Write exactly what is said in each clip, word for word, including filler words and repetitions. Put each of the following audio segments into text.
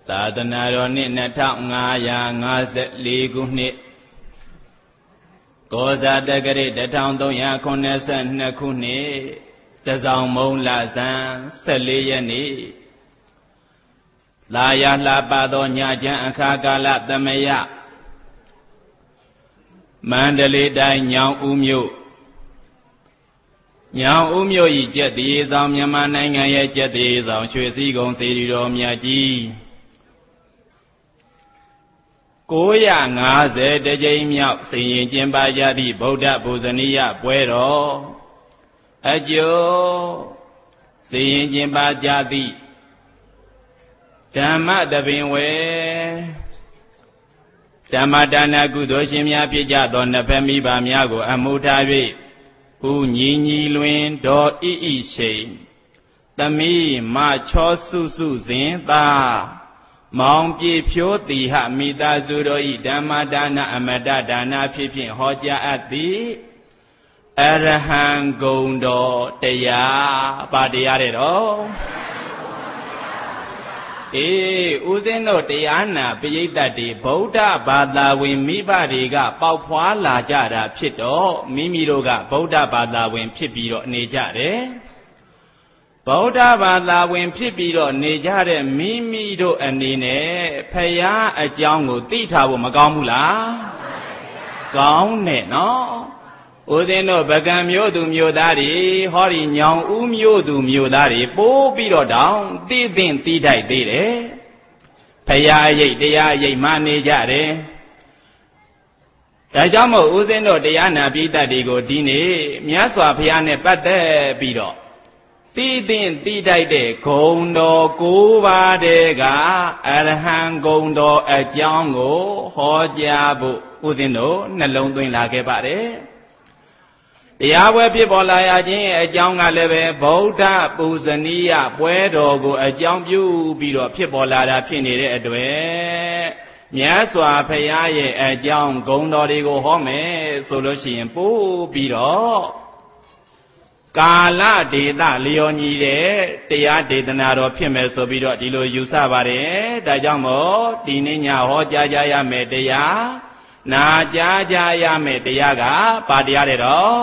သာသနာတော်နှစ်နှစ်ထောင်ငါးရာငါးဆယ်လေးခုနှစ်ကောဇာတက္ကရာတစ်ထောင်သုံးရာခုနှစ်ဆယ်နှစ်ခုနှစ်တစောင်းမုံလဆန်းဆယ်လေးရက်နေ့လာရလှပသောညချမ်းအခါကာလသမယမန္တလေးတိုင်းညောင်ဦးမြို့ညောင်ဦးမြို့၏ကျက်တည်ဆောင်မြန်မာနိုင်ငံရဲ့ကျက်တည်ဆောင်ရွှေစည်းကုံစေတီတော်မြတ်ကြီးကိုးရာငါးဆယ်တကြိမ်မြောက်စီရင်ကျင်းပကြသည့်ဗုဒ္ဓပူဇနီယပွဲတော်အကျိုးစီရင်ကျင်းပကြသည့်ဓမ္မတပင်ဝေဓမ္မဒါနကုသိုလ်ရှင်များဖြစ်ကြသောနှစ်ဖက်မိဘများကိုအမှုထား၍ဦးညီညီလွင်ဒေါ်ဣဣရှိန်သမီးမချောစုစုစဉ်သာမောင်ပြေဖြိုးတိဟမိသားစုတို့၏ဓမ္မဒါနအမတဒါနဖြစ်ဖြင့်ဟောကြားအပ်သည်အရဟံဂုဏ်တော်တရားပါတရားတဲ့တော့အေးဦးဇင်းတို့တရားနာပရိသတ်တွေဗုဒ္ဓဘာသာဝင်မိဘတွေကပေါက်ဖွာလာကြတာဖြစ်တော့မိမိတို့ကဗုဒ္ဓဘာသာဝင်ဖြစ်ပြီးတော့နေကြတယ်ဗုဒ္ဓဘာသာဝင်ဖြစ်ပြီးတော့နေကြတဲ့မိမိတို့အနေနဲ့ဖယားအကြောင်းကိုသိထားဖို့မကောင်းဘူးလားကောင်းတယ်နော်ဦးဇင်းတို့ဗကံမျိုးသူမျိုးသားတွေဟောဒီညောင်ဦးမျိုးသူမျိုးသားတွေပိုးပြီးတော့တောင်းသိသိသိတိုက်သေးတယ်ဖယားရိပ်တရားရိပ်မှနေကြတယ်ဒါကြောင့်မို့ဦးဇင်းတို့တရားနာပိဋကတ်တွေကိုဒီနေ့မြတ်စွာဘုရားနဲ့ပတ်သက်ပြီးတော့သိသိသိတိုက်တဲ့ဂုဏ်တော်ကိုးပါးတဲ့ကအရဟံဂုဏ်တော်အကြောင်းကိုဟောကြားဖို့ဦးဇင်းတို့နှလုံးသွင်းလာခဲ့ပါတယ်တရားပွဲဖြစ်ပေါ်လာရခြင်းအကြောင်းကလည်းပဲဗုဒ္ဓပူဇနီယပွဲတော်ကိုအကြောင်းပြုပြီးတော့ဖြစ်ပေါ်လာတာဖြစ်နေတဲ့အတွက်မြတ်စွာဘုရားရဲ့အကြောင်းဂုဏ်တော်တွေကိုဟောမယ်ဆိုလို့ရှိရင်ပို့ပြီးတော့ကာလဒေသလျော်ညီတဲ့တရားဒေသနာတော်ဖြစ်မယ်ဆိုပြီးတော့ဒီလိုယူဆပါတယ်ဒါကြောင့်မို့ဒီနေ့ညဟောကြားကြရမယ်တရားနာကြားကြရမယ်တရားကပါတရားတဲ့တော့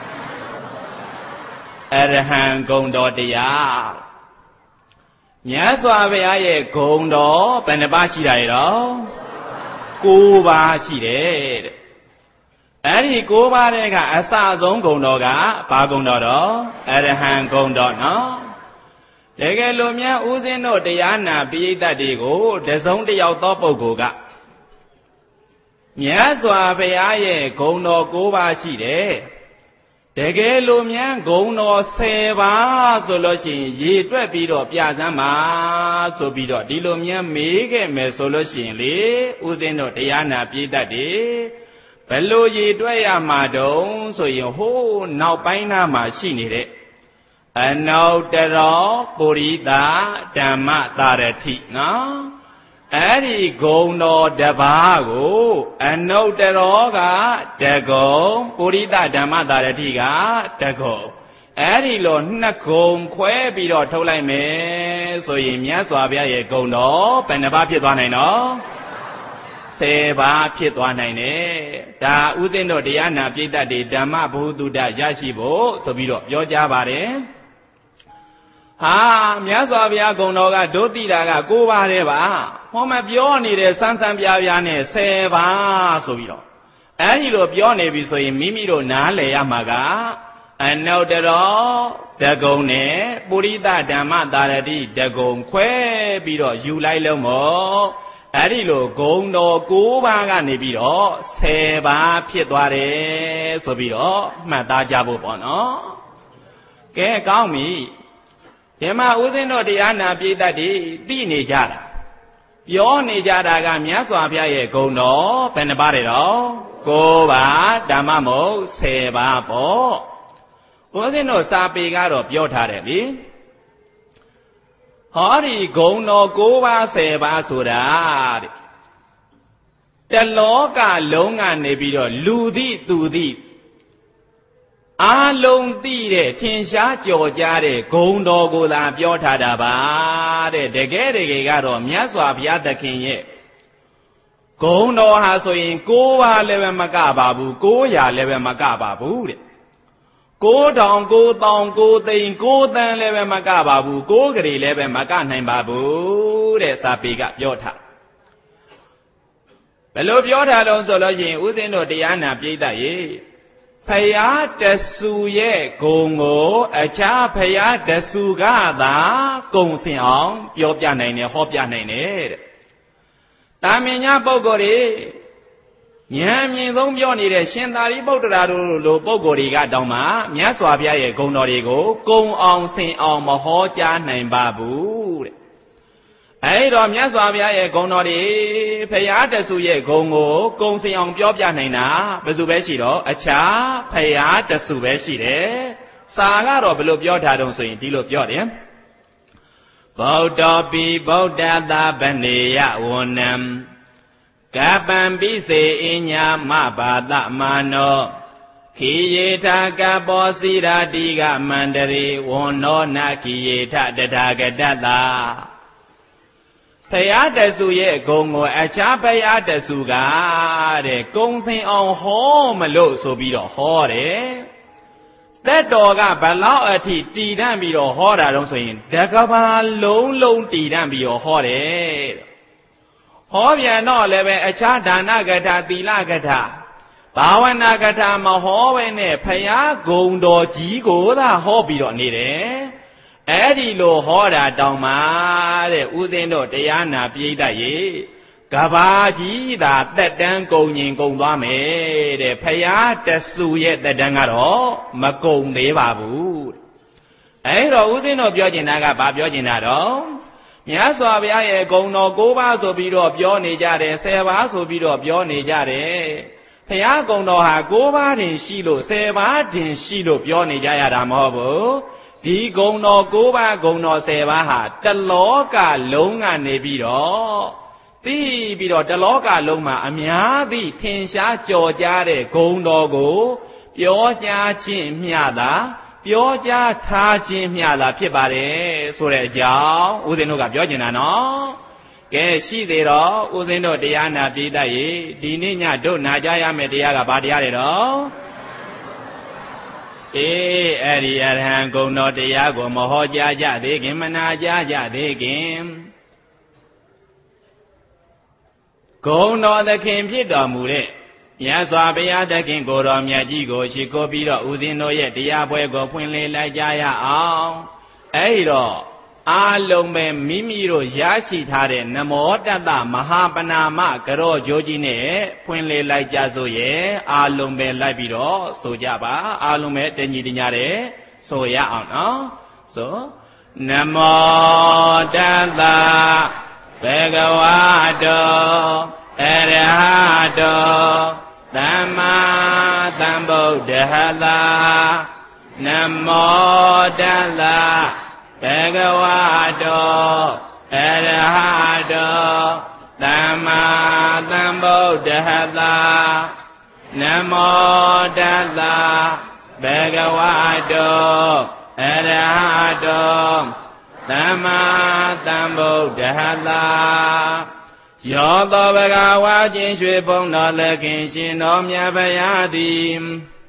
အရဟံဂုဏ်တော်တရားမြတ်စွာဘုရားရဲ့ဂုဏ်တော်ဘယ်နှပါးရှိတာလဲတော့ကိုးပါးရှိတယ်တဲ့အဲ့ဒီကိုးပါးတဲ့ကအစဆုံးဂုဏ်တော်ကဘာဂုဏ်တော်တော့အရဟံဂုဏ်တော်နော်တကယ်လို့များဦးဇင်းတို့တရားနာပိဋကတ်တွေကိုတစုံတစ်ယောက်သောပုဂ္ဂိုလ်ကမြတ်စွာဘုရားရဲ့ဂုဏ်တော်ကိုးပါးရှိတယ်တကယ်လို့များဂုဏ်တော်ဆယ်ပါးဆိုလို့ရှိရင်ရေတွက်ပြီးတော့ပြစမ်းပါဆိုပြီးတော့ဒီလိုများမေးခဲ့မယ်ဆိုလို့ရှိရင်လေဦးဇင်းတို့တရားနာပိဋကတ်တွေဘယ်လိုရေတွက်ရမှာတုံးဆိုရင်ဟိုးနောက်ပိုင်းနာမှာရှိနေတဲ့အနုတ္တရောပုရိသဓမ္မသာရတိနော်အဲ့ဒီဂုဏ်တော်တစ်ပါးကိုအနုတ္တရောကတကုံပုရိသဓမ္မသာရတိကတကုံအဲ့ဒီလိုနှစ်ဂုံခွဲပြီးတော့ထုတ်လိုက်မယ်ဆိုရင်မြတ်စွာဘုရားရဲ့ဂုဏ်တော်ဘယ်နှပါးဖြစ်သွားနိုင်တော့ဆယ်ပါးဖြစ်သွားနိုင်တယ်ဒါဥစဉ်တို့တရားနာပိဋကတ်တွေဓမ္မဘုသူတ္တရရှိဖို့ဆိုပြီးတော့ပြောကြားပါတယ်ဟာမြတ်စွာဘုရားဂုဏ်တော်ကဒုတိတာကကိုးပါးတည်းပါဟောမပြောနေတဲ့စမ်းစမ်းပြားပြားနဲ့ဆယ်ပါးဆိုပြီးတော့အဲဒီလိုပြောနေပြီဆိုရင်မိမိတို့နားလည်ရမှာကအနုတ္တရောတကုံနဲ့ပုရိသဓမ္မသာရတိတကုံခွဲပြီးတော့ယူလိုက်လုံးမို့အဲ့ဒီလိုဂုဏ်တော်ကိုးပါးကနေပြီးတော့ဆယ်ပါးဖြစ်သွားတယ်ဆိုပြီးတော့မှတ်သားကြဖို့ပေါ့နော်ကဲကောင်းပြီဒီမှာဦးဇင်းတို့တရားနာပိဋကတ်တွေသိနေကြတာပြောနေကြတာကမြတ်စွာဘုရားရဲ့ဂုဏ်တော်ဘယ်နှပါးလဲတော့ကိုးပါးဓမ္မမဟုတ်ဆယ်ပါးပေါ့ဦးဇင်းတို့စာပေကတော့ပြောထားတယ်လေဟောဒီဂုဏ်တော်ကိုးပါးဆယ်ပါးဆိုတာတဲ့တလောကလုံးကနေပြီးတော့လူသည်သူသည်အားလုံးသိတဲ့ထင်ရှားကြော်ကြားတဲ့ဂုဏ်တော်ကိုသာပြောထားတာပါတဲ့တကယ်တကယ်ကတော့မြတ်စွာဘုရားသခင်ရဲ့ဂုဏ်တော်ဟာဆိုရင်ကိုးပါးလည်းပဲမကပါဘူးကိုးရာလည်းပဲမကပါဘူးတဲ့ကိုးထောင်ကိုးတောင်ကိုးသိန်းကိုးသန်းလည်းပဲမကပါဘူးကိုးကလေးလည်းပဲမကနိုင်ပါဘူးတဲ့စာပေကပြောထားဘယ်လိုပြောထားတော့ဆိုလို့ရှိရင်ဥစဉ်တို့တရားနာပြိဿရေဖယားတဆူရဲ့ဂုံကိုအခြားဖယားတဆူကသာကုံစင်အောင်ပြောပြနိုင်တယ်ဟောပြနိုင်တယ်တဲ့တာမင်ညာပုဂ္ဂိုလ်တွေဉာဏ်မြင်ဆုံးပြောနေတဲ့ရှင်သာရိပုတ္တရာတို့လိုပုဂ္ဂိုလ်တွေကတောင်းမှမြတ်စွာဘုရားရဲ့ဂုဏ်တော်တွေကိုကုံအောင်စင်အောင်မဟောကြားနိုင်ပါဘူးတဲ့အဲ့တော့မြတ်စွာဘုရားရဲ့ဂုဏ်တော်တွေဖယားတဆူရဲ့ဂုဏ်ကိုကုံစင်အောင်ပြောပြနိုင်တာဘယ်သူပဲရှိတော့အခြားဖယားတဆူပဲရှိတယ်စာကတော့ဘယ်လိုပြောထားတုံးဆိုရင်ဒီလိုပြောတယ်ဗုဒ္ဓပိဗုဒ္ဓသာဗနေယဝနံကပ္ပံပိစေအညာမဘာတမာနောခိယေထာကပောစီရာတိကမန္တရေဝန္နောနာခိယေထတထာဂတတဖယားတဆူရဲ့ဂုံကိုအခြားဖယားတဆူကတဲ့ကုံစင်အောင်ဟောမလို့ဆိုပြီးတော့ဟောတယ်သက်တော်ကဘလောက်အထိတည်တံ့ပြီးတော့ဟောတာတော့ဆိုရင်တကဘာလုံးလုံးတည်တံ့ပြီးတော့ဟောတယ်ဟောပြန်တော့လည်းပဲအခြားဒါနကထာသီလကထာဘာဝနာကထာမဟောပဲနဲ့ဖယားဂုံတော်ကြီးကိုသာဟောပြီးတော့နေတယ်အဲ့ဒီလိုဟောတာတောင်းပါတဲ့ဥစဉ်တို့တရားနာပြိဿရေကဘာကြီးသာတက်တန်းကုန်ရင်ကုန်သွားမယ်တဲ့ဖယားတဆူရဲ့တက်တန်းကတော့မကုန်သေးပါဘူးအဲ့တော့ဥစဉ်တို့ပြောချင်တာကဘာပြောချင်တာတော့မြတ်စွာဘုရားရဲ့ဂုဏ်တော်၉ပါးဆိုပြီးတော့ပြောနေကြတယ်၁၀ပါးဆိုပြီးတော့ပြောနေကြတယ်ဖယားဂုဏ်တော်ဟာ၉ပါးတင်ရှိလို့၁၀ပါးတင်ရှိလို့ပြောနေကြရတာမဟုတ်ဘူးဒီဂုဏ်တော်၉ပါးဂုဏ်တော်၁၀ပါးဟာတလောကလုံးကနေပြီးတော့သိပြီးတော့တလောကလုံးမှာအများသိထင်ရှားကြော်ကြားတဲ့ဂုဏ်တော်ကိုပြောကြားခြင်းမျှသာပြောကြားထားခြင်းမျှသာဖြစ်ပါတယ်ဆိုတဲ့အကြောင်းဦးဇင်းတို့ကပြောချင်တာနော်ကဲရှိသေးတော့ဦးဇင်းတို့တရားနာပြိတတ်ရေဒီနေ့ညတို့နာကြရမယ့်တရားကဘာတရားလဲတော့အေးအဲ့ဒီအရဟံဂုဏ်တော်တရားကိုမဟောကြားကြသေးခင်မနာကြားကြသေးခင်ဂုဏ်တော်သခင်ဖြစ်တော်မူတဲ့မြတ်စွာဘုရားသခင်ကိုယ်တော်မြတ်ကြီးကိုရှိခိုးပြီးတော့ဦးဇင်းတို့ရဲ့တရားပွဲကိုဖွင့်လှစ်လိုက်ကြရအောင်အဲ့ဒီတော့အားလုံးပဲမိမိတို့ရရှိထားတဲ့နမောတတမဟာပနာမကရော့ကြိုးကြီးနဲ့ဖွင့်လှစ်လိုက်ကြစို့ရဲ့အားလုံးပဲလိုက်ပြီးတော့ဆိုကြပါအားလုံးပဲတညီတညာတဲ့ဆိုရအောင်နော်ဆိုနမောတတဘဂဝတောအရဟတောသမ္မာသမ္ဗုဒ္ဓဟသာနမောတတဘဂဝတောအရဟတောသမ္မာသမ္ဗုဒ္ဓဟသာနမောတတဘဂဝတောအရဟတောသမ္မာသမ္ဗုဒ္ဓဟသာယောသောဘဂဝါခြင်းရွှေဘုံတော်သခင်ရှင်တော်မြတ်ဗျာသည်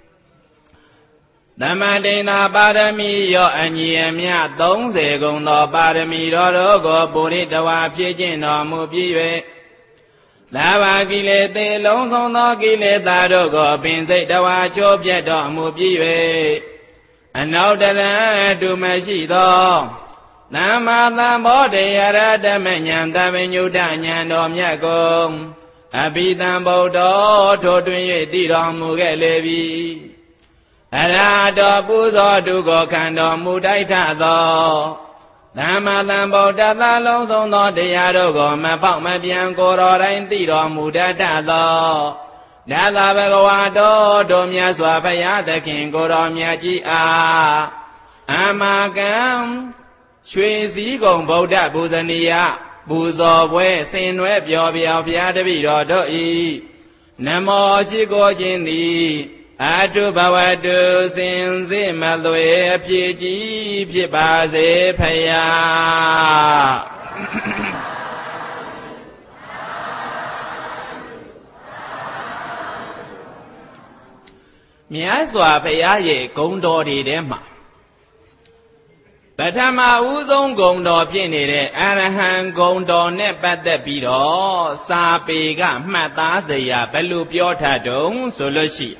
သမ္တိဏပါရမီရောအညီအမျှသုံးဆယ်ကုန်သောပါရမီတော်တို့ကိုပုရိတဝါဖြစ်ခြင်းတော်မူပြီး၍သာဝကိလေသေလုံးဆုံးသောကိလေသာတို့ကိုပင်စိတ်တဝါချိုးပြတ်တော်မူပြီး၍အနောက်တရံတုမရှိသောသမ္မာသမ္ဗောဓိယရတမဉ္ဇံသဗ္ဗညုတဉ္ဇံတော်မြတ်ကိုအဘိဓမ္ဗုဒ္ဓထိုတွင်၍တည်တော်မူခဲ့လေပြီအရဟတောပူဇော်တုကိုခံတော်မူတိုက်ထသောသမ္မာသမ္ဗုဒ္ဓသာလုံးစုံသောတရားတို့ကိုမပေါက်မပြန်ကိုယ်တော်တိုင်းတည်တော်မူတတ်သောနတ်သာဘဂဝါတော်တို့မြတ်စွာဘုရားသခင်ကိုယ်တော်မြတ်ကြီးအားအမကံရွှေစည်းကုံဗုဒ္ဓပူဇနီယပူဇော်ပွဲဆင်နွယ်ပျော်ပျော်ဘုရားတပည့်တော်တို့ဤနမောရှိကိုခြင်းသည်အတုဘဝတုစင်စစ်မသွေအဖြစ်ကြီးဖြစ်ပါစေဖယားမြတ်စွာဘုရားရဲ့ဂုဏ်တော်တွေထဲမှာပထမဦးဆုံးဂုဏ်တော်ဖြစ်နေတဲ့အရဟံဂုဏ်တော်နဲ့ပတ်သက်ပြီးတော့စာပေကမှတ်သားစရာဘယ်လိုပြောထားတုံးဆိုလို့ရှိ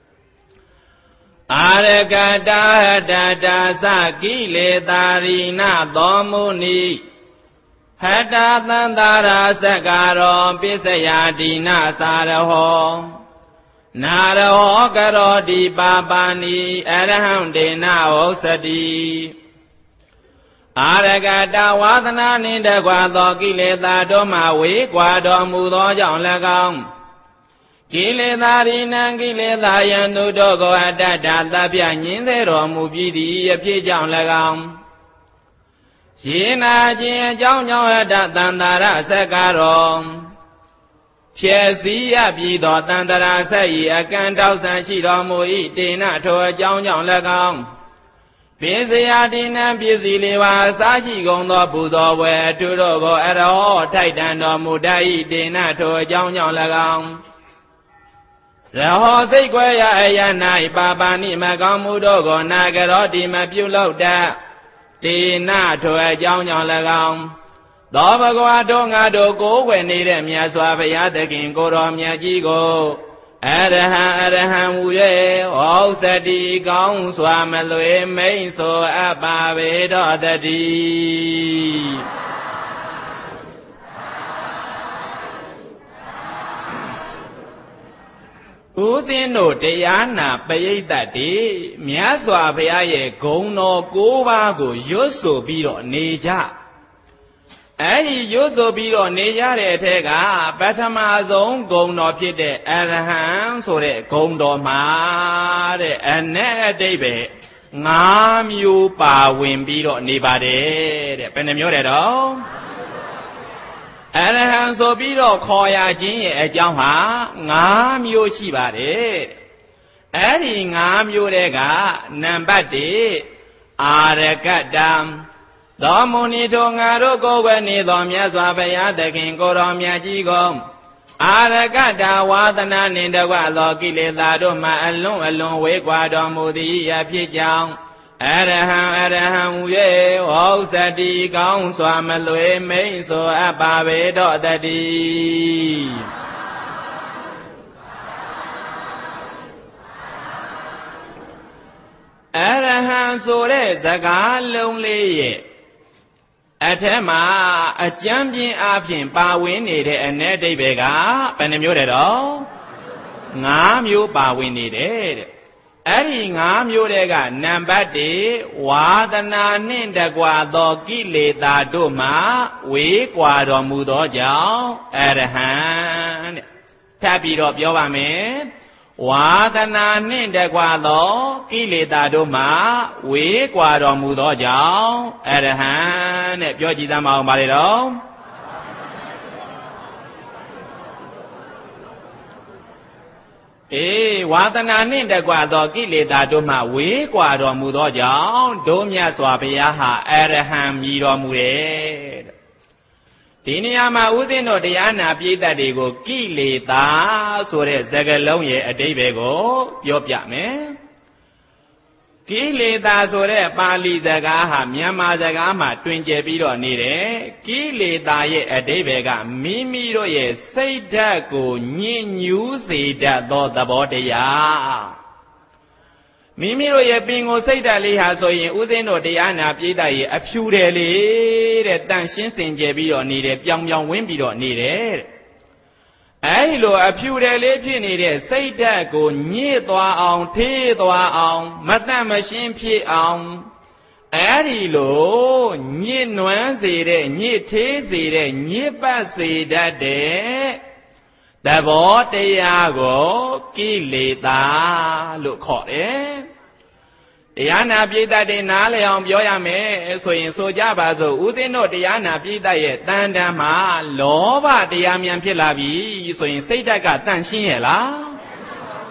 အာရကတာတတာသကိလေသာရိဏသောမုနိဟတသန္တာရာသက္ကာရောပိစယတိနသာရဟောနာရဟောကရောတိပါပါဏိအရဟံဒေနဝုစတိအာရကတဝါသနာနှင့်တကွာသောကိလေသာတို့မှဝေကွာတော်မူသောကြောင့်၎င်းကိလေသာရိဏံကိလေသာယံသူတို့ကိုအတ္တတသဗ္ဗညင်းသေးတော်မူပြီးသည့်အဖြစ်ကြောင့်၎င်းရေနာခြင်းအကြောင်းကြောင့်အတ္တသန္တာရသက္ကာရောဖြည့်စည်းရပြီးသောတန္တရာဆက်၏အကန့်တောက်ဆံရှိတော်မူ၏တေနထိုအကြောင်းကြောင့်၎င်းပိစယတိနံပစ္စည်းလေးပါးစားရှိကုန်သောပူဇော်ဝယ်အထုတို့ကိုအရောထိုက်တန်တော်မူတတ်၏တေနထိုအကြောင်းကြောင့်၎င်းရဟောစိတ်ခွဲရအယ၌ပါပါဏိမကောင်းမှုတို့ကိုနာကရောတိမပြုလုပ်တတ်တေနထိုအကြောင်းကြောင့်၎င်းသောဘဂဝါတို့ငါတို့ကိုယ်ဝယ်နေတဲ့မြတ်စွာဘုရားသခင်ကိုတော်မြတ်ကြီးကိုအရဟံအရဟံဟူ၍ဟောစတိကောင်းစွာမလွေမိန်ဆိုအပ်ပါပေတော်တည်းဦးဇင်းတို့တရားနာပရိသတ်တွေမြတ်စွာဘုရားရဲ့ဂုဏ်တော်၉ပါးကိုရွတ်ဆိုပြီးတော့နေကြအဲ့ဒီရွတ်ဆိုပြီးတော့နေကြတဲ့အထက်ကပထမဆုံးဂုဏ်တော်ဖြစ်တဲ့အရဟံဆိုတဲ့ဂုဏ်တော်မှာတဲ့အ내အတိတ်ပဲ၅မျိုးပါဝင်ပြီးတော့နေပါတယ်တဲ့ဘယ်နှမျိုးတဲ့တော့အရဟံဆိုပြီးတော့ခေါ်ရခြင်းရဲ့အကြောင်းဟာ၅မျိုးရှိပါတယ်အဲ့ဒီ၅မျိုးတဲ့ကနံပါတ်၁အာရကတံသောမုန်ီထိုငါတို့ကိုယ်ဝဲနေသောမြတ်စွာဘုရားသခင်ကိုတော်မြတ်ကြီးကိုအာရကတဝါသနာနှင့်တကွသောကိလေသာတို့မှအလွန်အလွန်ဝေးကွာတော်မူသည်အဖြစ်ကြောင့်အရဟံအရဟံဟူ၍ဟောစတိကောင်းစွာမလွေမိန်ဆိုအပ်ပါပေတော်တည်းအရဟံဆိုတဲ့စကားလုံးလေးရဲ့အထက်မှာအကျမ်းပြင်းအဖြစ်ပါဝင်နေတဲ့အ내အဓိပ္ပာယ်ကဘယ်နှမျိုးတဲ့တော့၅မျိုးပါဝင်နေတယ်တဲ့အဲ့ဒီ၅မျိုးတဲ့ကနံပါတ်၁ဝါသနာနှင့်တကွာသောကိလေသာတို့မှဝေးကွာတော်မူသောကြောင့်အရဟံတဲ့ထပ်ပြီးတော့ပြောပါမယ်ဝါသနာနှင့်တကွာသောကိလေသာတို့မှဝေးကွာတော်မူသောကြောင့်အရဟံတဲ့ပြောကြည့်သမ်းပါအောင်ပါလေတော့အေးဝါသနာနှင့်တကွာသောကိလေသာတို့မှဝေးကွာတော်မူသောကြောင့်ဒုမြတ်စွာဘုရားဟာအရဟံမြည်တော်မူတယ်တဲ့ဒီနေရာမှာဦးဇင်းတို့တရားနာပရိသတ်တွေကိုကိလေသာဆိုတဲ့စကားလုံးရဲ့အဓိပ္ပာယ်ကိုပြောပြမယ်ကိလေသာဆိုတဲ့ပါဠိစကားဟာမြန်မာစကားမှာတွင်ကျယ်ပြီးတော့နေတယ်ကိလေသာရဲ့အဓိပ္ပာယ်ကမိမိတို့ရဲ့စိတ်ဓာတ်ကိုညစ်ညူးစေတတ်သောသဘောတရားမိမိတို့ရဲ့ပင်ကိုစိတ်ဓာတ်လေးဟာဆိုရင်ဥစဉ်တို့တရားနာပရိသတ်ရဲ့အဖြူတယ်လေတဲ့တန်ရှင်းစင်ကြယ်ပြီးတော့နေတယ်ပြောင်ပြောင်ဝင်းပြီးတော့နေတယ်တဲ့အဲဒီလိုအဖြူတယ်လေးဖြစ်နေတဲ့စိတ်ဓာတ်ကိုညစ်သွားအောင်ထေးသွားအောင်မတတ်မရှင်းဖြစ်အောင်အဲဒီလိုညစ်နွမ်းစေတဲ့ညစ်သေးစေတဲ့ညစ်ပတ်စေတတ်တဲ့သဘောတရားကိုကိလေသာလို့ခေါ်တယ်တရားနာပရိသတ်တွေနားလည်အောင်ပြောရမယ်ဆိုရင်ဆိုကြပါစို့ဦးဇင်းတို့တရားနာပရိသတ်ရဲ့တန်တန်မှာလောဘတရားမြန်ဖြစ်လာပြီဆိုရင်စိတ်ဓာတ်ကတန့်ရှင်းရဲ့လား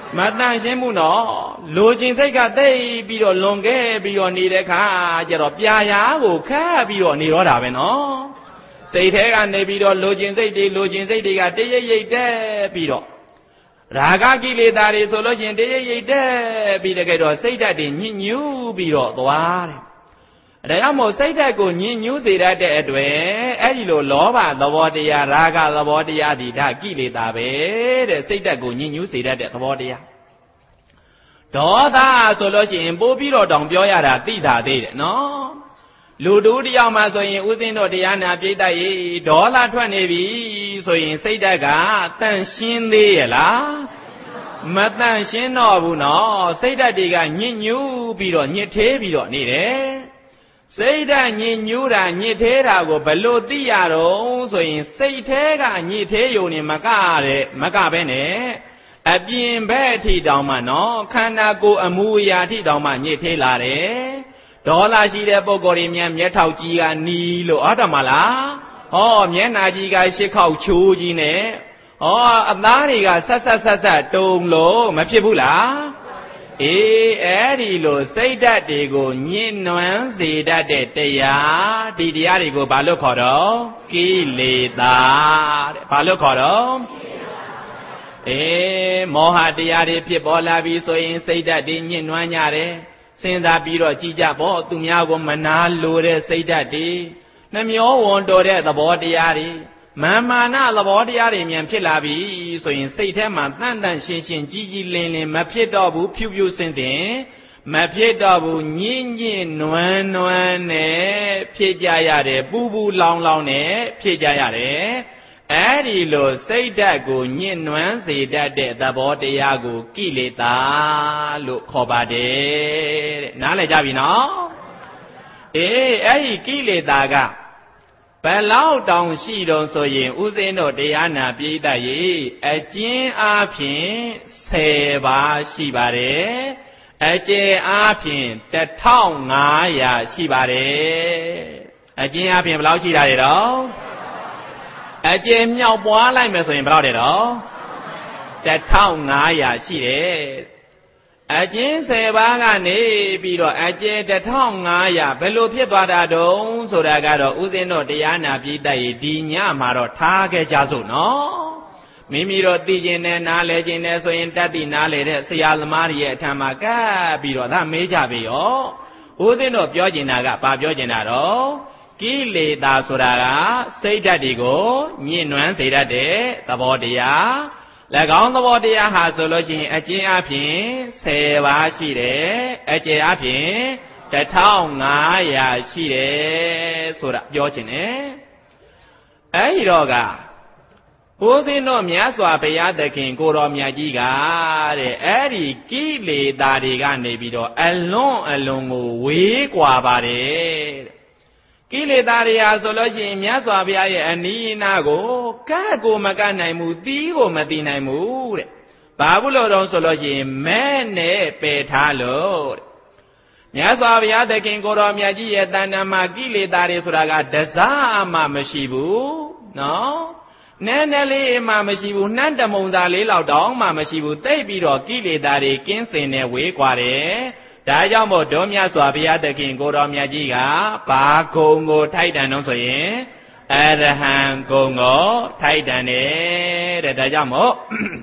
မတန်ရှင်းမှုနော်လိုချင်စိတ်ကတိတ်ပြီးတော့လွန်ခဲ့ပြီးတော့နေတဲ့ခါကျတော့ပြာရာကိုခတ်ပြီးတော့နေတော့တာပဲနော်စိတ်ထဲကနေပြီးတော့လိုချင်စိတ်တွေလိုချင်စိတ်တွေကတရိပ်ရိပ်တက်ပြီးတော့ရာဂကိလေသာတွေဆိုလို့ချင်းတရိပ်ရိပ်တက်ပြီးတကယ်တော့စိတ်ဓာတ်တွေညစ်ညူးပြီးတော့သွားတယ်ဒါကြောင့်မို့စိတ်ဓာတ်ကိုညစ်ညူးစေတတ်တဲ့အတွက်အဲ့ဒီလိုလောဘသဘောတရားရာဂသဘောတရားဒီဒါကိလေသာပဲတဲ့စိတ်ဓာတ်ကိုညစ်ညူးစေတတ်တဲ့သဘောတရားဒေါသဆိုလို့ရှိရင်ပို့ပြီးတော့တောင်ပြောရတာသိတာသေးတယ်နော်လူတို့တယောက်မှဆိုရင်ဥစဉ်တို့တရားနာပြိတ္တရေဒေါသထွက်နေပြီဆိုရင်စိတ်ဓာတ်ကတန့်ရှင်းသေးရဲ့လားမတန့်ရှင်းတော့ဘူးနော်စိတ်ဓာတ်တွေကညစ်ညူးပြီးတော့ညစ်သေးပြီးတော့နေတယ်စိတ်ဓာတ်ညစ်ညူးတာညစ်သေးတာကိုဘယ်လိုသိရတော့ဆိုရင်စိတ်ထဲကညစ်သေးယုံနေမကတဲ့မကပဲနဲ့အပြင်ဘက်အထိတောင်မှနော်ခန္ဓာကိုယ်အမူအရာအထိတောင်မှညစ်သေးလာတယ်ဒေါသရှိတဲ့ပုဂ္ဂိုလ်တွေများမျက်ထောက်ကြီးကနီးလို့ဟုတ်တယ်မလားဟောမျက်နှာကြီးကရှစ်ခေါက်ချိုးကြီးနဲ့ဟောအသားတွေကဆက်ဆက်ဆက်ဆက်တုံလို့မဖြစ်ဘူးလားအေးအဲ့ဒီလိုစိတ်ဓာတ်တွေကိုညှဉ်းနွမ်းစေတတ်တဲ့တရားဒီတရားတွေကိုဘာလို့ခေါ်တော့ကိလေသာတဲ့ဘာလို့ခေါ်တော့အေးမောဟတရားတွေဖြစ်ပေါ်လာပြီဆိုရင်စိတ်ဓာတ်တွေညှဉ်းနွမ်းကြတယ်စဉ်းစားပြီးတော့ကြည်ကြပေါ့သူများကိုမနာလိုတဲ့စိတ်ဓာတ်တွေနှမျောဝန်တော်တဲ့သဘောတရားတွေမာမာနသဘောတရားတွေမြန်ဖြစ်လာပြီဆိုရင်စိတ်ထဲမှာတန့်တန့်ရှင်းရှင်းကြီးကြီးလင်းလင်းမဖြစ်တော့ဘူးဖြူဖြူစင်စင်မဖြစ်တော့ဘူးညင်ညင်နွမ်းနွမ်းနဲ့ဖြစ်ကြရတယ်ပူပူလောင်လောင်နဲ့ဖြစ်ကြရတယ်အဲ့ဒီလိုစိတ်ဓာတ်ကိုညှဉ်းနွမ်းစေတတ်တဲ့သဘောတရားကိုကိလေသာလို့ခေါ်ပါတယ်တဲ့နားလည်ကြပြီနော်အေးအဲ့ဒီကိလေသာကဘယ်လောက်တောင်ရှိတုံးဆိုရင်ဥစဉ်တို့တရားနာပြိတ္တရေအကျဉ်းအားဖြင့်ဆယ်ပါးရှိပါတယ်အကျယ်အားဖြင့်တစ်ထောင်ငါးရာရှိပါတယ်အကျဉ်းအားဖြင့်ဘယ်လောက်ရှိတာလဲတော့အကျယ်မြောက်ပွားလိုက်မယ်ဆိုရင်ဘယ်လောက်လဲတော့တစ်ထောင်ငါးရာရှိတယ်အကျဉ်းဆယ်ပါးကနေပြီးတော့အကျယ်တစ်ထောင်ငါးရာဘယ်လိုဖြစ်သွားတာတုံးဆိုတာကတော့ဥစဉ်တော့တရားနာပြိတ္တရေဒီညမှာတော့ထားခဲ့ကြစို့နော်မိမိတို့သိကျင်တယ်နားလဲကျင်တယ်ဆိုရင်တတ်သိနားလဲတဲ့ဆရာသမားတွေရဲ့အထံမှာကပ်ပြီးတော့ဒါမေးကြပြီရောဥစဉ်တော့ပြောကျင်တာကဘာပြောကျင်တာတော့ကိလေသာဆိုတာကစိတ်ဓာတ်တွေကိုညှဉ်းနွမ်းစေတတ်တဲ့သဘောတရား၎င်းသဘောတရားဟာဆိုလို့ရှိရင်အကျဉ်းအဖြစ်ဆယ်ပါးရှိတယ်အကျယ်အဖြစ်တစ်ထောင်ငါးရာရှိတယ်ဆိုတာပြောချင်တယ်အဲဒီတော့ကဘုရားတော်မြတ်စွာဘုရားသခင်ကိုတော်မြတ်ကြီးကတဲ့အဲ့ဒီကိလေသာတွေကနေပြီးတော့အလွန်အလွန်ကိုဝေးကွာပါတယ်ကိလေသာတွေဟာဆိုလို့ရှိရင်မြတ်စွာဘုရားရဲ့အနီးအနားကိုကဲ့ကိုမကနိုင်ဘူးသီးကိုမသိနိုင်ဘူးတဲ့ဘာဘူးလို့တော့ဆိုလို့ရှိရင်မဲ့နဲ့ပယ်ထားလို့တဲ့မြတ်စွာဘုရားသခင်ကိုတော်မြတ်ကြီးရဲ့တဏ္ဍာမှာကိလေသာတွေဆိုတာကတစားမှမရှိဘူးနော်နည်းနည်းလေးမှမရှိဘူးနှမ်းတမုံသားလေးလောက်တောင်မှမရှိဘူးသိပ်ပြီးတော့ကိလေသာတွေကင်းစင်နေဝေးกว่าတယ်ဒါကြောင့်မို့ဒုမြတ်စွာဘုရားသခင်ကိုတော်မြတ်ကြီးကဘာဂုံကိုထိုက်တန်တော့ဆိုရင်အရဟံဂုံကိုထိုက်တန်တယ်တဲ့ဒါကြောင့်မို့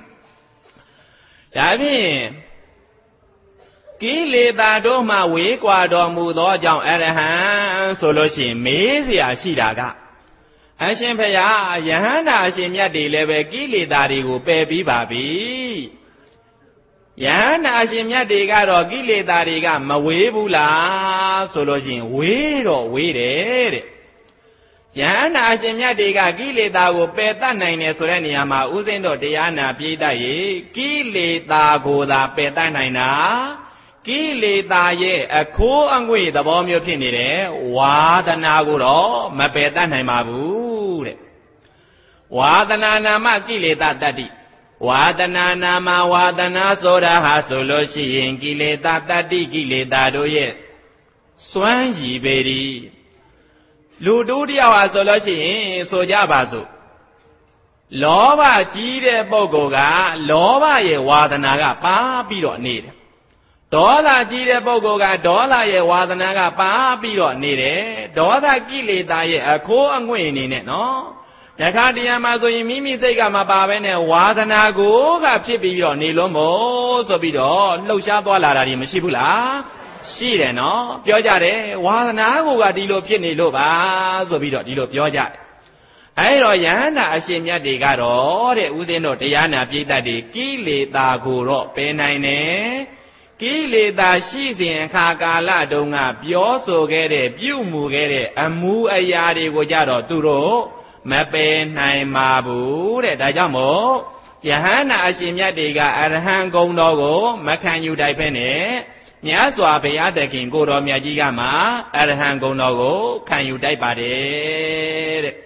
ဒါဖြင့်ကိလေသာတို့မှဝေးကွာတော်မူသောကြောင့်အရဟံဆိုလို့ရှိရင်မေးเสียရှိတာကအရှင်ဘုရားယဟန္တာအရှင်မြတ်တွေလည်းပဲကိလေသာတွေကိုပယ်ပြီးပါပြီယဟန္တာအရှင်မြတ်တွေကတော့ကိလေသာတွေကမဝေးဘူးလားဆိုလို့ရှိရင်ဝေးတော့ဝေးတယ်တဲ့ယဟန္တာအရှင်မြတ်တွေကကိလေသာကိုပယ်တတ်နိုင်တယ်ဆိုတဲ့နေရာမှာဥစဉ်တော့တရားနာပြိတ္တရေကိလေသာကိုသာပယ်တတ်နိုင်တာကိလေသာရဲ့အခိုးအငွေ့သဘောမျိုးဖြစ်နေတဲ့ဝါဒနာကိုတော့မပယ်တတ်နိုင်ပါဘူးတဲ့ဝါဒနာနာမကိလေသာတတ္တိဝါဒနာနာမဝါဒနာဆိုတာဟာဆိုလို့ရှိရင်ကိလေသာတတ္တိကိလေသာတို့ရဲ့စွမ်းရည်ပေဒီလူတို့တယောက်ဟာဆိုလို့ရှိရင်ဆိုကြပါစို့လောဘကြီးတဲ့ပုဂ္ဂိုလ်ကလောဘရဲ့ဝါဒနာကပါပြီးတော့နေတယ်ဒေါသကြီးတဲ့ပုဂ္ဂိုလ်ကဒေါသရဲ့ဝါဒနာကပါပြီးတော့နေတယ်ဒေါသကိလေသာရဲ့အခိုးအငွေ့အနေနဲ့နော်တခါတရံမှာဆိုရင်မိမိစိတ်ကမပါဘဲနဲ့ဝါဒနာကိုကဖြစ်ပြီးတော့နေလို့မို့ဆိုပြီးတော့လှုပ်ရှားသွားလာတာတွေမရှိဘူးလားရှိတယ်နော်ပြောကြတယ်ဝါဒနာကိုကဒီလိုဖြစ်နေလို့ပါဆိုပြီးတော့ဒီလိုပြောကြတယ်အဲ့တော့ယဟန္တာအရှင်မြတ်တွေကတော့တဲ့ဥစဉ်တို့တရားနာပြိတ္တတွေကိလေသာကိုတော့ပယ်နိုင်တယ်ကိလေသာရှိစဉ်အခါကာလတုန်းကပြောဆိုခဲ့တဲ့ပြုမှုခဲ့တဲ့အမှုအရာတွေကိုကြတော့သူတို့မပယ်နိုင်ပါဘူးတဲ့ဒါကြောင့်မို့ယဟန္တာအရှင်မြတ်တွေကအရဟံဂုဏ်တော်ကိုမခံယူတိုက်ဖက်နဲ့မြတ်စွာဘုရားသခင်ကိုတော်မြတ်ကြီးကမှအရဟံဂုဏ်တော်ကိုခံယူတိုက်ပါတယ်တဲ့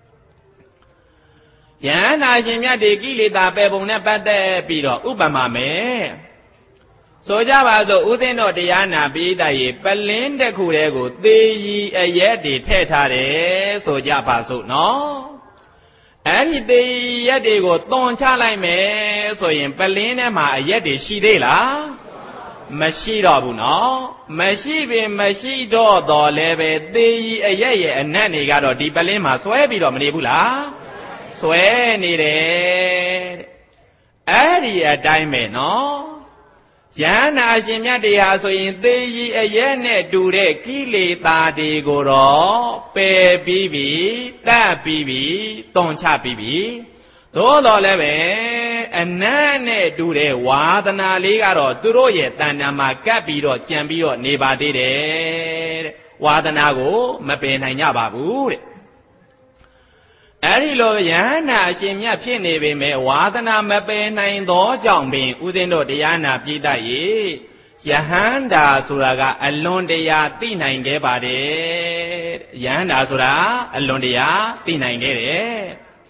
ယဟန္တာရှင်မြတ်တွေကိလေသာပယ်ပုံနဲ့ပတ်သက်ပြီးတော့ဥပမာမယ်ဆိုကြပါစို့ဥသိန်းတော်တရားနာပိဋကရေပလင်းတစ်ခုတည်းကိုသေရီအရက်တွေထည့်ထားတယ်ဆိုကြပါစို့နော်အဲ့ဒီသေရီရက်တွေကိုသွန်ချလိုက်မယ်ဆိုရင်ပလင်းထဲမှာအရက်တွေရှိသေးလားမရှိတော့ဘူးနော်မရှိပင်မရှိတော့တော်လည်းပဲသေရီအရက်ရဲ့အနက်တွေကတော့ဒီပလင်းမှာဆွဲပြီးတော့မနေဘူးလားဆွဲနေတယ်အဲ့ဒီအတိုင်းပဲနော်ယန္နာရှင်မြတ်တရားဆိုရင်သေရီအရဲ့နဲ့တူတဲ့ကိလေသာတွေကိုတော့ပယ်ပြီးပြီတတ်ပြီးပြီသွန်ချပြီးပြီသို့တော်လည်းပဲအနတ်နဲ့တူတဲ့ဝါဒနာလေးကတော့သူတို့ရဲ့တဏ္ဍာမှာကပ်ပြီးတော့ကြံပြီးတော့နေပါသေးတယ်တဲ့ဝါဒနာကိုမပယ်နိုင်ကြပါဘူးတဲ့အဲ့ဒီလိုယဟန္တာအရှင်မြတ်ဖြစ်နေပေမဲ့ဝါဒနာမပယ်နိုင်သောကြောင့်ပင်ဥစဉ်တို့တရားနာပြိတ္တရေယဟန္တာဆိုတာကအလွန်တရာသိနိုင်ခဲ့ပါတယ်ယဟန္တာဆိုတာအလွန်တရာသိနိုင်ခဲ့တယ်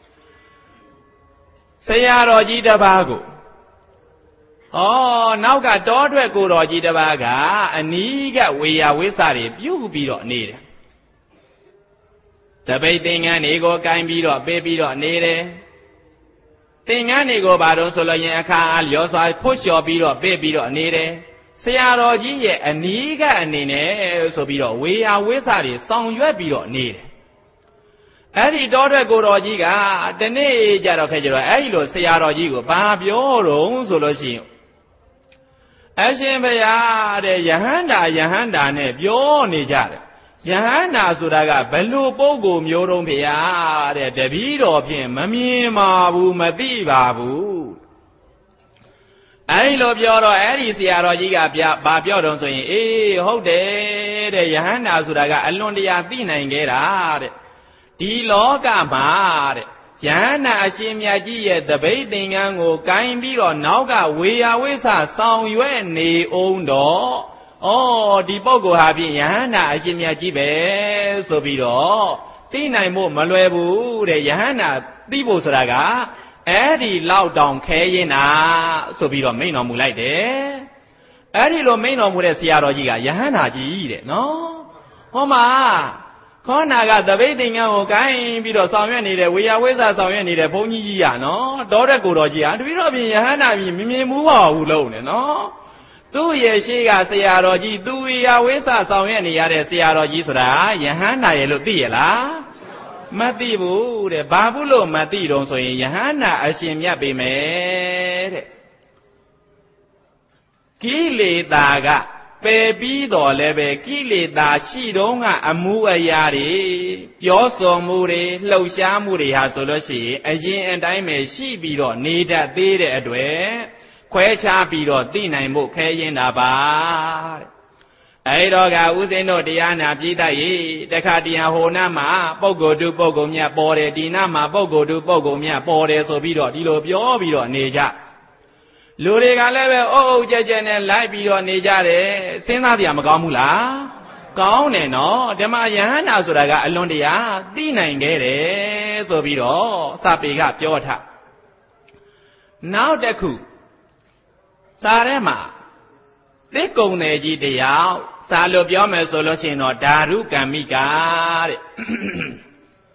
ဆရာတော်ကြီးတစ်ပါးကိုဩနောက်ကတောထွက်ကိုတော်ကြီးတစ်ပါးကအနီးကဝေယဝိဆတွေပြုတ်ပြီးတော့နေတယ်တပိတ်သင်္ကန်းတွေကိုကင်ပြီးတော့ပေးပြီးတော့နေတယ်သင်္ကန်းတွေကိုဘာလို့ဆိုလို့ရင်အခါအားလျော်စွာဖွတ်လျှော်ပြီးတော့ပေးပြီးတော့နေတယ်ဆရာတော်ကြီးရဲ့အနီးကအနေနဲ့ဆိုပြီးတော့ဝေယဝိဆတွေဆောင်ရွက်ပြီးတော့နေတယ်အဲ့ဒီတောထွက်ကိုတော်ကြီးကတနေ့ကြတော့ခဲ့ကြတော့အဲ့ဒီလိုဆရာတော်ကြီးကိုဘာပြောတော့ဆိုလို့ရှိရင်အရှင်ဘုရားတဲ့ယဟန္တာယဟန္တာနဲ့ပြောနေကြတယ်ယဟန္တာဆိုတာကဘလို့ပုဂ္ဂိုလ်မျိုးတုံးဖေရတဲ့တပည့်တော်ဖြင့်မမြင်ပါဘူးမသိပါဘူးအဲဒီလိုပြောတော့အဲ့ဒီဆရာတော်ကြီးကပြဘာပြောတော့ဆိုရင်အေးဟုတ်တယ်တဲ့ယဟန္တာဆိုတာကအလွန်တရာသိနိုင်ခဲ့တာတဲ့ဒီလောကမှာတဲ့ယဟန္တာအရှင်မြတ်ကြီးရဲ့တပိတ်သင်္ကန်းကိုကိုင်ပြီးတော့နောက်ကဝေယဝိဆဆောင်ရွက်နေအောင်တော့ဩဒီပုဂ္ဂိုလ်ဟာဖြင့်ယဟန္တာအရှင်မြတ်ကြီးပဲဆိုပြီးတော့သိနိုင်ဖို့မလွယ်ဘူးတဲ့ယဟန္တာသိဖို့ဆိုတာကအဲ့ဒီလောက်တောင်ခဲရင်တာဆိုပြီးတော့မိန့်တော်မူလိုက်တယ်အဲ့ဒီလိုမိန့်တော်မူတဲ့ဆရာတော်ကြီးကယဟန္တာကြီးတဲ့နော်ဟောမှာခေါနာကတပိတ်သင်္ကန်းကိုကိုင်းပြီးတော့ဆောင်ရွက်နေတဲ့ဝေယဝိဇ္ဇဆောင်ရွက်နေတဲ့ဘုန်းကြီးကြီးကနော်တောတဲ့ကိုတော်ကြီးကတပည့်တော်ပြင်ယဟန္တာကြီးမမြင်ဘူးပါဘူးလို့နဲ့နော်သူ့ရဲ့ရှိကဆရာတော်ကြီးသူဝေယဝိဇ္ဇဆောင်ရွက်နေရတဲ့ဆရာတော်ကြီးဆိုတာယဟန္တာရဲ့လို့သိရလားမသိဘူးတဲ့ဘာဘူးလို့မသိတော့ဆိုရင်ယဟန္တာအရှင်မြတ်ပေမယ်တဲ့ကိလေသာကပယ်ပြီးတော်လည်းပဲကိလေသာရှိတော့ကအမှုအရာတွေပြောဆိုမှုတွေလှုပ်ရှားမှုတွေဟာဆိုလို့ရှိရင်အရင်အတိုင်းပဲရှိပြီးတော့နေတတ်သေးတဲ့အတွက်ခွဲခြားပြီးတော့သိနိုင်ဖို့ခဲရင်တာပါတဲ့အဲတော့ကဥစဉ်တို့တရားနာပြိတ္တရေတခါတရံဟိုနာမှာပုဂ္ဂိုလ်တုပုဂ္ဂိုလ်မြတ်ပေါ်တယ်ဒီနာမှာပုဂ္ဂိုလ်တုပုဂ္ဂိုလ်မြတ်ပေါ်တယ်ဆိုပြီးတော့ဒီလိုပြောပြီးတော့နေကြလူတွေကလည်းပဲအုပ်အုပ်ကျက်ကျက်နဲ့လိုက်ပြီးတော့နေကြတယ်စဉ်းစားကြရမကောင်းဘူးလားကောင်းတယ်နော်ဓမ္မယဟန္တာဆိုတာကအလွန်တရာသိနိုင်ခဲ့တယ်ဆိုပြီးတော့စာပေကပြောထားနောက်တစ်ခုစာထဲမှာသစ်ကုံတယ်ကြီးတယောက်စာလို့ပြောမယ်ဆိုလို့ရှိရင်တော့ဓာရုကမ္မိကာတဲ့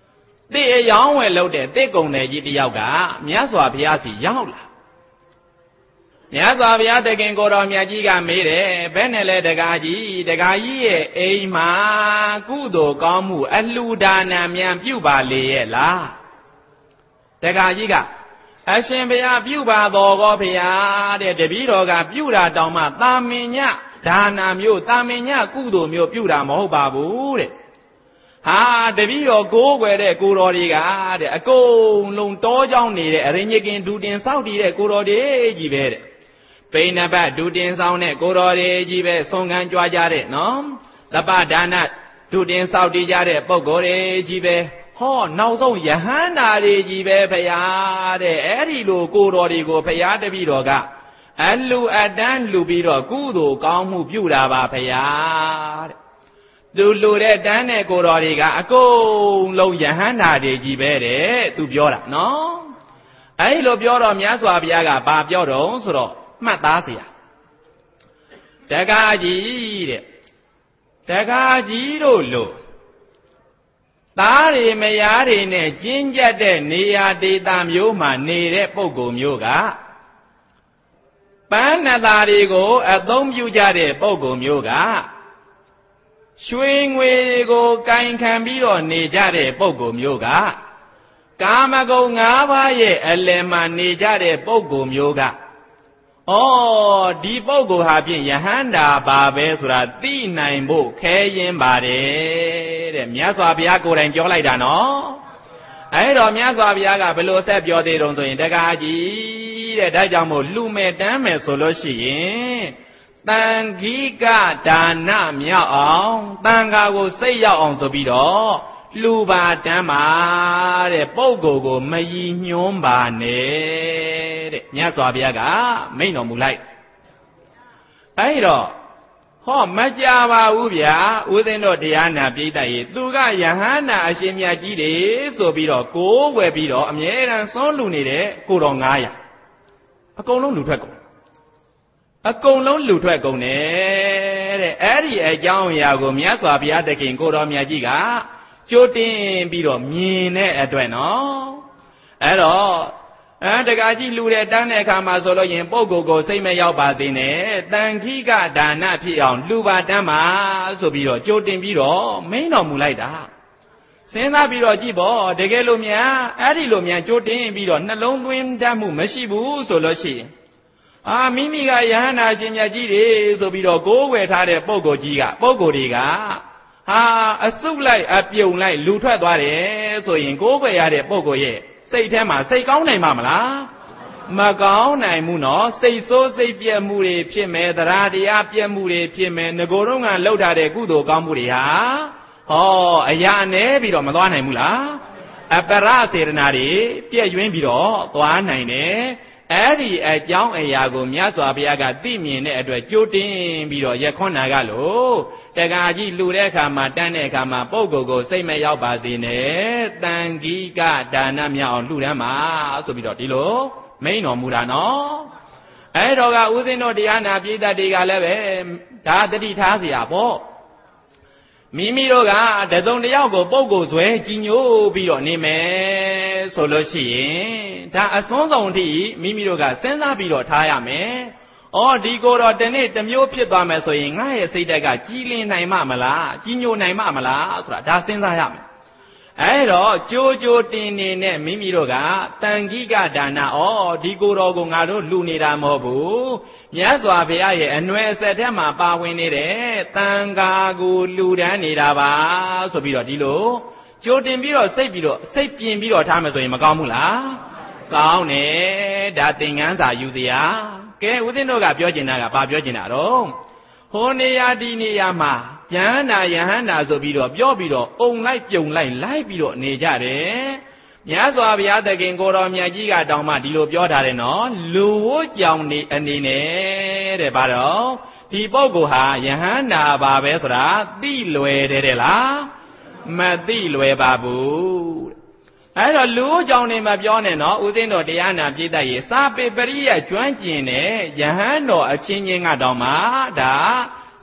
တစ်အယောင်းဝယ်လုပ်တဲ့တစ်ကုံတယ်ကြီးတယောက်ကမြတ်စွာဘုရားစီရောက်လာမြတ်စွာဘုရားသခင်ကိုတော်မြတ်ကြီးကမေးတယ်ဘယ်နဲ့လဲတကားကြီးတကားကြီးရဲ့အိမ်မှာကုသိုလ်ကောင်းမှုအလှူဒါနမြန်ပြုပါလေရဲ့လားတကားကြီးကအရှင်ဘုရားပြုပါတော်ကောဘုရားတဲ့တပည့်တော်ကပြုတာတောင်မှသာမင်ညဒါနာမျိုးသာမင်ညကုသိုလ်မျိုးပြုတာမဟုတ်ပါဘူးတဲ့ဟာတပည့်တော်ကိုးကွယ်တဲ့ကိုတော်တွေကတဲ့အကုန်လုံးတောကြောင်းနေတဲ့အရင်ကြီးကင်ဒူတင်စောက်တည်တဲ့ကိုတော်တွေကြီးပဲတဲ့ပိဏဘတ်ဒူတင်ဆောင်တဲ့ကိုတော်တွေကြီးပဲဆွန်ခံကြွားကြတဲ့နော်တပ္ပဒါနဒူတင်စောက်တည်ကြတဲ့ပုဂ္ဂိုလ်တွေကြီးပဲဟောနောက်ဆုံးယဟန္တာတွေကြီးပဲဖရာတဲ့အဲ့ဒီလိုကိုတော်တွေကိုဖရာတပည့်တော်ကအလူအတန်းလူပြီးတော့ကုသိုလ်ကောင်းမှုပြုတာပါဖရာတဲ့သူလူတဲ့တန်းတဲ့ကိုတော်တွေကအကုန်လုံးယဟန္တာတွေကြီးပဲတဲ့သူပြောတာနော်အဲ့လိုပြောတော့မြတ်စွာဘုရားကဘာပြောတော့ဆိုတော့မှတ်သားเสียတကားကြီးတဲ့တကားကြီးတို့လို့သားတွေမယားတွေနဲ့ကျဉ်းကျပ်တဲ့နေရာဒေသမျိုးမှာနေတဲ့ပုဂ္ဂိုလ်မျိုးကပန်းနသားတွေကိုအသုံးပြုကြတဲ့ပုဂ္ဂိုလ်မျိုးကရွှေငွေတွေကိုကင်ခံပြီးတော့နေကြတဲ့ပုဂ္ဂိုလ်မျိုးကကာမဂုဏ်၅ပါးရဲ့အလယ်မှာနေကြတဲ့ပုဂ္ဂိုလ်မျိုးကဩဒီပုဂ္ဂိုလ်ဟာဖြင့်ယဟန္တာပါပဲဆိုတာသိနိုင်ဖို့ခဲရင်ပါတယ်တဲ့မြတ်စွာဘုရားကိုယ်တိုင်ပြောလိုက်တာနော်အဲ့တော့မြတ်စွာဘုရားကဘယ်လိုဆက်ပြောသေးတုံးဆိုရင်တကားကြီးတဲ့ဒါကြောင့်မို့လူမဲ့တမ်းမယ်ဆိုလို့ရှိရင်တန်ခီကဒါနမြောက်အောင်တန်ခါကိုစိတ်ရောက်အောင်ဆိုပြီးတော့လူပါတမ်းပါတဲ့ပုဂ္ဂိုလ်ကိုမယီညွှန်းပါနဲ့တဲ့မြတ်စွာဘုရားကမိန့်တော်မူလိုက်အဲ့တော့ဟောမကြပါဘူးဗျာဦးဇင်းတို့တရားနာပြိတ္တရေသူကယဟန္တာအရှင်မြတ်ကြီးတွေဆိုပြီးတော့ကိုးဝယ်ပြီးတော့အမြဲတမ်းစွန့်လူနေတဲ့ကိုတော်ငါးရာအကုန်လုံးလူထွက်ကုန်အကုန်လုံးလူထွက်ကုန်တယ်တဲ့အဲ့ဒီအကြောင်းအရာကိုမြတ်စွာဘုရားသခင်ကိုတော်မြတ်ကြီးကကြိုတင်ပြီးတော့မြင်တဲ့အတွက်နော်အဲ့တော့အဲတကားကြီးလူတဲ့တန်းတဲ့အခါမှာဆိုလို့ရင်ပုဂ္ဂိုလ်ကိုစိတ်မရောက်ပါသေးနဲ့တန်ခိကဒါနဖြစ်အောင်လူပါတန်းပါဆိုပြီးတော့ကြိုတင်ပြီးတော့မိန့်တော်မူလိုက်တာစဉ်းစားပြီးတော့ကြည့်ပေါ့တကယ်လို့များအဲ့ဒီလိုများကြိုတင်ပြီးတော့နှလုံးသွင်းတတ်မှုမရှိဘူးဆိုလို့ရှိရင်အာမိမိကယဟန္တာရှင်မြတ်ကြီးတွေဆိုပြီးတော့ကိုးကွယ်ထားတဲ့ပုဂ္ဂိုလ်ကြီးကပုဂ္ဂိုလ်တွေကဟာအစုလိုက်အပြုံလိုက်လူထွက်သွားတယ်ဆိုရင်ကိုးကွယ်ရတဲ့ပုဂ္ဂိုလ်ရဲ့စိတ်ထဲမှာစိတ်ကောင်းနိုင်မှာမလားမကောင်းနိုင်ဘူးနော်စိတ်ဆိုးစိတ်ပြက်မှုတွေဖြစ်မယ်တရားတရားပြက်မှုတွေဖြစ်မယ်ငကိုယ်တော့ကလှုပ်ထားတဲ့ကုသိုလ်ကောင်းမှုတွေဟာဟောအရာနဲ့ပြီးတော့မသွားနိုင်ဘူးလားအပရစေတနာတွေပြည့်ရွင်းပြီးတော့သွားနိုင်တယ်အဲ့ဒီအကြောင်းအရာကိုမြတ်စွာဘုရားကသိမြင်တဲ့အတွက်ကြိုတင်ပြီးတော့ရခွန်းနာကလို့တက္ကရာကြီးလှူတဲ့အခါမှာတန်းတဲ့အခါမှာပုဂ္ဂိုလ်ကိုစိတ်မရောက်ပါစေနဲ့တန်ခီကဒါနမြောက်အောင်လှူတန်းပါဆိုပြီးတော့ဒီလိုမိန့်တော်မူတာနော်အဲ့တော့ကဦးဇင်းတို့တရားနာပြိတ္တတွေကလည်းပဲဒါတတိထားเสียပေါ့မိမိတို့ကတစုံတယောက်ကိုပုဂ္ဂိုလ်ဆွဲကြီးညိုပြီးတော့နေမယ်ဆိုလို့ရှိရင်ဒါအစွန်းဆုံးအထိမိမိတို့ကစဉ်းစားပြီးတော့ထားရမယ်။အော်ဒီကိုတော့တနေ့တစ်မျိုးဖြစ်သွားမယ်ဆိုရင်ငါရဲ့စိတ်ဓာတ်ကကြီးလင်းနိုင်မှမလားကြီးညိုနိုင်မှမလားဆိုတာဒါစဉ်းစားရမယ်။အဲ့တော့ကြိုးကြိုးတင်နေနဲ့မိမိတို့ကတန်ခိကဒါနအော်ဒီကိုတော်ကိုငါတို့လှူနေတာမဟုတ်ဘူး။မြတ်စွာဘုရားရဲ့အနွယ်အဆက်ထဲမှာပါဝင်နေတဲ့တန်ဃာကိုလှူဒန်းနေတာပါဆိုပြီးတော့ဒီလိုကြိုးတင်ပြီးတော့စိတ်ပြီးတော့စိတ်ပြင်ပြီးတော့ထားမယ်ဆိုရင်မကောင်းဘူးလား။ကောင်းတယ်ဒါသင်္ကန်းစာယူစရာကဲဦးဇင်းတို့ကပြောကျင်တာကဘာပြောကျင်တာတော့ဟိုနေရာဒီနေရာမှာယဟန္တာယဟန္တာဆိုပြီးတော့ပြောပြီးတော့အုံလိုက်ပြုံလိုက်လိုက်ပြီးတော့နေကြတယ်မြတ်စွာဘုရားသခင်ကိုတော်မြတ်ကြီးကတောင်မှဒီလိုပြောထားတယ်နော်လူဝတ်ကြောင်နေအနေနဲ့တဲ့ဘာတော့ဒီပုဂ္ဂိုလ်ဟာယဟန္တာပါပဲဆိုတာသိလွယ်တယ်တဲ့လားမသိလွယ်ပါဘူးအဲ့တော့လူကြောင့်နေမပြောနဲ့နော်ဦးဇင်းတော်တရားနာပြိတ္တရေစာပေပရိယကျွမ်းကျင်တဲ့ယဟန်တော်အချင်းချင်းကတောင်မှဒါ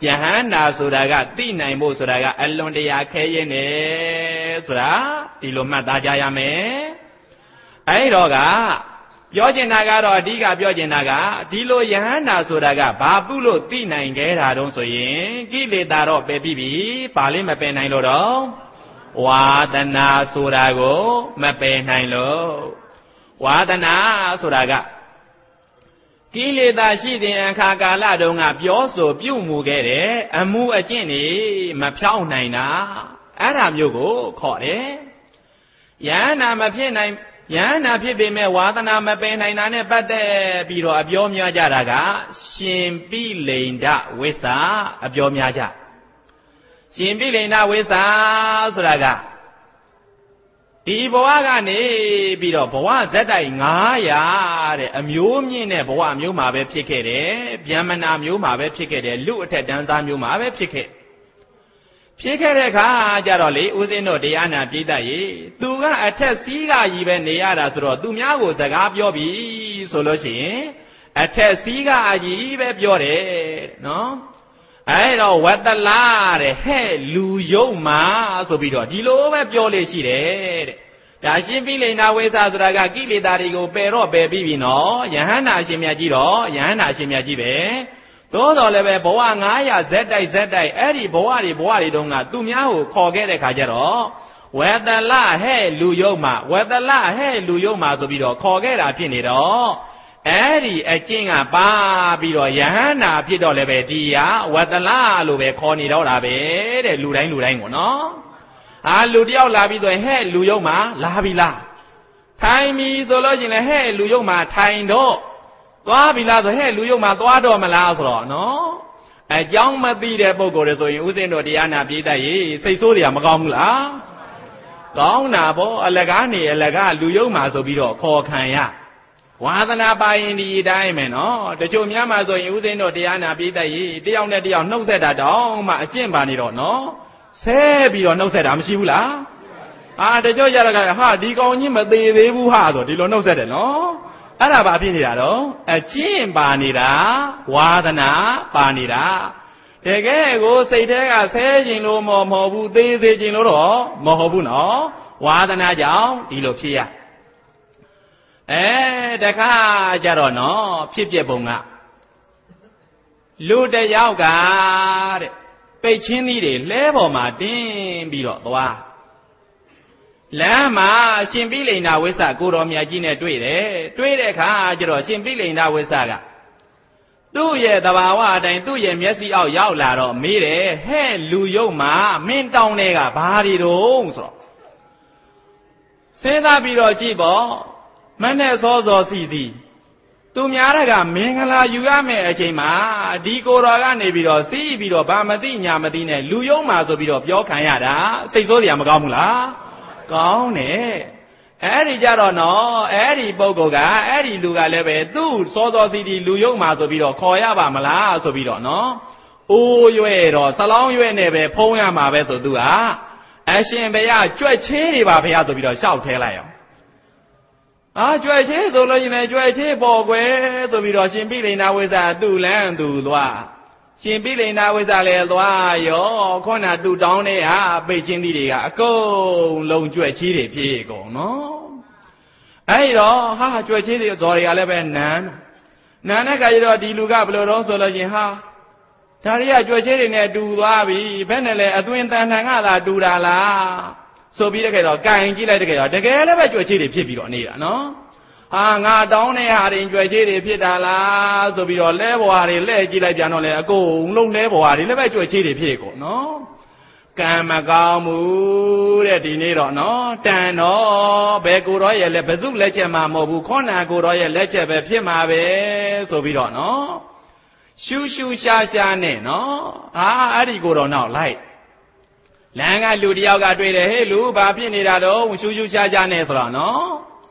ယဟန္တာဆိုတာကသိနိုင်ဖို့ဆိုတာကအလွန်တရာခဲရင်နေဆိုတာဒီလိုမှတ်သားကြရမယ်အဲ့တော့ကပြောချင်တာကတော့အဓိကပြောချင်တာကဒီလိုယဟန္တာဆိုတာကဘာပုလို့သိနိုင်ခဲ့တာတုံးဆိုရင်ကိလေသာတော့ပယ်ပြီးပြီဘာလေးမပယ်နိုင်လို့တော့ဝါဒနာဆိုတာကိုမပယ်နိုင်လို့ဝါဒနာဆိုတာကကိလေသာရှိတဲ့အခါကာလတုန်းကပြောဆိုပြုမှုခဲ့တဲ့အမှုအကျင့်တွေမဖြောင်းနိုင်တာအဲ့ဒါမျိုးကိုခေါ်တယ်ယဟန္တာမဖြစ်နိုင်ယဟန္တာဖြစ်ပေမဲ့ဝါဒနာမပယ်နိုင်တာနဲ့ပတ်သက်ပြီးတော့အပြောများကြတာကရှင်ပိလိန္ဒဝိသအပြောများကြရှင်ပိလိန္ဒဝိသဆိုတာကဒီဘဝကနေပြီးတော့ဘဝဇက်တိုက်ငါးရာတဲ့အမျိုးမြင့်တဲ့ဘဝမျိုးမှာပဲဖြစ်ခဲ့တယ်ဗျမနာမျိုးမှာပဲဖြစ်ခဲ့တယ်လူအထက်တန်းသားမျိုးမှာပဲဖြစ်ခဲ့ဖြစ်ခဲ့တဲ့အခါကျတော့လေဦးဇင်းတို့တရားနာပြိတ္တရေသူကအထက်စီးကကြီးပဲနေရတာဆိုတော့သူများကိုစကားပြောပြီဆိုလို့ရှိရင်အထက်စီးကအကြီးပဲပြောတယ်နော်အဲ့တော့ဝတ္တလာတဲ့ဟဲ့လူယုံမှာဆိုပြီးတော့ဒီလိုပဲပြောလေရှိတယ်တဲ့ဒါရှင်ပိလိန္ဒဝိသဆိုတာကကိလေသာတွေကိုပယ်တော့ပယ်ပြီးပြီနော်ယဟန္တာအရှင်မြတ်ကြီးတော့ယဟန္တာအရှင်မြတ်ကြီးပဲသို့တော်လည်းပဲဘဝငါးရာဇက်တိုက်ဇက်တိုက်အဲ့ဒီဘဝတွေဘဝတွေတုန်းကသူများကိုခေါ်ခဲ့တဲ့ခါကျတော့ဝတ္တလာဟဲ့လူယုံမှာဝတ္တလာဟဲ့လူယုံမှာဆိုပြီးတော့ခေါ်ခဲ့တာဖြစ်နေတော့အဲ့ဒီအကျင့်ကပါပြီးတော့ယဟန္တာဖြစ်တော့လည်းပဲဒီဟာဝတ္တလလို့ပဲခေါ်နေတော့တာပဲတဲ့လူတိုင်းလူတိုင်းကိုနော်အာလူတယောက်လာပြီးဆိုရင်ဟဲ့လူယုံမှာလာပြီလားထိုင်ပြီဆိုလို့ရှိရင်လည်းဟဲ့လူယုံမှာထိုင်တော့သွားပြီလားဆိုဟဲ့လူယုံမှာသွားတော့မလားဆိုတော့နော်အကြောင်းမသိတဲ့ပုဂ္ဂိုလ်တွေဆိုရင်ဥစဉ်တို့တရားနာပြိတ္တရေစိတ်ဆိုးတွေကမကောင်းဘူးလားကောင်းတာပေါ့အလကားနေအလကားလူယုံမှာဆိုပြီးတော့ခေါ်ခံရဝါသနာပါရင်ဒီအတိုင်းပဲနော်တချို့များမှဆိုရင်ဥစဉ်တို့တရားနာပြိတ္တရေတယောက်နဲ့တယောက်နှုတ်ဆက်တာတောင်းမှအကျင့်ပါနေတော့နော်ဆဲပြီးတော့နှုတ်ဆက်တာမရှိဘူးလားအာတချို့ကြတော့ဟာဒီကောင်ကြီးမသေးသေးဘူးဟာဆိုဒီလိုနှုတ်ဆက်တယ်နော်အဲ့ဒါဘာဖြစ်နေတာတော့အကျင့်ပါနေတာဝါသနာပါနေတာတကယ်ကိုစိတ်ထဲကဆဲခြင်းလို့မဟုတ်ဘူးသေးသေးခြင်းလို့တော့မဟုတ်ဘူးနော်ဝါသနာကြောင့်ဒီလိုဖြစ်ရအဲတခါကြတော့နော်ဖြစ်ပြပုံကလူတယောက်ကတဲ့ပိတ်ချင်းသီးတွေလဲပေါ်မှာတင်းပြီးတော့သွားလမ်းမှာရှင်ပိလိန္ဒဝိသကိုတော်မြတ်ကြီးနဲ့တွေ့တယ်တွေ့တဲ့အခါကျတော့ရှင်ပိလိန္ဒဝိသကသူ့ရဲ့သဘာဝအတိုင်းသူ့ရဲ့မျက်စိအောက်ရောက်လာတော့မေးတယ်ဟဲ့လူယုံမှာမင်းတောင်းတဲ့ကဘာတွေတုံးဆိုတော့စဉ်းစားပြီးတော့ကြည့်ပေါ့မနဲ့စောစောစီစီသူများကမင်္ဂလာယူရမယ့်အချိန်မှာဒီကိုယ်တော်ကနေပြီးတော့စီးပြီးတော့ဘာမသိညာမသိနဲ့လူယုံမှာဆိုပြီးတော့ပြောခံရတာစိတ်ဆိုးစရာမကောင်းဘူးလားကောင်းတယ်အဲ့ဒီကြတော့နော်အဲ့ဒီပုဂ္ဂိုလ်ကအဲ့ဒီလူကလည်းပဲသူ့စောစောစီစီလူယုံမှာဆိုပြီးတော့ခေါ်ရပါမလားဆိုပြီးတော့နော်အိုးရွဲ့တော့ဆလောင်းရွဲ့နဲ့ပဲဖုံးရမှာပဲဆိုသူကအရှင်ဘုရားကြွက်ချေးနေပါဘုရားဆိုပြီးတော့ရှောက်ထဲလိုက်အောင်အာကြွယ်ချေးဆိုလို့ရင်လည်းကြွယ်ချေးပေါ်ကွယ်ဆိုပြီးတော့ရှင်ပိလိန္ဒဝိသသူ့လန်းသူသွားရှင်ပိလိန္ဒဝိသလည်းသွားရောခေါနာသူ့တောင်းတဲ့ဟာပိတ်ချင်းသီးတွေကအကုန်လုံးကြွယ်ချေးတွေပြေးကုန်နော်အဲ့တော့ဟာကြွယ်ချေးတွေဇော်တွေကလည်းပဲနန်းနန်းတဲ့ခါကျတော့ဒီလူကဘယ်လိုတော့ဆိုလို့ရင်ဟာဒါတွေကကြွယ်ချေးတွေနဲ့တူသွားပြီဘယ်နဲ့လဲအသွင်တန်ထန်ကသာတူတာလားဆိုပြီးတဲ့ခေတော့ကင်ကြည့်လိုက်တဲ့ခေတော့တကယ်လည်းပဲကြွယ်ချေးတွေဖြစ်ပြီးတော့နေတာနော်ဟာငါတောင်းတဲ့ဟာတွေကြွယ်ချေးတွေဖြစ်တာလားဆိုပြီးတော့လဲဘွားတွေလဲကြည့်လိုက်ပြန်တော့လေအကုန်လုံးလဲဘွားတွေလည်းပဲကြွယ်ချေးတွေဖြစ်ကုန်နော်ကံမကောင်းဘူးတဲ့ဒီနေ့တော့နော်တန်တော့ဘယ်ကိုတော့ရဲ့လဲဘဇုလက်ချက်မှမဟုတ်ဘူးခေါနာကိုတော့ရဲ့လက်ချက်ပဲဖြစ်မှာပဲဆိုပြီးတော့နော်ရှူးရှူးရှားရှားနဲ့နော်ဟာအဲ့ဒီကိုတော့နောက်လိုက်လမ်းကလူတယောက်ကတွေ့တယ်ဟေးလူဘာဖြစ်နေတာတော့ရှူးရှူးရှားရှားနဲ့ဆိုတော့နော်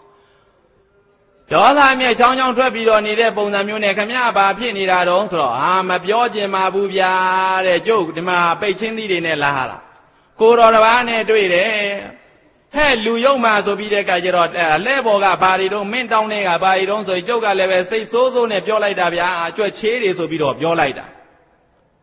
ဒေါသမြဲချောင်းချောင်းထွက်ပြီးတော့နေတဲ့ပုံစံမျိုးနဲ့ခမရဘာဖြစ်နေတာတော့ဆိုတော့အာမပြောကျင်ပါဘူးဗျာတဲ့ကျုပ်ဒီမှာပိတ်ချင်းသီးတွေနဲ့လာလာကိုတော်တစ်ပါးနဲ့တွေ့တယ်ဟဲ့လူယုံမှဆိုပြီးတဲ့အခါကျတော့လဲပေါ်ကဘာတွေတော့မင်းတောင်းတဲ့ကဘာတွေတော့ဆိုရင်ကျုပ်ကလည်းပဲစိတ်ဆိုးဆိုးနဲ့ပြောလိုက်တာဗျာအကျွတ်ချေးတွေဆိုပြီးတော့ပြောလိုက်တာ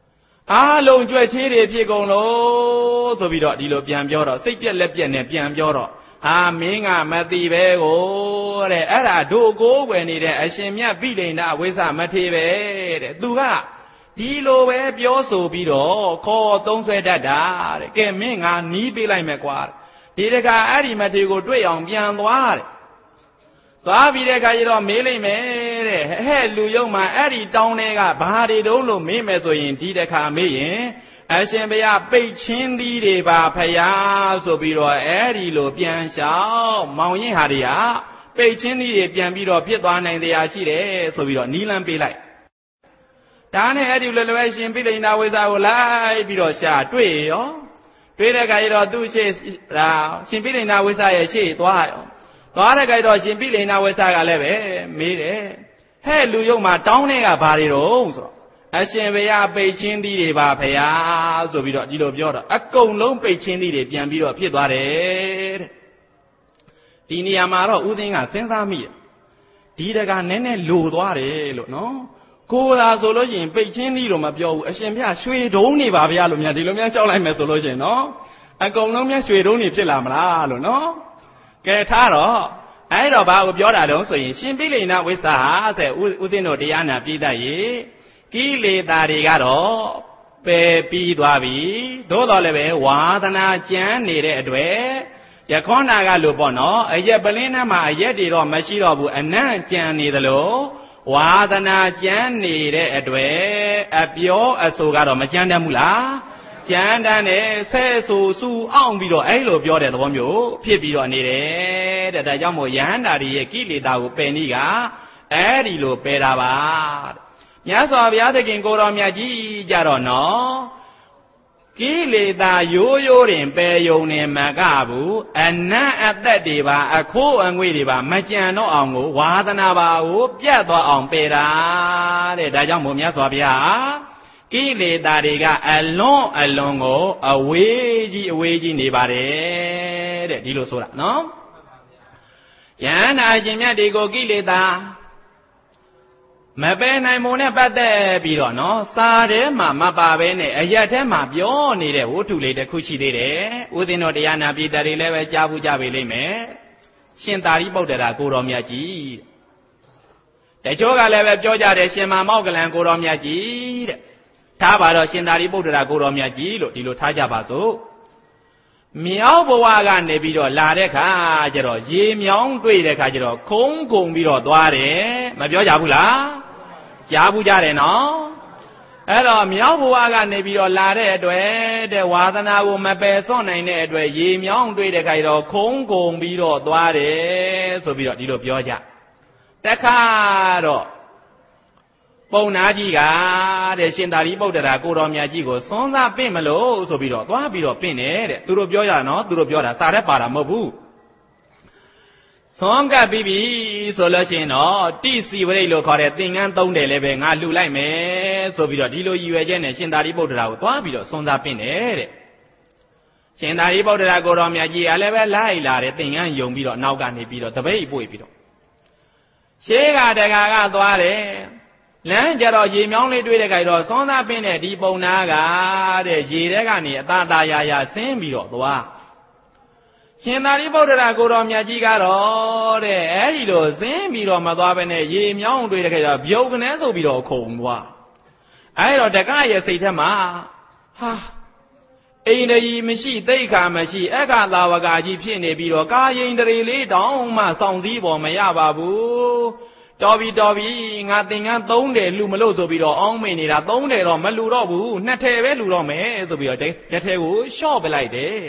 အားလုံးကြွက်ချင်းတွေဖြစ်ကုန်လို့ဆိုပြီးတော့ဒီလိုပြန်ပြောတော့စိတ်ပြက်လက်ပြက်နဲ့ပြန်ပြောတော့ဟာမင်းကမသိပဲကိုတဲ့အဲ့ဒါတို့ကိုးွယ်နေတဲ့အရှင်မြတ်ပိလိန်နာဝိသမထေပဲတဲ့သူကဒီလိုပဲပြောဆိုပြီးတော့ခေါ်သုံးဆွဲတတ်တာတဲ့ကဲမင်းငါနီးပေးလိုက်မယ်ကွာဒီတခါအဲ့ဒီမထေကိုတွေ့အောင်ပြန်သွားတဲ့သွားပြီးတဲ့အခါကျတော့မေးလိုက်မယ်တဲ့ဟဲ့လူယုံမှာအဲ့ဒီတောင်းတဲ့ကဘာတွေတုံးလို့မေးမယ်ဆိုရင်ဒီတခါမေးရင်အရှင်ဘုရားပိတ်ချင်းသီးတွေပါဖယားဆိုပြီးတော့အဲ့ဒီလိုပြန်လျှောက်မောင်ရင်ဟာတွေကပိတ်ချင်းသီးတွေပြန်ပြီးတော့ဖြစ်သွားနိုင်တရားရှိတယ်ဆိုပြီးတော့နီးလန်းပေးလိုက်ဒါနဲ့အဲ့ဒီလိုလည်းရှင်ပိလိန်နာဝိဇာကိုလိုက်ပြီးတော့ရှာတွေ့ရောတွေ့တဲ့အခါကျတော့သူ့ရှေ့ဒါရှင်ပိလိန်နာဝိဇာရဲ့ရှေ့သွားရောသွားတဲ့ခိုက်တော့ရှင်ပိလိန်နာဝိသကလည်းပဲမေးတယ်ဟဲ့လူယုံမှာတောင်းတဲ့ကဘာတွေတော့ဆိုတော့အရှင်ဘုရားပိတ်ချင်းသီးတွေပါဖရာဆိုပြီးတော့ဒီလိုပြောတော့အကုန်လုံးပိတ်ချင်းသီးတွေပြန်ပြီးတော့ဖြစ်သွားတယ်တဲ့ဒီနေရာမှာတော့ဦးသိန်းကစဉ်းစားမိတယ်ဒီတကနည်းနည်းလိုသွားတယ်လို့နော်ကိုယ်သာဆိုလို့ရှိရင်ပိတ်ချင်းသီးလို့မပြောဘူးအရှင်ဘုရားရွှေတုံးနေပါဗျာလို့များဒီလိုများကြောက်လိုက်မယ်ဆိုလို့ရှိရင်နော်အကုန်လုံးများရွှေတုံးနေဖြစ်လာမလားလို့နော်ကဲထားတော့အဲ့တော့ဘာကိုပြောတာတုံးဆိုရင်ရှင်ပိလိန်နာဝိသဟာတဲ့ဦးသိန်းတို့တရားနာပြည်တတ်ရေကိလေသာတွေကတော့ပယ်ပြီးသွားပြီသို့တော်လည်းပဲဝါသနာကြမ်းနေတဲ့အတွက်ယခောနာကလို့ပေါ့နော်အရက်ပလင်းထဲမှာအရက်တွေတော့မရှိတော့ဘူးအနံ့ကြမ်းနေသလိုဝါသနာကြမ်းနေတဲ့အတွက်အပြောအဆိုကတော့မကြမ်းတတ်ဘူးလားကြမ်းတမ်းနဲ့ဆဲဆူဆူအောင်ပြီးတော့အဲ့လိုပြောတဲ့သဘောမျိုးဖြစ်ပြီးတော့နေတယ်တဲ့ဒါကြောင့်မို့ယဟန္တာတွေရဲ့ကိလေသာကိုပယ်နည်းကအဲ့ဒီလိုပယ်တာပါမြတ်စွာဘုရားသခင်ကိုတော်မြတ်ကြီးကြတော့နော်ကိလေသာရိုးရိုးတင်ပယ်ယုံနေမကဘူးအနတ်အသက်တွေပါအခိုးအငွေ့တွေပါမကြံတော့အောင်ကိုဝါသနာပါကိုပြတ်သွားအောင်ပယ်တာတဲ့ဒါကြောင့်မို့မြတ်စွာဘုရားကိလေသာတွေကအလွန်အလွန်ကိုအဝေးကြီးအဝေးကြီးနေပါတယ်တဲ့ဒီလိုဆိုတာနော်ယန္တာရှင်မြတ်တွေကိုကိလေသာမပယ်နိုင်မုံနဲ့ပတ်သက်ပြီးတော့နော်စာထဲမှာမပါဘဲနဲ့အရက်ထဲမှာပြောနေတဲ့ဝတ္ထုလေးတစ်ခုရှိသေးတယ်ဦးဇင်းတော်တရားနာပြည်တယ်လည်းပဲကြားဘူးကြပြီလိမ့်မယ်ရှင်သာရိပုတ္တရာကိုတော်မြတ်ကြီးတချို့ကလည်းပဲပြောကြတယ်ရှင်မောက္ကလန်ကိုတော်မြတ်ကြီးတဲ့ထားပါတော့ရှင်သာရိပုတ္တရာကိုတော်မြတ်ကြီးလို့ဒီလိုထားကြပါစို့မြောက်ဘဝကနေပြီးတော့လာတဲ့ခါကျတော့ရေမြောင်းတွေ့တဲ့ခါကျတော့ခုံးကုန်ပြီးတော့သွားတယ်မပြောကြဘူးလားကြားဘူးကြတယ်နော်အဲ့တော့မြောက်ဘဝကနေပြီးတော့လာတဲ့အတွက်တဲ့ဝါသနာကိုမပယ်စွန့်နိုင်တဲ့အတွက်ရေမြောင်းတွေ့တဲ့ခါကျတော့ခုံးကုန်ပြီးတော့သွားတယ်ဆိုပြီးတော့ဒီလိုပြောကြတခါတော့ပုံနာကြီးကတဲ့ရှင်သာရိပုတ္တရာကိုတော်မြတ်ကြီးကိုစွန်းစားပင့်မလို့ဆိုပြီးတော့သွားပြီးတော့ပင့်တယ်တဲ့သူတို့ပြောရနော်သူတို့ပြောတာစာရက်ပါတာမဟုတ်ဘူးစွန်းကပ်ပြီးပြီဆိုလို့ရှိရင်တော့တိစီဝရိတ်လို့ခေါ်တဲ့သင်္ကန်းသုံးတယ်လည်းပဲငါလှူလိုက်မယ်ဆိုပြီးတော့ဒီလိုရည်ရွယ်ချက်နဲ့ရှင်သာရိပုတ္တရာကိုသွားပြီးတော့စွန်းစားပင့်တယ်တဲ့ရှင်သာရိပုတ္တရာကိုတော်မြတ်ကြီးကလည်းပဲလိုက်လာတယ်သင်္ကန်းယုံပြီးတော့နောက်ကနေပြီးတော့တပိတ်ပွေပြီးတော့ရှေးကတကာကသွားတယ်လမ်းကြတော့ရေမြောင်းလေးတွေ့တဲ့ခိုင်တော့စွန်းသားပင်းတဲ့ဒီပုံနာကတဲ့ရေထဲကနေအသာသာရာရာဆင်းပြီးတော့သွားရှင်သာရိပုတ္တရာကိုတော်မြတ်ကြီးကတော့တဲ့အဲ့ဒီလိုဆင်းပြီးတော့မသွားဘဲနဲ့ရေမြောင်းတွေ့တဲ့ခိုင်တော့ပြုတ်ကနေဆိုပြီးတော့ခုံသွားအဲ့တော့တကရဲ့စိတ်ထဲမှာဟာအိန္ဒြေမရှိသိက္ခာမရှိအခါသာဝကကြီးဖြစ်နေပြီးတော့ကာယိန္ဒြေလေးတောင်းမှစောင့်စည်းပေါ်မရပါဘူးတော်ပြီတော်ပြီငါသင်္ကန်းသုံးတယ်လူမလို့ဆိုပြီးတော့အောင်းမိနေတာသုံးတယ်တော့မလူတော့ဘူးနှစ်ထည်ပဲလူတော့မယ်ဆိုပြီးတော့တစ်ထည်ကိုလျှော့ပလိုက်တယ်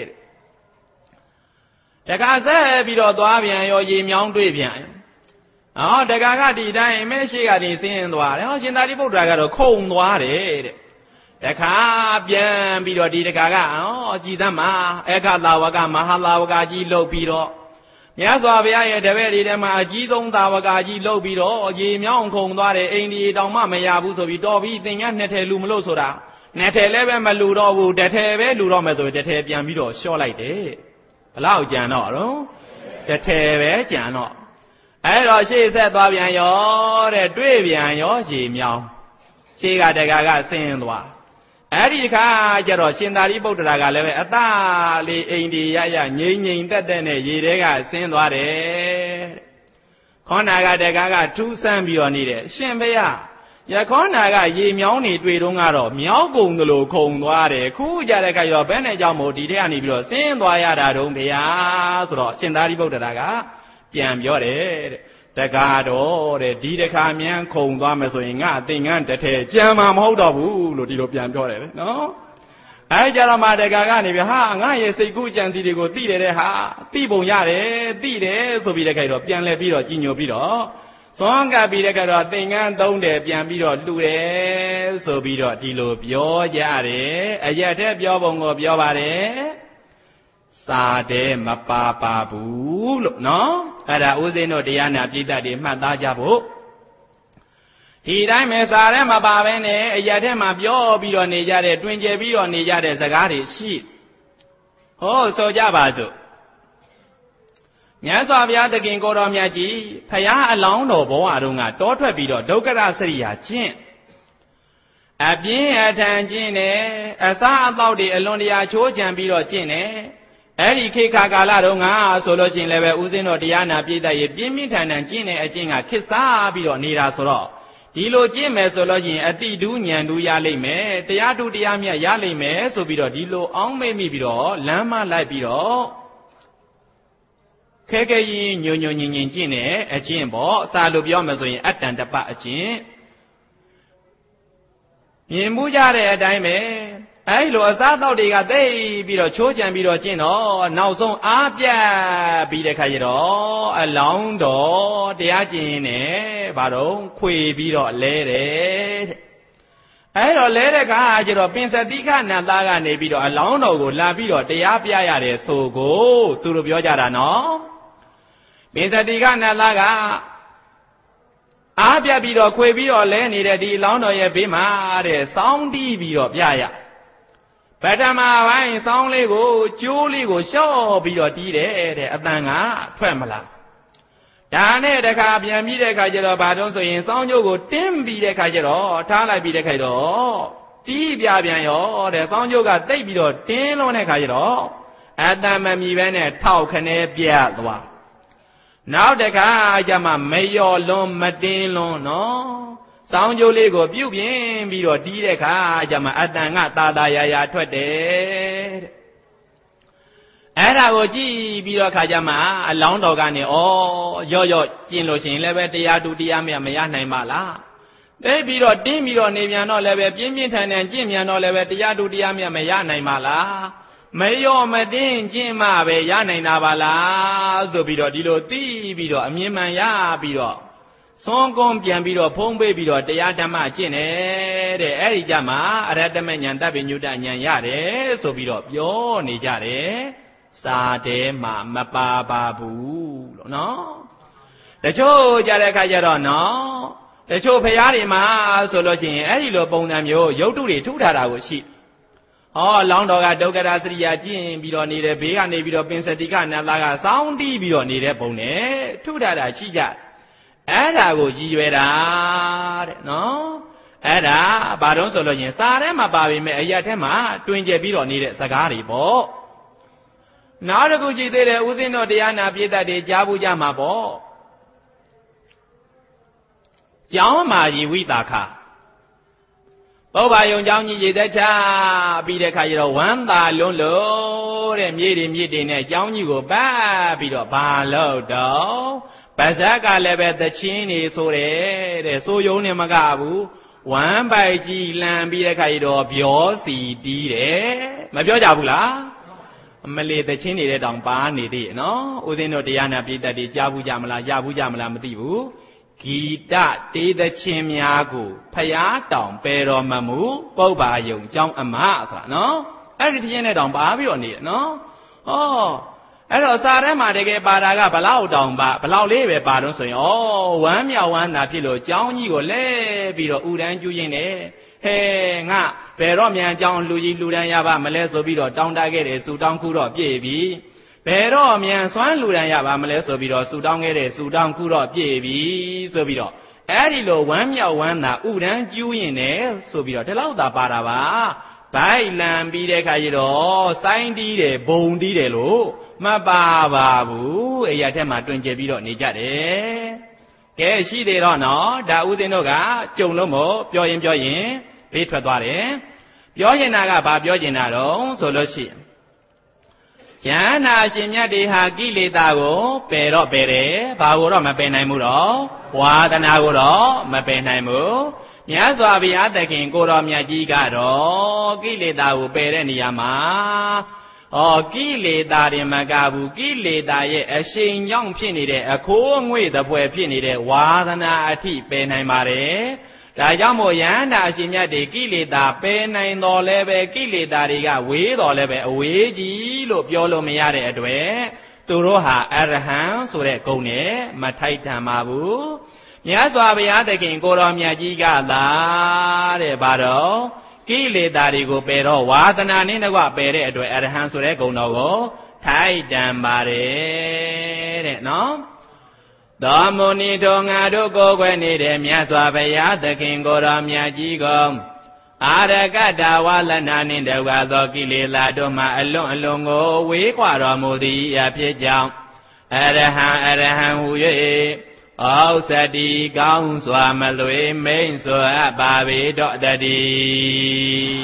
တခါဆက်ပြီးတော့သွားပြန်ရောရေမြောင်းတွေ့ပြန်ဟောတခါကဒီတိုင်းမဲရှိကနေဆင်းသွားတယ်ဟောရှင်သာရိပုတ္တရာကတော့ခုံသွားတယ်တဲ့တခါပြန်ပြီးတော့ဒီတခါကဟောကြည်သမ်းမှာအခသာဝကမဟာသာဝကကြီးလှုပ်ပြီးတော့မြတ်စွာဘုရားရဲ့တပည့်တွေထဲမှာအကြီးဆုံးသာဝကကြီးလှုပ်ပြီးတော့ရေမြောင်းခုံသွားတယ်အိန္ဒိယတောင်မှမရဘူးဆိုပြီးတော်ပြီးသင်္ကန်းနှစ်ထည်လူမလို့ဆိုတာနှစ်ထည်လည်းပဲမလူတော့ဘူးတစ်ထည်ပဲလူတော့မယ်ဆိုရင်တစ်ထည်ပြန်ပြီးတော့လျှော့လိုက်တယ်ဘလောက်ကြံတော့တော့တစ်ထည်ပဲကြံတော့အဲ့တော့ရှေ့ဆက်သွားပြန်ရောတဲ့တွေ့ပြန်ရောရေမြောင်းရှေ့ကတကာကဆင်းသွားအဲ့ဒီခါကျတော့ရှင်သာရိပုတ္တရာကလည်းပဲအသားလေးအိမ်ဒီရရငိမ့်ငိမ့်တက်တက်နဲ့ရေထဲကဆင်းသွားတယ်ခေါနာကတကားကထူးဆန်းပြီးတော့နေတယ်ရှင်ဖေယရခေါနာကရေမြောင်းနေတွေ့တော့ကတော့မြောက်ကုန်သလိုခုံသွားတယ်ခုကြတဲ့ခါရောဘယ်နဲ့ကြောင့်မို့ဒီထဲကနေပြီးတော့ဆင်းသွားရတာတုံးဖေယဆိုတော့ရှင်သာရိပုတ္တရာကပြန်ပြောတယ်တဲ့တကားတော့တဲ့ဒီတခါမြန်းခုံသွားမယ်ဆိုရင်ငါအသင်္ကန်းတစ်ထည်ကြံမှာမဟုတ်တော့ဘူးလို့ဒီလိုပြန်ပြောတယ်နော်အဲကြတော့မှတကားကနေပြဟာငါရဲ့စိတ်ကူးကြံစီတွေကိုသိတယ်တဲ့ဟာသိပုံရတယ်သိတယ်ဆိုပြီးတဲ့ခိုင်တော့ပြန်လဲပြီးတော့ကြီးညိုပြီးတော့သွန်ကပ်ပြီးတဲ့ခိုင်တော့သင်္ကန်းသုံးတယ်ပြန်ပြီးတော့လှူတယ်ဆိုပြီးတော့ဒီလိုပြောကြတယ်အရက်တဲ့ပြောပုံကိုပြောပါတယ်စာတဲ့မပါပါဘူးလို့နော်အဲ့ဒါဦးဇင်းတို့တရားနာပိဋကတ်တွေမှတ်သားကြဖို့ဒီတိုင်းပဲစာတဲ့မပါဘဲနဲ့အရာထဲမှာပြောပြီးတော့နေကြတဲ့တွင်ကျယ်ပြီးတော့နေကြတဲ့စကားတွေရှိဟောဆိုကြပါစို့မြတ်စွာဘုရားသခင်ကိုတော်မြတ်ကြီးဖယားအလောင်းတော်ဘဝတုန်းကတောထွက်ပြီးတော့ဒုက္ခရစရိယာကျင့်အပြင်းအထန်ကျင့်တယ်အစားအသောက်တွေအလွန်တရာချိုးချံပြီးတော့ကျင့်တယ်အဲ့ဒီခေတ်ခါကာလတုန်းကဆိုလို့ရှိရင်လည်းပဲဦးဇင်းတော်တရားနာပြည့်တဲ့ရပြင်းပြင်းထန်ထန်ကျင့်တဲ့အကျင့်ကခေတ်စားပြီးတော့နေတာဆိုတော့ဒီလိုကျင့်မယ်ဆိုလို့ရှိရင်အတိတူးဉာဏ်တူးရလိမ့်မယ်တရားတူတရားမြတ်ရလိမ့်မယ်ဆိုပြီးတော့ဒီလိုအောင်းမိတ်မိပြီးတော့လမ်းမလိုက်ပြီးတော့ခဲခဲရင်ညုံညုံညင်ညင်ကျင့်တယ်အကျင့်ပေါ့စာလို့ပြောမယ်ဆိုရင်အတ္တန်တပအကျင့်မြင်မှုကြတဲ့အတိုင်းပဲအဲလိုအစားတောက်တွေကသိပြီးတော့ချိုးချံပြီးတော့ကျင့်တော့နောက်ဆုံးအားပြတ်ပြီးတဲ့ခါကျတော့အလောင်းတော်တရားကျင့်နေဘာတော့ခွေပြီးတော့လဲတယ်အဲတော့လဲတဲ့ခါကျတော့ပင်စတိခနတ်သားကနေပြီးတော့အလောင်းတော်ကိုလာပြီးတော့တရားပြရတယ်ဆိုကိုသူတို့ပြောကြတာနော်ပင်စတိခနတ်သားကအားပြတ်ပြီးတော့ခွေပြီးတော့လဲနေတဲ့ဒီအလောင်းတော်ရဲ့ဘေးမှာတဲ့စောင်းတီးပြီးတော့ပြရပထမပိုင်းစောင်းလေးကိုကျိုးလေးကိုလျှော့ပြီးတော့တီးတယ်တဲ့အတန်ကထွက်မလားဒါနဲ့တခါပြန်ပြီးတဲ့ခါကျတော့ဘာတော့ဆိုရင်စောင်းကျိုးကိုတင်းပြီးတဲ့ခါကျတော့ထားလိုက်ပြီးတဲ့ခါကျတော့တီးပြပြန်ရောတဲ့စောင်းကျိုးကတိတ်ပြီးတော့တင်းလုံးတဲ့ခါကျတော့အတန်မမီပဲနဲ့ထောက်ခနဲပြတ်သွားနောက်တခါကျမှမလျော်လွန်မတင်းလွန်နော်စောင်းကျိုးလေးကိုပြုတ်ပြင်းပြီးတော့တီးတဲ့ခါကျမှအတန်ကသာသာရာရာထွက်တယ်တဲ့အဲ့ဒါကိုကြည့်ပြီးတော့ခါကျမှအလောင်းတော်ကနေဩရော့ရော့ကျင်လို့ရှိရင်လည်းပဲတရားတူတရားမြတ်မရနိုင်ပါလားသိပြီးတော့တင်းပြီးတော့နေပြန်တော့လည်းပဲပြင်းပြင်းထန်ထန်ကျင့်မြန်တော့လည်းပဲတရားတူတရားမြတ်မရနိုင်ပါလားမရောမတင်းကျင့်မှပဲရနိုင်တာပါလားဆိုပြီးတော့ဒီလိုသိပြီးတော့အမြင်မှန်ရပြီးတော့သွန်ကုန်းပြန်ပြီးတော့ဖုံးပေးပြီးတော့တရားဓမ္မကျင့်တယ်တဲ့အဲ့ဒီကြမှာအရဟတမဉာဏ်တပ်ပိညုတဉာဏ်ရတယ်ဆိုပြီးတော့ပြောနေကြတယ်စာတဲမှာမပါပါဘူးလို့နော်တချို့ကြတဲ့အခါကျတော့နော်တချို့ဖရားတွေမှာဆိုလို့ရှိရင်အဲ့ဒီလိုပုံစံမျိုးရုပ်တုတွေထုထားတာကိုရှိဩလောင်းတော်ကဒုက္ခရစရိယာကျင့်ပြီးတော့နေတယ်ဘေးကနေပြီးတော့ပင်စတိကနတ်သားကစောင်းတီးပြီးတော့နေတဲ့ပုံနဲ့ထုထားတာရှိကြအဲ့ဒါကိုရည်ရွယ်တာတဲ့နော်အဲ့ဒါဘာတော့ဆိုလို့ရင်စာထဲမှာပါပေမဲ့အရာထဲမှာတွင်ကျယ်ပြီးတော့နေတဲ့စကားတွေပေါ့နောက်တစ်ခုကြည့်သေးတယ်ဦးဇင်းတို့တရားနာပြည့်တတ်တွေကြားဘူးကြမှာပေါ့ကျောင်းမာရီဝိတာခပုဗ္ဗယုံကျောင်းကြီးရေသက်ချပြီးတဲ့ခါကျတော့ဝမ်းသာလွန်းလို့တဲ့မြေတွေမြစ်တွေနဲ့ကျောင်းကြီးကိုပတ်ပြီးတော့ဘာလို့တော့ပါဇက်ကလည်းပဲသချင်းနေဆိုတယ်တဲ့ဆိုယုံနေမကဘူးဝမ်းပိုက်ကြီးလန်ပြီးတဲ့ခါကျတော့ပြောစီတီးတယ်မပြောကြဘူးလားအမလေးသချင်းနေတဲ့တောင်ပါနေသေးရဲ့နော်ဦးဇင်းတို့တရားနာပြည့်တတ်တွေကြားဘူးကြမလားရဘူးကြမလားမသိဘူးဂီတတေးသချင်းများကိုဖျားတောင်ပယ်တော်မမူပုဗ္ဗာယုံကျောင်းအမဆိုတာနော်အဲ့ဒီတင်းနဲ့တောင်ပါပြီးတော့နေတယ်နော်ဟောအဲ့တော့စာထဲမှာတကယ်ပါတာကဘလောက်တောင်ပါဘလောက်လေးပဲပါတော့ဆိုရင်ဩဝမ်းမြောက်ဝမ်းသာဖြစ်လို့ကျောင်းကြီးကိုလဲပြီးတော့ဥဒန်းကျူးရင်းနဲ့ဟဲငါဘယ်တော့မြန်ကျောင်းလူကြီးလူတန်းရပါမလဲဆိုပြီးတော့တောင်းတခဲ့တယ်စူတောင်းခုတော့ပြည့်ပြီဘယ်တော့မြန်စွမ်းလူတန်းရပါမလဲဆိုပြီးတော့စူတောင်းခဲ့တယ်စူတောင်းခုတော့ပြည့်ပြီဆိုပြီးတော့အဲ့ဒီလိုဝမ်းမြောက်ဝမ်းသာဥဒန်းကျူးရင်းနဲ့ဆိုပြီးတော့ဒီလောက်သာပါတာပါဘိုင်လံပြီးတဲ့ခါကျတော့စိုင်းတီးတယ်ဘုံတီးတယ်လို့မပါပါဘူးအိယာထက်မှာတွင်ကျပြီးတော့နေကြတယ်ကဲရှိသေးတော့နော်ဒါဦးဇင်းတို့ကကြုံလို့မို့ပြောရင်ပြောရင်ဘေးထွက်သွားတယ်ပြောရင်တာကဘာပြောကျင်တာတော့ဆိုလို့ရှိရင်ယန္နာရှင်မြတ်တွေဟာကိလေသာကိုပယ်တော့ပယ်တယ်ဘာကိုတော့မပယ်နိုင်ဘူးတော့ဝါဒနာကိုတော့မပယ်နိုင်ဘူးမြတ်စွာဘုရားသခင်ကိုတော်မြတ်ကြီးကတော့ကိလေသာကိုပယ်တဲ့နေရာမှာဩကိလေသာတွေမကဘူးကိလေသာရဲ့အရှိန်ကြောင့်ဖြစ်နေတဲ့အခိုးအငွေ့တပွဲဖြစ်နေတဲ့ဝါဒနာအထိပယ်နိုင်ပါတယ်ဒါကြောင့်မို့ယန္တာအရှင်မြတ်တွေကိလေသာပယ်နိုင်တော်လဲပဲကိလေသာတွေကဝေးတော်လဲပဲအဝေးကြီးလို့ပြောလို့မရတဲ့အတွက်သူတို့ဟာအရဟံဆိုတဲ့ဂုဏ်နဲ့မထိုက်တန်ပါဘူးမြတ်စွာဘုရားသခင်ကိုတော်မြတ်ကြီးကသာတဲ့ဘာတော့ကိလေသာတွေကိုပယ်တော့ဝါသနာနဲ့တကွပယ်တဲ့အတွက်အရဟံဆိုတဲ့ဂုဏ်တော်ကိုထိုက်တန်ပါတယ်တဲ့နော်သောမုနိတော်ငါတို့ကိုယ်ွယ်နေတဲ့မြတ်စွာဘုရားသခင်ကိုယ်တော်မြတ်ကြီးကိုအာရကတဝါလနာနှင့်တကွသောကိလေသာတို့မှအလွန်အလွန်ကိုဝေးကွာတော်မူသည်အဖြစ်ကြောင့်အရဟံအရဟံဟူ၍ဩစတိကောင်းစွာမလွေမိန်ဆိုအပ်ပါပေတော့တည်း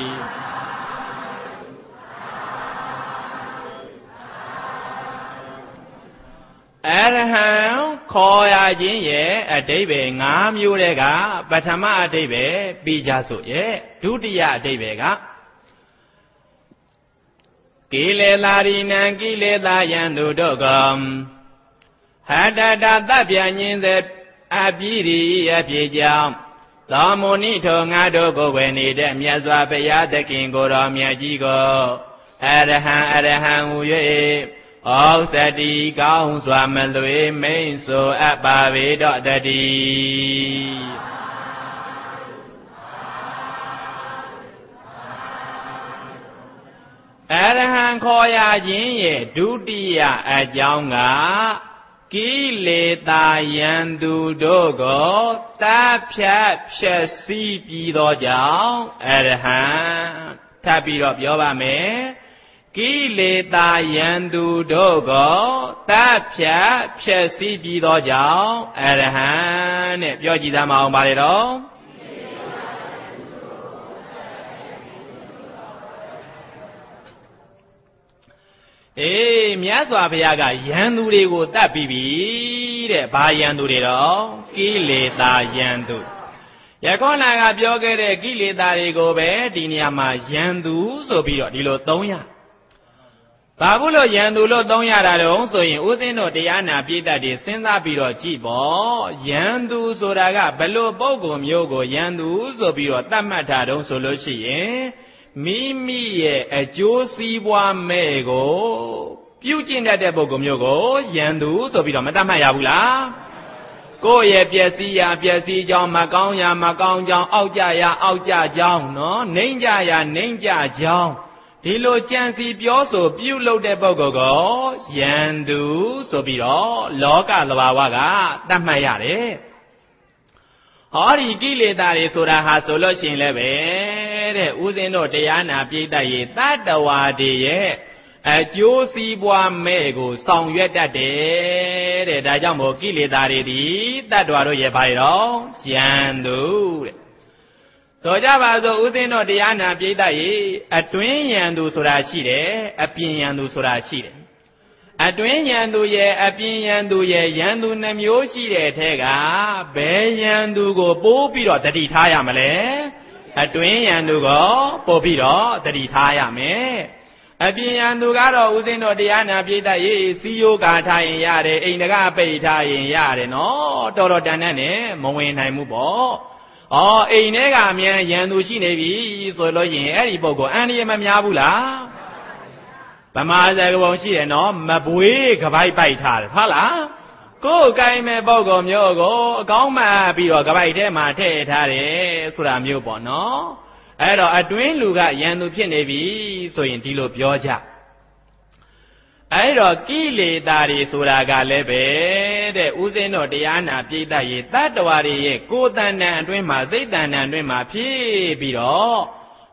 အရဟံခေါ်ရခြင်းရဲ့အဓိပ္ပာယ်၅မျိုးတည်းကပထမအဓိပ္ပာယ်ပြီးကြစို့ရဲ့ဒုတိယအဓိပ္ပာယ်ကကိလေသာရိနံကိလေသာယံသူတို့ကဟတတသဗ္ဗညင်းသည်အပြည်ရိအဖြစ်ကြောင့်သောမုနိထောငါတို့ကိုယ်ွယ်နေတဲ့မြတ်စွာဘုရားသခင်ကိုယ်တော်မြတ်ကြီးကိုအရဟံအရဟံဟူ၍ဩစတိကောင်းစွာမလွေမိန်ဆိုအပ်ပါပေတော့တည်းအရဟံခေါ်ရခြင်းရဲ့ဒုတိယအကြောင်းကကိလေသာယံသူတို့ကိုတပ်ဖြတ်ဖြည့်စည်းပြီးသောကြောင့်အရဟံထပ်ပြီးတော့ပြောပါမယ်ကိလေသာယံသူတို့ကိုတပ်ဖြတ်ဖြည့်စည်းပြီးသောကြောင့်အရဟံနဲ့ပြောကြည့်သားမအောင်ပါလေတော့အေးမြတ်စွာဘုရားကယံသူတွေကိုတတ်ပြီးပြီတဲ့ဘာယံသူတွေတော့ကိလေသာယံသူယခေါနာကပြောခဲ့တဲ့ကိလေသာတွေကိုပဲဒီနေရာမှာယံသူဆိုပြီးတော့ဒီလိုသုံးရဘာဘူးလို့ယံသူလို့သုံးရတာတုံးဆိုရင်ဥစဉ်တို့တရားနာပြိတ္တတွေစဉ်းစားပြီးတော့ကြည့်ပေါ့ယံသူဆိုတာကဘလို့ပုဂ္ဂိုလ်မျိုးကိုယံသူဆိုပြီးတော့သတ်မှတ်တာတုံးဆိုလို့ရှိရင်မိမိရဲ့အကျိုးစီးပွားမဲ့ကိုပြုကျင့်တတ်တဲ့ပုဂ္ဂိုလ်မျိုးကိုယံသူဆိုပြီးတော့မသတ်မှတ်ရဘူးလားကိုယ့်ရဲ့ပျက်စီးရာပျက်စီးကြောင်းမကောင်းရာမကောင်းကြောင်းအောက်ကြရာအောက်ကြကြောင်းနော်နှိမ့်ကြရာနှိမ့်ကြကြောင်းဒီလိုကြံစီပြောဆိုပြုလုပ်တဲ့ပုဂ္ဂိုလ်ကိုယံသူဆိုပြီးတော့လောကသဘာဝကသတ်မှတ်ရတယ်ဟောဒီကိလေသာတွေဆိုတာဟာဆိုလို့ရှိရင်လည်းပဲတဲ့ဥစဉ်တို့တရားနာပြိတ္တရေတတ္တဝါတွေရဲ့အကျိုးစီးပွားမဲ့ကိုဆောင်ရွက်တတ်တယ်တဲ့ဒါကြောင့်မို့ကိလေသာတွေဒီတတ္တဝါတို့ရဲ့ဘာရောယံသူတဲ့ဆိုကြပါစို့ဥစဉ်တို့တရားနာပြိတ္တရေအတွင်းယံသူဆိုတာရှိတယ်အပြင်ယံသူဆိုတာရှိတယ်အတွင်းယံသူရဲ့အပြင်ယံသူရဲ့ယံသူနှမျိုးရှိတဲ့ထဲကဘယ်ယံသူကိုပိုးပြီးတော့တတိထားရမလဲအတွင်းယံသူကိုပို့ပြီးတော့တတိထားရမယ်အပြင်ယံသူကတော့ဥစဉ်တို့တရားနာပြိတ္တရေစီယိုကာထားရင်ရတယ်အိမ်တကပိတ်ထားရင်ရတယ်နော်တော်တော်တန်တန်နဲ့မဝင်နိုင်ဘူးပေါ့ဩအိမ်ထဲကအမြန်ယံသူရှိနေပြီဆိုလို့ရင်အဲ့ဒီပုဂ္ဂိုလ်အန္တရာယ်မများဘူးလားဗမာစကားပုံရှိတယ်နော်မပွေးကပိုက်ပိုက်ထားတယ်ဟုတ်လားကိုယ်ကိုင်းမဲ့ပုဂ္ဂိုလ်မျိုးကိုအကောင်းမှပြီးတော့ကပိုက်ထဲမှာထည့်ထားတယ်ဆိုတာမျိုးပေါ့နော်အဲ့တော့အတွင်းလူကယံသူဖြစ်နေပြီဆိုရင်ဒီလိုပြောကြအဲ့တော့ကိလေသာတွေဆိုတာကလည်းပဲတဲ့ဥစဉ်တော့တရားနာပြိတ္တရေတတ္တဝါတွေရဲ့ကိုယ်တဏ္ဍာအတွင်းမှာစိတ်တဏ္ဍာအတွင်းမှာဖြစ်ပြီးတော့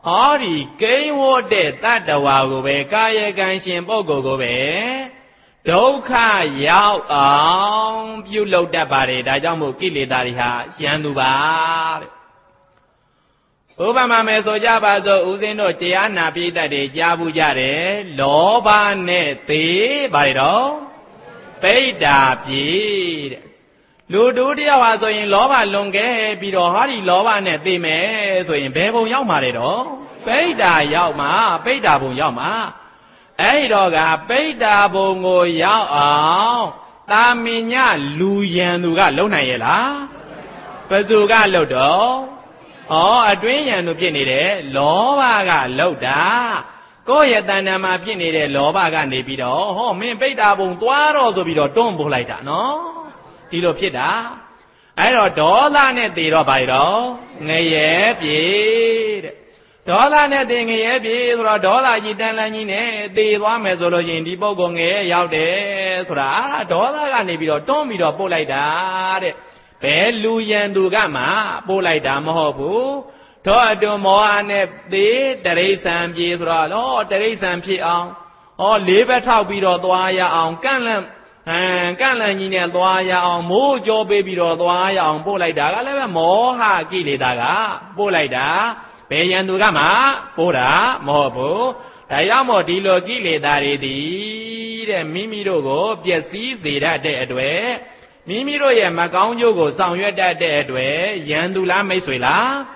ဟောဒီကိန်းဝတ်တဲ့တတ္တဝါကိုပဲကာယကံရှင်ပုဂ္ဂိုလ်ကိုပဲဒုက္ခရောက်အောင်ပြုလုပ်တတ်ပါတယ်ဒါကြောင့်မို့ကိလေသာတွေဟာရန်သူပါတဲ့ဥပမာမယ်ဆိုကြပါစို့ဦးဇင်းတို့တရားနာပိဋကတွေကြားဘူးကြတယ်လောဘနဲ့သေဘာတွေတော့ပိဋကပြေတဲ့လူတူတယောက်ဟာဆိုရင်လောဘလွန်ခဲ့ပြီးတော့ဟာဒီလောဘနဲ့သေမယ်ဆိုရင်ဘယ်ပုံရောက်မှာလဲတော့ပိဋကရောက်မှာပိဋကဘုံရောက်မှာအဲ့တော့ကပိဋကဘုံကိုရောက်အောင်တာမင်ညလူရန်သူကလုံနိုင်ရဲ့လားဘယ်သူကလုံတော့ဩအတွင်းရန်သူဖြစ်နေတယ်လောဘကလုံတာကိုယ့်ရဲ့တဏ္ဍာမှာဖြစ်နေတဲ့လောဘကနေပြီးတော့ဟောမင်းပိဋကဘုံသွားတော့ဆိုပြီးတော့တွန်းပို့လိုက်တာနော်ဒီလိုဖြစ်တာအဲ့တော့ဒေါသနဲ့သေတော့ဘာတော့ငရဲပြေတဲ့ဒေါသနဲ့သေငရဲပြေဆိုတော့ဒေါသကြီးတန်လန်းကြီးနဲ့သေသွားမယ်ဆိုလို့ရင်ဒီပုဂ္ဂိုလ်ငရဲရောက်တယ်ဆိုတာဒေါသကနေပြီးတော့တွန်းပြီးတော့ပို့လိုက်တာတဲ့ဘယ်လူရန်သူကမှပို့လိုက်တာမဟုတ်ဘူးသောအတွမောဟနဲ့သေတရိษံပြေဆိုတော့ဟောတရိษံဖြစ်အောင်ဟောလေးဘက်ထောက်ပြီးတော့သွားရအောင်ကန့်လန့်အမ်ကန့်လန့်ကြီးနဲ့သွားရအောင်မိုးကြောပေးပြီးတော့သွားရအောင်ပို့လိုက်တာကလည်းပဲမောဟကိလေသာကပို့လိုက်တာဘယ်ရန်သူကမှပို့တာမဟုတ်ဘူးဒါကြောင့်မို့ဒီလိုကိလေသာတွေဒီတဲ့မိမိတို့ကိုပျက်စီးစေတတ်တဲ့အတွက်မိမိတို့ရဲ့မကောင်းကျိုးကိုဆောင်ရွက်တတ်တဲ့အတွက်ရန်သူလားမိတ်ဆွေလား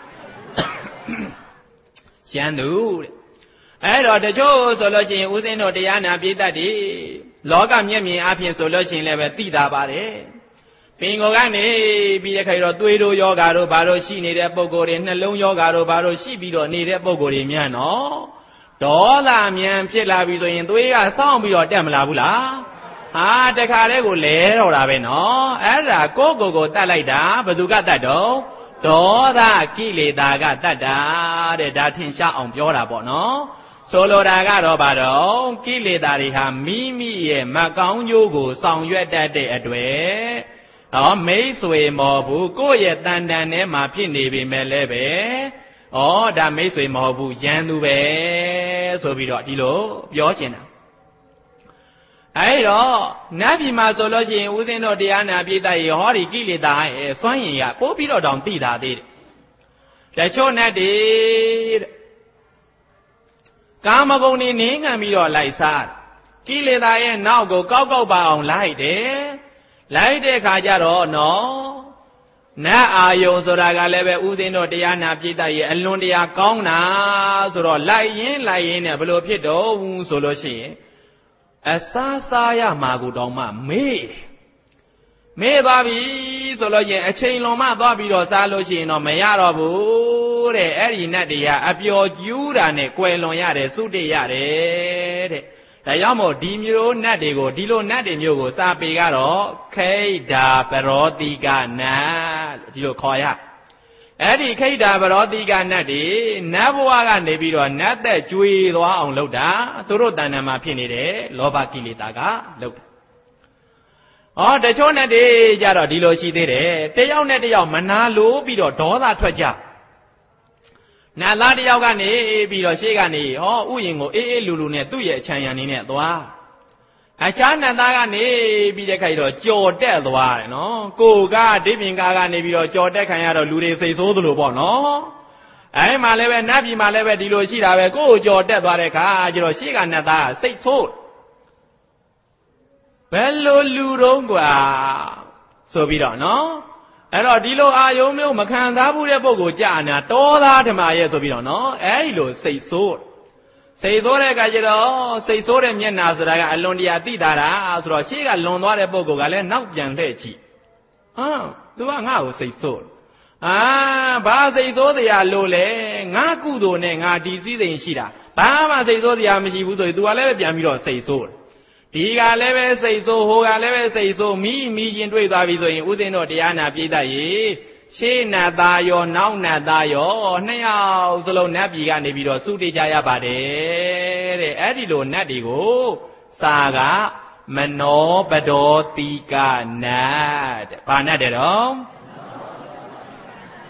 ရန်သူတဲ့အဲ့တော့တချို့ဆိုလို့ရှိရင်ဦးဇင်းတို့တရားနာပိဋကတွေလောကမျက်မြင်အဖြစ်ဆိုလို့ရှိရင်လည်းပဲသိတာပါတယ်ပင်ကိုကနေပြီးတဲ့ခါကျတော့သွေးတို့ယောဂါတို့ဘာလို့ရှိနေတဲ့ပုံကိုယ်တွေနှလုံးယောဂါတို့ဘာလို့ရှိပြီးတော့နေတဲ့ပုံကိုယ်တွေမြန်နော်ဒေါသမြန်ဖြစ်လာပြီဆိုရင်သွေးကစောင့်ပြီးတော့တက်မလာဘူးလားဟာတခါတည်းကိုလဲတော့တာပဲနော်အဲ့ဒါကိုကိုကိုတတ်လိုက်တာဘယ်သူကတတ်တော့ဒေါသကိလေသာကတတ်တာတဲ့ဒါထင်ရှားအောင်ပြောတာပေါ့နော်ဆိုလိုတာကတော့ဘာတော့ကိလေသာတွေဟာမိမိရဲ့မကောင်းကျိုးကိုဆောင်ရွက်တတ်တဲ့အတွေ့ဟောမိတ်ဆွေမဟုတ်ဘူးကိုယ့်ရဲ့တန်တန်ထဲမှာဖြစ်နေပြီမဲ့လည်းပဲဩဒါမိတ်ဆွေမဟုတ်ဘူးရန်သူပဲဆိုပြီးတော့ဒီလိုပြောချင်တာအဲ့တော့နတ်ပြည်မှာဆိုလို့ရှိရင်ဦးဇင်းတို့တရားနာပိဋကရေဟောဒီကိလေသာရဲ့စွန့်ရင်ကပို့ပြီးတော့တောင်သိတာသေးတယ်တချို့နတ်တွေတဲ့ကာမဂုဏ်နေနင်းငံပြီးတော့လိုက်စားကိလေသာရဲ့နောက်ကိုကောက်ကောက်ပါအောင်လိုက်တယ်လိုက်တဲ့ခါကျတော့နော်နတ်အာယုံဆိုတာကလည်းပဲဦးဇင်းတို့တရားနာပိဋကရေအလွန်တရာကောင်းတာဆိုတော့လိုက်ရင်လိုက်ရင်နဲ့ဘယ်လိုဖြစ်တော့ဘူးဆိုလို့ရှိရင်အစားစားရမှာကိုတောင်မှမေးမေးသွားပြီဆိုလို့ရင်အချိန်လွန်မှသွားပြီးတော့စားလို့ရှိရင်တော့မရတော့ဘူးတဲ့အဲ့ဒီနတ်တွေကအပျော်ကျူးတာနဲ့ကွယ်လွန်ရတယ်သုတေရတယ်တဲ့ဒါကြောင့်မို့ဒီမျိုးနတ်တွေကိုဒီလိုနတ်တွေမျိုးကိုစာပေကတော့ခိဒ္ဓပရောတိကနတ်ဒီလိုခေါ်ရအဲ့ဒီခိဒ္ဓပရောတိကနတ်တွေနတ်ဘဝကနေပြီးတော့နတ်သက်ကြွေသွားအောင်လုပ်တာသူတို့တဏ္ဍာမှာဖြစ်နေတဲ့လောဘကိလေသာကလုပ်တာဩတချို့နဲ့တည်းကြတော့ဒီလိုရှိသေးတယ်တယောက်နဲ့တယောက်မနာလို့ပြီးတော့ဒေါသထွက်ကြနတ်သားတယောက်ကနေပြီးတော့ရှေ့ကနေဟောဥယျင်ကိုအေးအေးလူလူနဲ့သူ့ရဲ့အချမ်းရံနေနဲ့သွားအခြားနတ်သားကနေပြီးတဲ့ခိုက်တော့ကြော်တက်သွားတယ်နော်ကိုကဒိဗင်ကာကနေပြီးတော့ကြော်တက်ခံရတော့လူတွေစိတ်ဆိုးသလိုပေါ့နော်အဲ့မှာလည်းပဲနတ်ပြည်မှာလည်းပဲဒီလိုရှိတာပဲကိုကိုကြော်တက်သွားတဲ့ခါကျတော့ရှေ့ကနတ်သားစိတ်ဆိုးဘယ်လိုလူတုံးกว่าဆိုပြီးတော့နော်အဲ့တော့ဒီလိုအာယုံမျိုးမခံစားဘူးတဲ့ပုဂ္ဂိုလ်ကြာနာတောသားဓမ္မရဲ့ဆိုပြီးတော့နော်အဲ့ဒီလိုစိတ်ဆိုးစိတ်ဆိုးတဲ့အခါကျတော့စိတ်ဆိုးတဲ့မျက်နှာဆိုတာကအလွန်တရာသိတာဆိုတော့ရှေ့ကလွန်သွားတဲ့ပုဂ္ဂိုလ်ကလည်းနောက်ပြန်လှည့်ကြည့်ဟမ်သူကငါ့ကိုစိတ်ဆိုးအာဘာစိတ်ဆိုးတရားလို့လဲငါကုသိုလ်နဲ့ငါဒီစည်းစိမ်ရှိတာဘာမှစိတ်ဆိုးတရားမရှိဘူးဆိုရင် तू ကလည်းပြန်ပြီးတော့စိတ်ဆိုးဒီကလည်းပဲစိတ်ဆိုးဟိုကလည်းပဲစိတ်ဆိုးမိမိချင်းတွေ့သွားပြီဆိုရင်ဥစဉ်တော့တရားနာပြိတ္တရေရှေးနတ်သားရောနောက်နတ်သားရောနှစ်ယောက်စလုံးနတ်ပြည်ကနေပြီးတော့စုတေကြရပါတယ်တဲ့အဲ့ဒီလိုနတ်တွေကိုစာကမနောပဒောတိကနတ်တဲ့ဘာနတ်တဲ့တော့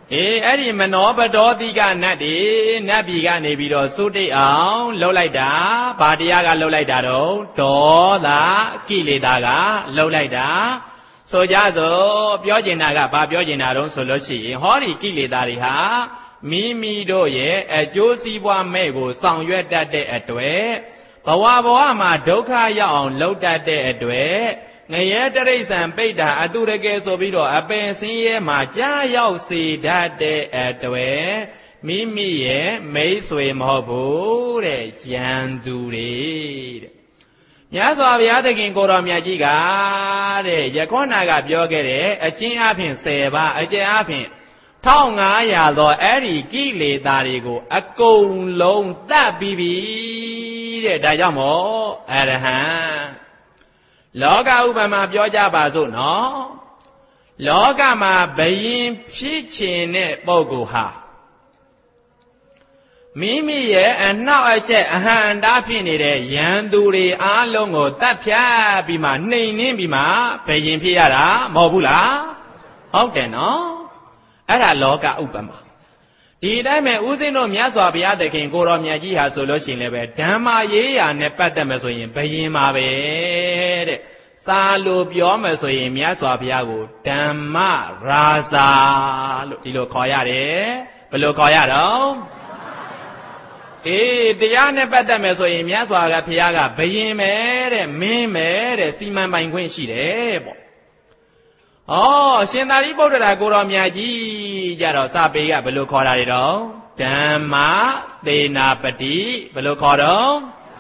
အေးအဲ့ဒီမနောပဒောတိကနတ်တွေနတ်ပြည်ကနေပြီးတော့သုတိအောင်လှုပ်လိုက်တာဘာတရားကလှုပ်လိုက်တာတော့ဒေါသကိလေသာကလှုပ်လိုက်တာဆိုကြစို့ပြောကျင်တာကဘာပြောကျင်တာတော့ဆိုလို့ရှိရင်ဟောဒီကိလေသာတွေဟာမိမိတို့ရဲ့အကျိုးစီးပွားမဲ့ကိုဆောင်ရွက်တတ်တဲ့အတွက်ဘဝဘဝမှာဒုက္ခရောက်အောင်လှုပ်တတ်တဲ့အတွက်ငရဲတရိစ္ဆာန်ပိဋ္ဌာအတုရကယ်ဆိုပြီးတော့အပင်ဆင်းရဲမှာကြားရောက်စေတတ်တဲ့အတွက်မိမိရဲ့မိတ်ဆွေမဟုတ်ဘူးတဲ့ရန်သူတွေတဲ့မြတ်စွာဘုရားသခင်ကိုတော်မြတ်ကြီးကတဲ့ယခောနာကပြောခဲ့တဲ့အချင်းအဖင်ဆယ်ပါးအကျဉ်းအဖင်တစ်ထောင်ငါးရာသောအဲ့ဒီကိလေသာတွေကိုအကုန်လုံးတတ်ပြီးပြီတဲ့ဒါကြောင့်မို့အရဟံလောကဥပမာပြောကြပါစို့နော်လောကမှာဘယင်ဖြစ်ခြင်းတဲ့ပုဂ္ဂိုလ်ဟာမိမိရဲ့အနှောက်အယှက်အဟံတားဖြစ်နေတဲ့ရန်သူတွေအားလုံးကိုတတ်ဖြတ်ပြီးမှနှိမ်နှင်းပြီးမှဘယင်ဖြစ်ရတာမဟုတ်ဘူးလားဟုတ်တယ်နော်အဲ့ဒါလောကဥပမာဒီတိုင်းမဲ့ဦးဇင်းတို့မြတ်စွာဘုရားသခင်ကိုတော်မြတ်ကြီးဟာဆိုလို့ရှိရင်လည်းပဲဓမ္မရေးရာနဲ့ပတ်သက်မယ်ဆိုရင်ဘယင်ပါပဲတဲ့စာလိုပြောမယ်ဆိုရင်မြတ်စွာဘုရားကိုဓမ္မရာဇာလို့ဒီလိုခေါ်ရတယ်ဘယ်လိုခေါ်ရတော့အေးတရားနဲ့ပတ်သက်မယ်ဆိုရင်မြတ်စွာဘုရားကဘယင်ပဲတဲ့မင်းပဲတဲ့စီမံပိုင်ခွင့်ရှိတယ်ပေါ့ဩရှင်သာရိပုတ္တရာကိုတော်မြတ်ကြီးကြတော့စာပေကဘယ်လိုခေါ်တာတွေတော့ဓမ္မသေနာပတိဘယ်လိုခေါ်တော့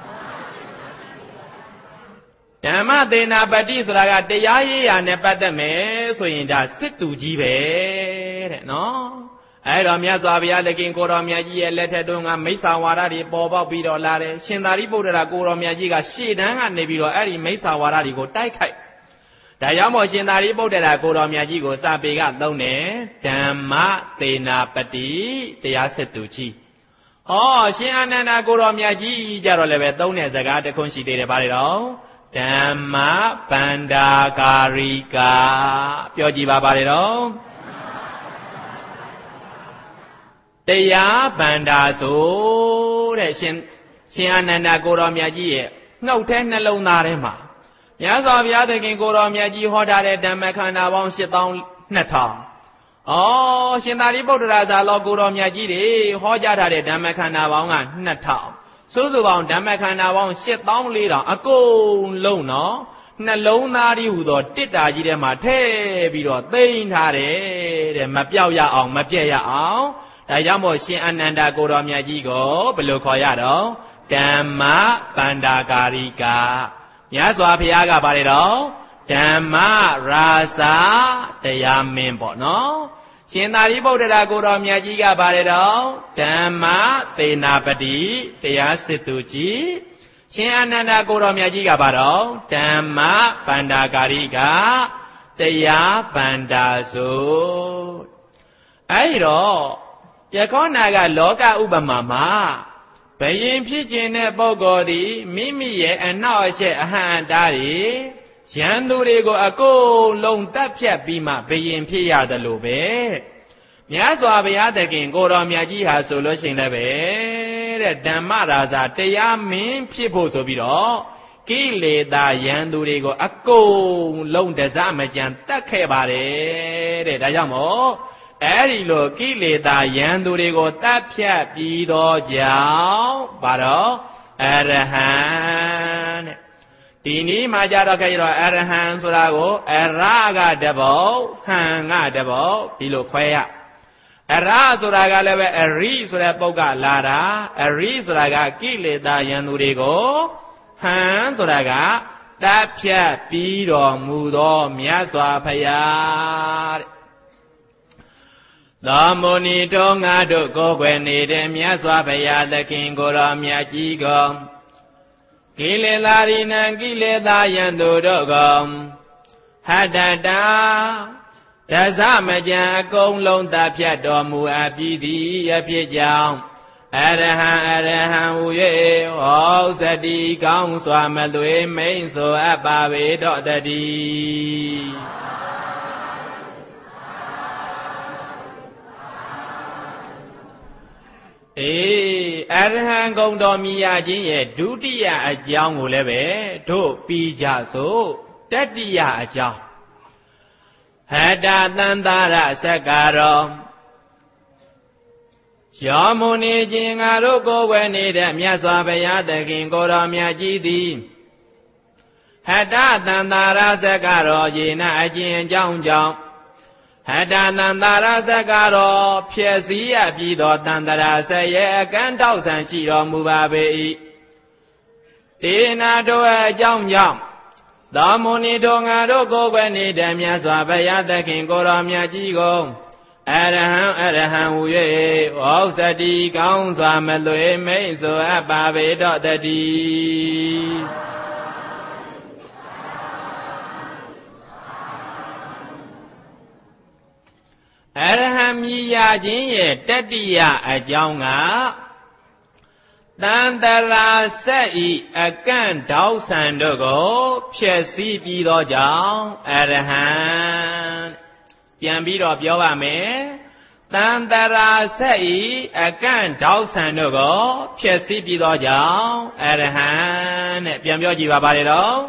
ဓမ္မသေနာပတိဆိုတာကတရားရေးရာနဲ့ပတ်သက်မယ်ဆိုရင်ဒါစစ်သူကြီးပဲတဲ့နော်အဲ့တော့မြတ်စွာဘုရားသခင်ကိုတော်မြတ်ကြီးရဲ့လက်ထက်တုန်းကမိစ္ဆာဝါဒတွေပေါ်ပေါက်ပြီးတော့လာတယ်ရှင်သာရိပုတ္တရာကိုတော်မြတ်ကြီးကရှေ့တန်းကနေပြီးတော့အဲ့ဒီမိစ္ဆာဝါဒတွေကိုတိုက်ခိုက်ဒါကြောင့်မို့ရှင်သာရိပုတ္တရာကိုတော်မြတ်ကြီးကိုစာပေကသုံးတယ်ဓမ္မသေနာပတိတရားစစ်သူကြီးဟောရှင်အာနန္ဒာကိုတော်မြတ်ကြီးကြတော့လည်းပဲသုံးတဲ့စကားတစ်ခုရှိသေးတယ်ဗါလေတော့ဓမ္မဗန္ဒာကာရိကာပြောကြည့်ပါဗါလေတော့တရားဗန္ဒာဆိုတဲ့ရှင်ရှင်အာနန္ဒာကိုတော်မြတ်ကြီးရဲ့နှုတ်ထဲနှလုံးသားထဲမှာမြတ်စွာဘုရားသခင်ကိုတော်မြတ်ကြီးဟောထားတဲ့ဓမ္မခန္ဓာပေါင်း ရှစ်သောင်းနှစ်ထောင်ဩရှင်သာရိပုတ္တရာဇာလောကိုတော်မြတ်ကြီးတွေဟောကြားထားတဲ့ဓမ္မခန္ဓာပေါင်းကနှစ်ထောင်စုစုပေါင်းဓမ္မခန္ဓာပေါင်း ရှစ်သောင်းလေးထောင်အကုန်လုံးနော်နှလုံးသားကြီးဟူသောတစ်တာကြီးထဲမှာထည့်ပြီးတော့သိမ့်ထားတယ်တဲ့မပြောက်ရအောင်မပြည့်ရအောင်ဒါကြောင့်မို့ရှင်အာနန္ဒာကိုတော်မြတ်ကြီးကိုဘယ်လိုခေါ်ရတော့ဓမ္မဗန္ဒာကာရိကာမြတ်စွာဘုရားကပါတယ်တော့ဓမ္မရာဇာတရားမင်းပေါ့နော်ရှင်သာရိပုတ္တရာကိုတော်မြတ်ကြီးကပါတယ်တော့ဓမ္မသေနာပတိတရားစစ်သူကြီးရှင်အာနန္ဒာကိုတော်မြတ်ကြီးကပါတော့ဓမ္မဗန္ဒာကာရိကာတရားဗန္ဒာဆိုအဲ့တော့ယခောနာကလောကဥပမာမှာဘယင်ဖြစ်ခြင်းတဲ့ပုဂ္ဂိုလ်သည်မိမိရဲ့အနှောက်အယှက်အဟံအတားတွေရန်သူတွေကိုအကုန်လုံးတတ်ဖြတ်ပြီးမှဘယင်ဖြစ်ရတယ်လို့ပဲမြတ်စွာဘုရားသခင်ကိုတော်မြတ်ကြီးဟာဆိုလို့ရှိရင်လည်းပဲတဲ့ဓမ္မရာဇာတရားမင်းဖြစ်ဖို့ဆိုပြီးတော့ကိလေသာရန်သူတွေကိုအကုန်လုံးတစမကြံတတ်ခဲ့ပါတယ်တဲ့ဒါကြောင့်မို့အဲ့ဒီလိုကိလေသာရန်သူတွေကိုတတ်ဖြတ်ပြီးတော့ကြောင့်ဘာတော့အရဟံတဲ့ဒီနည်းမှာကြတော့ခဲ့တော့အရဟံဆိုတာကိုအရကတဘောဟံကတဘောဒီလိုခွဲရအရဆိုတာကလည်းပဲအရိဆိုတဲ့ပုဂ္ဂလာတာအရိဆိုတာကကိလေသာရန်သူတွေကိုဟံဆိုတာကတတ်ဖြတ်ပြီးတော်မူသောမြတ်စွာဘုရားတဲ့သောမုနီတော်ငါတို့ကိုယ်ွယ်နေတဲ့မြတ်စွာဘုရားသခင်ကိုယ်တော်မြတ်ကြီးကိုကိလေသာရိနံကိလေသာယံသူတို့ကိုဟတ္တတာဒဇမကြံအကုန်လုံးသဖြတ်တော်မူအပ်ပြီးသည်အဖြစ်ကြောင့်အရဟံအရဟံဟူ၍ဟောစတိကောင်းစွာမသွေမိန်ဆိုအပ်ပါပေတော့တည်းအေးအရဟံဂုံတော်မြည်ရခြင်းရဲ့ဒုတိယအကြောင်းကိုလည်းပဲတို့ပြီးကြစို့တတိယအကြောင်းဟတသန္တာရစက္ကာရောယောမုန်နေခြင်းငါတို့ကိုယ်ဝဲနေတဲ့မြတ်စွာဘုရားသခင်ကိုယ်တော်မြတ်ကြီးသည်ဟတသန္တာရစက္ကာရောယေနအကျဉ်အကြောင်းကြောင့်ဟတသန္တာရစက္ကာရောဖြည့်စည်းရပြီးသောသန္တရာဆက်ရဲ့အကန့်တောက်ဆန်ရှိတော်မူပါပေ၏တေနာတို့အကြောင်းကြောင့်သောမုန်နေတို့ငါတို့ကိုယ်ဝဲနေတဲ့မြတ်စွာဘုရားသခင်ကိုယ်တော်မြတ်ကြီးကိုအရဟံအရဟံဟူ၍ဩဇတိကောင်းစွာမလွေမိတ်ဆိုအပ်ပါပေတော့တည်းအရဟံမြည်ရခြင်းရဲ့တတိယအကြောင်းကတန်တရာဆက်ဤအကန့်တောက်ဆန်တို့ကိုဖြည့်ဆည်းပြီးသောကြောင့်အရဟံပြန်ပြီးတော့ပြောပါမယ်တန်တရာဆက်ဤအကန့်တောက်ဆန်တို့ကိုဖြည့်ဆည်းပြီးသောကြောင့်အရဟံတဲ့ပြန်ပြောကြည့်ပါပါလေတော့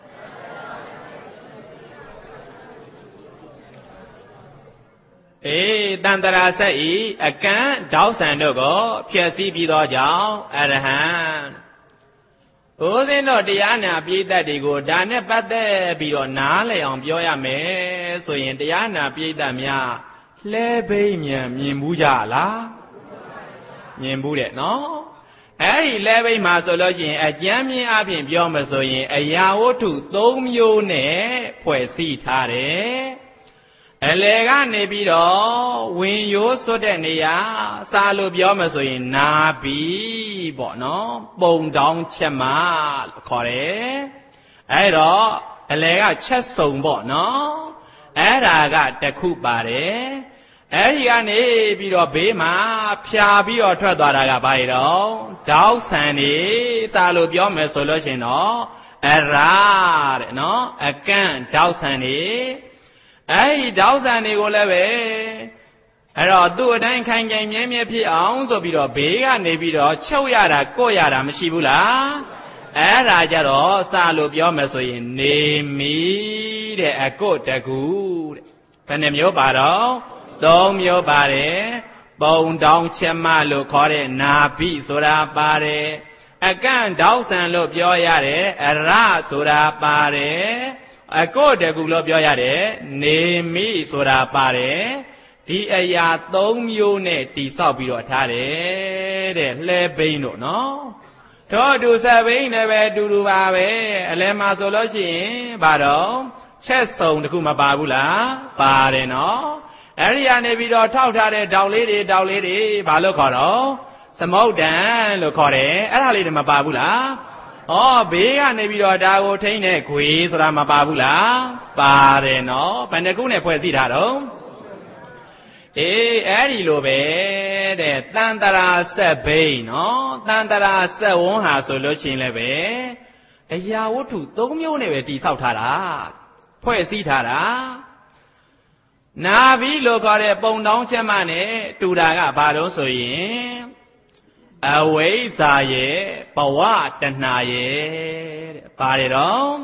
အေးတန်တရာဆက်ဤအကန့်တောက်ဆန်တို့ကိုဖြည့်ဆည်းပြီးသောကြောင့်အရဟံဘုဇင်းတို့တရားနာပိဋကတ်တွေကိုဒါနဲ့ပတ်သက်ပြီးတော့နားလည်အောင်ပြောရမယ်ဆိုရင်တရားနာပိဋကတ်များလှဲဘိမြန်မြင်ဘူးကြလားမြင်ဘူးတဲ့နော်အဲ့ဒီလှဲဘိမှာဆိုလို့ရှိရင်အကျမ်းမြင်အပြင်ပြောမဆိုရင်အရာဝတ္ထုသုံးမျိုးနဲ့ဖွဲ့စည်းထားတယ်အလေကနေပြီးတော့ဝင်ရိုးစွတ်တဲ့နေရာစာလို့ပြောမှဆိုရင်နာပြီးပေါ့နော်ပုံတောင်းချက်မလို့ခေါ်တယ်အဲ့တော့အလေကချက်စုံပေါ့နော်အဲ့ဒါကတခုပါတယ်အဲ့ဒီကနေပြီးတော့ဘေးမှာဖြာပြီးတော့ထွက်သွားတာကဘာလဲတော့တောက်ဆန်နေစာလို့ပြောမှဆိုလို့ရှင်တော့အရာတဲ့နော်အကန့်တောက်ဆန်နေအဲ့ဒီတောက်ဆန်တွေကိုလည်းပဲအဲ့တော့သူ့အတိုင်းခိုင်ခိုင်မြဲမြဲဖြစ်အောင်ဆိုပြီးတော့ဘေးကနေပြီးတော့ချုပ်ရတာကို့ရတာမရှိဘူးလားအဲ့ဒါကြတော့စလို့ပြောမယ်ဆိုရင်နေမီတဲ့အကုတ်တကူတဲ့ဘယ်နှမျိုးပါတော့သုံးမျိုးပါတယ်ပုံတောင်းချက်မလို့ခေါ်တဲ့နာပိဆိုတာပါတယ်အကန့်တောက်ဆန်လို့ပြောရတယ်အရဆိုတာပါတယ်အကောတကူလို့ပြောရတယ်နေမိဆိုတာပါတယ်ဒီအရာသုံးမျိုးနဲ့တိဆောက်ပြီးတော့ထားတယ်တဲ့လှဲဘိန်းတို့နော်တို့တူဆက်ဘိန်းလည်းပဲတူတူပါပဲအလဲမှာဆိုလို့ရှိရင်ဘာတော့ချက်စုံတခုမပါဘူးလားပါတယ်နော်အဲ့ဒီကနေပြီးတော့ထောက်ထားတဲ့တောက်လေးတွေတောက်လေးတွေဘာလို့ခေါ်တော့သမုဒ္ဒံလို့ခေါ်တယ်အဲ့ဒါလေးတွေမပါဘူးလားဩဘေးကနေပြီးတော့ဒါကိုထိန်းတဲ့ခွေဆိုတာမပါဘူးလားပါတယ်နော်ဘယ်နှခုနဲ့ဖွဲ့စည်းထားတော့အေးအဲ့ဒီလိုပဲတဲ့တန်တရာဆက်ဘိန်းနော်တန်တရာဆက်ဝန်းဟာဆိုလို့ရှိရင်လည်းပဲအရာဝတ္ထုသုံးမျိုးနဲ့ပဲတိဆောက်ထားတာဖွဲ့စည်းထားတာနာပြီးလို့ခေါ်တဲ့ပုံတောင်းချက်မှနဲ့တူတာကဘာလို့ဆိုရင်အဝိဇ္ဇာရဲ့ဘဝတဏှာရဲ့တဲ့ပါတယ်တော့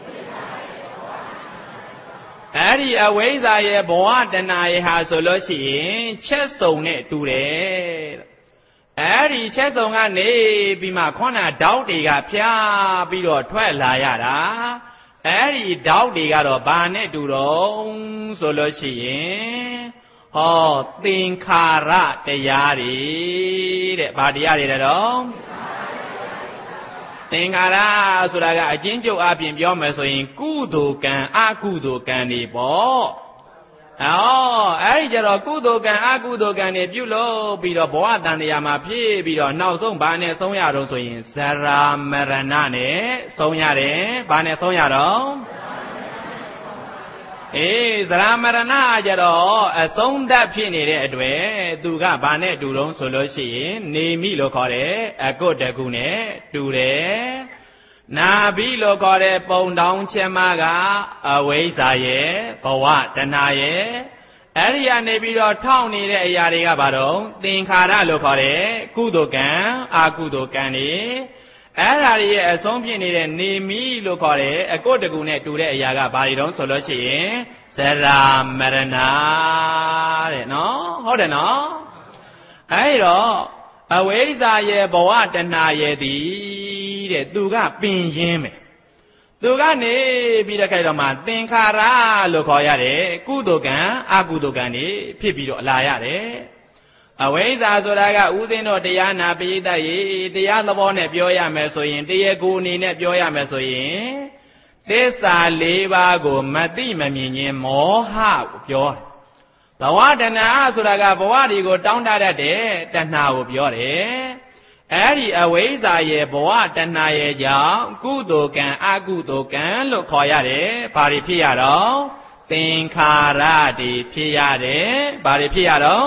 အဲ့ဒီအဝိဇ္ဇာရဲ့ဘဝတဏှာရဲ့ဟာဆိုလို့ရှိရင်ချက်စုံနဲ့တူတယ်အဲ့ဒီချက်စုံကနေပြီးမှခေါဏတောက်တွေကဖျားပြီးတော့ထွက်လာရတာအဲ့ဒီတောက်တွေကတော့ဘာနဲ့တူတော့ဆိုလို့ရှိရင်ဟောသင်္ခါရတရားတွေတဲ့ဘာတရားတွေလဲတော့သင်္ခါရဆိုတာကအချင်းကျုပ်အပြင်ပြောမယ်ဆိုရင်ကုသိုလ်ကံအကုသိုလ်ကံတွေပေါ့ဟောအဲ့ဒီကြတော့ကုသိုလ်ကံအကုသိုလ်ကံတွေပြုလို့ပြီးတော့ဘဝတန်တရားမှာဖြည့်ပြီးတော့နောက်ဆုံးဘာနဲ့ဆုံးရတော့ဆိုရင်ဇရာမရဏနဲ့ဆုံးရတယ်ဘာနဲ့ဆုံးရတော့အေးဇရာမရဏကြတော့အဆုံးသတ်ဖြစ်နေတဲ့အတွက်သူကဘာနဲ့တူတော့ဆိုလို့ရှိရင်နေမိလို့ခေါ်တယ်အကုတ်တကူနဲ့တူတယ်နာပြီးလို့ခေါ်တဲ့ပုံတောင်းချက်မကအဝိဇ္ဇာရဲ့ဘဝတဏှာရဲ့အဲ့ဒီကနေပြီးတော့ထောက်နေတဲ့အရာတွေကဘာတော့သင်္ခါရလို့ခေါ်တယ်ကုသိုလ်ကံအကုသိုလ်ကံတွေအဲ့ဓာတွေရဲ့အဆုံးဖြစ်နေတဲ့နေမီလို့ခေါ်တယ်အကုတ်တကူနဲ့တူတဲ့အရာကဘာတွေတုံးဆိုလို့ရှိရင်ဇရာမရဏတဲ့နော်ဟုတ်တယ်နော်အဲ့တော့အဝိဇ္ဇာရဲ့ဘဝတဏှာရဲ့သည်တဲ့သူကပင်ရင်းပဲသူကနေပြီးတဲ့ခိုက်တော့မှသင်္ခါရလို့ခေါ်ရတယ်ကုသိုလ်ကံအကုသိုလ်ကံတွေဖြစ်ပြီးတော့လာရတယ်အဝိဇ္ဇာဆိုတာကဥသိန်းတော်တရားနာပိဋကရေတရားသဘောနဲ့ပြောရမယ်ဆိုရင်တရားကိုအနေနဲ့ပြောရမယ်ဆိုရင်သစ္စာလေးပါးကိုမသိမမြင်ခြင်းမောဟကိုပြောတယ်ဘဝတဏှာဆိုတာကဘဝတွေကိုတောင်းတတတ်တဲ့တဏှာကိုပြောတယ်အဲ့ဒီအဝိဇ္ဇာရဲ့ဘဝတဏှာရဲ့ကြောင့်ကုသိုလ်ကံအကုသိုလ်ကံလို့ခေါ်ရတယ်ဘာတွေဖြစ်ရတော့သင်္ခါရတွေဖြစ်ရတယ်ဘာတွေဖြစ်ရတော့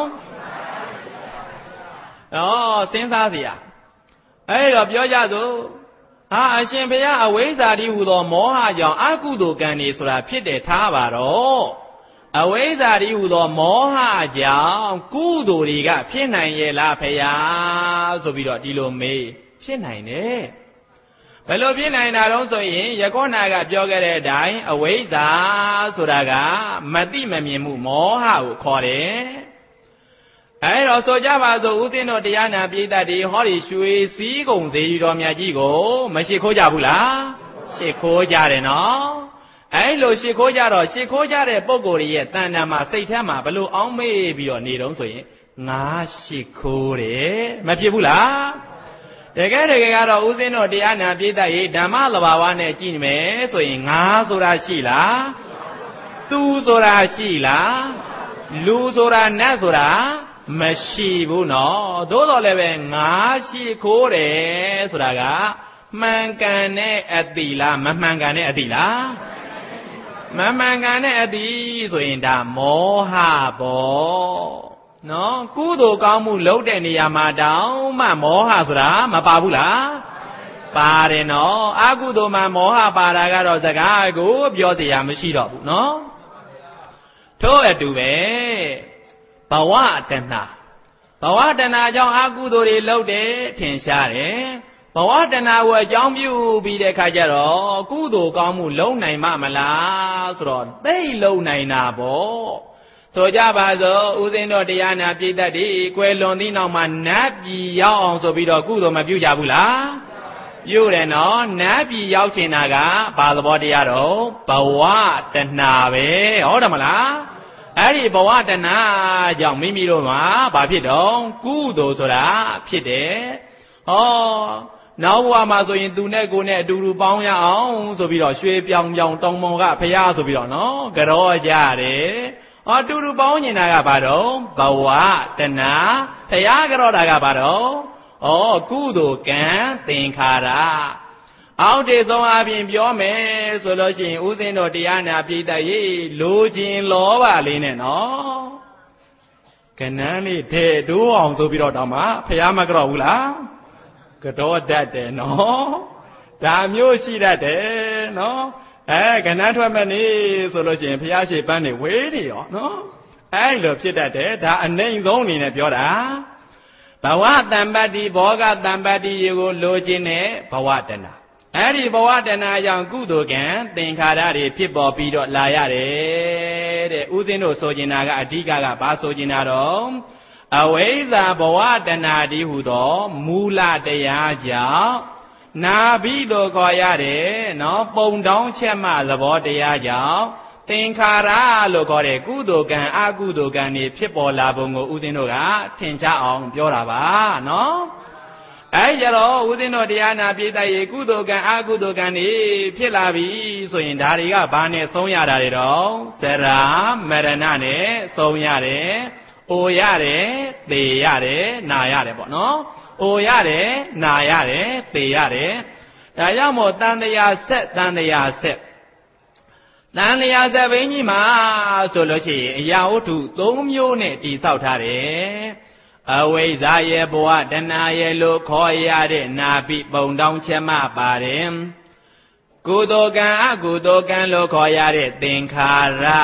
ဩစဉ်းစားစရာအဲ့တော့ပြောကြစို့ဟာအရှင်ဘုရားအဝိဇ္ဇာတိဟူသောမောဟကြောင့်အကုသိုလ်ကံတွေဆိုတာဖြစ်တယ်ထားပါတော့အဝိဇ္ဇာတိဟူသောမောဟကြောင့်ကုသိုလ်တွေကဖြစ်နိုင်ရဲ့လားဖေယားဆိုပြီးတော့ဒီလိုမေးဖြစ်နိုင်တယ်ဘယ်လိုဖြစ်နိုင်တာတော့ဆိုရင်ယခောနာကပြောခဲ့တဲ့အတိုင်းအဝိဇ္ဇာဆိုတာကမသိမမြင်မှုမောဟကိုခေါ်တယ်အဲ့တော့ဆိုကြပါစို့ဦးသိန်းတို့တရားနာပိဋကတ်တွေဟောဒီရွှေစည်းကုံစေတီတော်မြတ်ကြီးကိုမရှိခိုးကြဘူးလားရှိခိုးကြတယ်နော်အဲ့လိုရှိခိုးကြတော့ရှိခိုးကြတဲ့ပုံကိုယ်ရဲ့တဏ္ဍာမှာစိတ်ထဲမှာဘလို့အောင်းမေးပြီးတော့နေတော့ဆိုရင်ငါရှိခိုးတယ်မဖြစ်ဘူးလားတကယ်တကယ်ကတော့ဦးသိန်းတို့တရားနာပိဋကတ်ရေဓမ္မသဘာဝနဲ့ကြည့်မယ်ဆိုရင်ငါဆိုတာရှိလားသူဆိုတာရှိလားလူဆိုတာနတ်ဆိုတာမရှိဘူးနော်သို့တော်လည်းပဲငါရှိခိုးတယ်ဆိုတာကမှန်ကန်တဲ့အတိလားမမှန်ကန်တဲ့အတိလားမမှန်ကန်တဲ့အတိဆိုရင်ဒါမောဟပေါ့နော်ကုသိုလ်ကောင်းမှုလုပ်တဲ့နေရာမှာတောင်မှမောဟဆိုတာမပါဘူးလားပါတယ်နော်အကုသိုလ်မှာမောဟပါတာကတော့စကားကိုပြောစရာမရှိတော့ဘူးနော်ထို့အတူပဲဘဝတဏှာဘဝတဏှာကြောင့်အကုသိုလ်တွေလုပ်တယ်ထင်ရှားတယ်ဘဝတဏှာကိုအကြောင်းပြုပြီးတဲ့အခါကျတော့ကုသိုလ်ကောင်းမှုလုပ်နိုင်မှမလားဆိုတော့သိလုပ်နိုင်တာပေါ့ဆိုကြပါစို့ဦးသိန်းတော်တရားနာပိဋကတ်တွေကွယ်လွန်သည့်နောက်မှာနတ်ပြည်ရောက်အောင်ဆိုပြီးတော့ကုသိုလ်မပြုကြဘူးလားပြုတယ်နော်နတ်ပြည်ရောက်ချင်တာကဘာသဘောတရားတော့ဘဝတဏှာပဲဟုတ်တယ်မလားအဲ့ဒီဘဝတဏှာကြောင့်မိမိတို့မှာဘာဖြစ်တော့ကုသိုလ်ဆိုတာဖြစ်တယ်ဟောနောက်ဘဝမှာဆိုရင်သူနဲ့ကိုနဲ့အတူတူပေါင်းရအောင်ဆိုပြီးတော့ရွှေပြောင်ပြောင်တောင်မော်ကဖရာဆိုပြီးတော့နော်ကြောကြတယ်ဟောအတူတူပေါင်းနေတာကဘာတော့ဘဝတဏှာဖရာကြောတာကဘာတော့ဩကုသိုလ်ကံသင်္ခါရအောက်တေဆုံးအပြင်ပြောမယ်ဆိုလို့ရှိရင်ဦးသိန်းတော်တရားနာပိဋကတ်ရေလိုခြင်းလောဘလေးနဲ့နော်ကနန်းလေးတဲ့ဒိုးအောင်ဆိုပြီးတော့တောင်မှဖះမကြောက်ဘူးလားကြောတတ်တယ်နော်ဒါမျိုးရှိတတ်တယ်နော်အဲကနန်းထွက်မဲ့နေဆိုလို့ရှိရင်ဖះရှိပန်းနေဝေးနေရောနော်အဲ့လိုဖြစ်တတ်တယ်ဒါအနိုင်ဆုံးအနေနဲ့ပြောတာဘဝတံပတ္တိဘောဂတံပတ္တိကိုလိုခြင်းနဲ့ဘဝတဏှာအဲ့ဒီဘဝတဏှာကြောင့်ကုသိုလ်ကံသင်္ခါရတွေဖြစ်ပေါ်ပြီးတော့လာရတယ်တဲ့ဥစဉ်တို့ဆိုကျင်တာကအဓိကကဘာဆိုကျင်တာတော့အဝိဇ္ဇာဘဝတဏှာတည်းဟူသောမူလတရားကြောင့်နာဘိလို့ခေါ်ရတယ်နော်ပုံတောင်းချက်မှသဘောတရားကြောင့်သင်္ခါရလို့ခေါ်တဲ့ကုသိုလ်ကံအကုသိုလ်ကံတွေဖြစ်ပေါ်လာပုံကိုဥစဉ်တို့ကထင်ရှားအောင်ပြောတာပါနော်အဲကြတော့ဦးသိန်းတော်တရားနာပိဋကတ်ရေကုသိုလ်ကံအကုသိုလ်ကံတွေဖြစ်လာပြီဆိုရင်ဒါတွေကဘာနဲ့ဆုံးရတာတွေတော့ဇရာမရဏနဲ့ဆုံးရတယ်။အိုရတယ်၊သေရတယ်၊နာရတယ်ပေါ့နော်။အိုရတယ်၊နာရတယ်၊သေရတယ်။ဒါကြောင့်မို့တန်တရားဆက်တန်တရားဆက်တန်တရားဆက်ဘိန်းကြီးမှာဆိုလို့ရှိရင်အရာဝတ္ထုသုံးမျိုးနဲ့တည်ဆောက်ထားတယ်။အဝိဇ္ဇာရဲ့ဘဝတဏှာရဲ့လို့ခေါ်ရတဲ့နာပိပုံတောင်းချက်မှပါတယ်ကုသိုလ်ကံအကုသိုလ်ကံလို့ခေါ်ရတဲ့သင်္ခါရ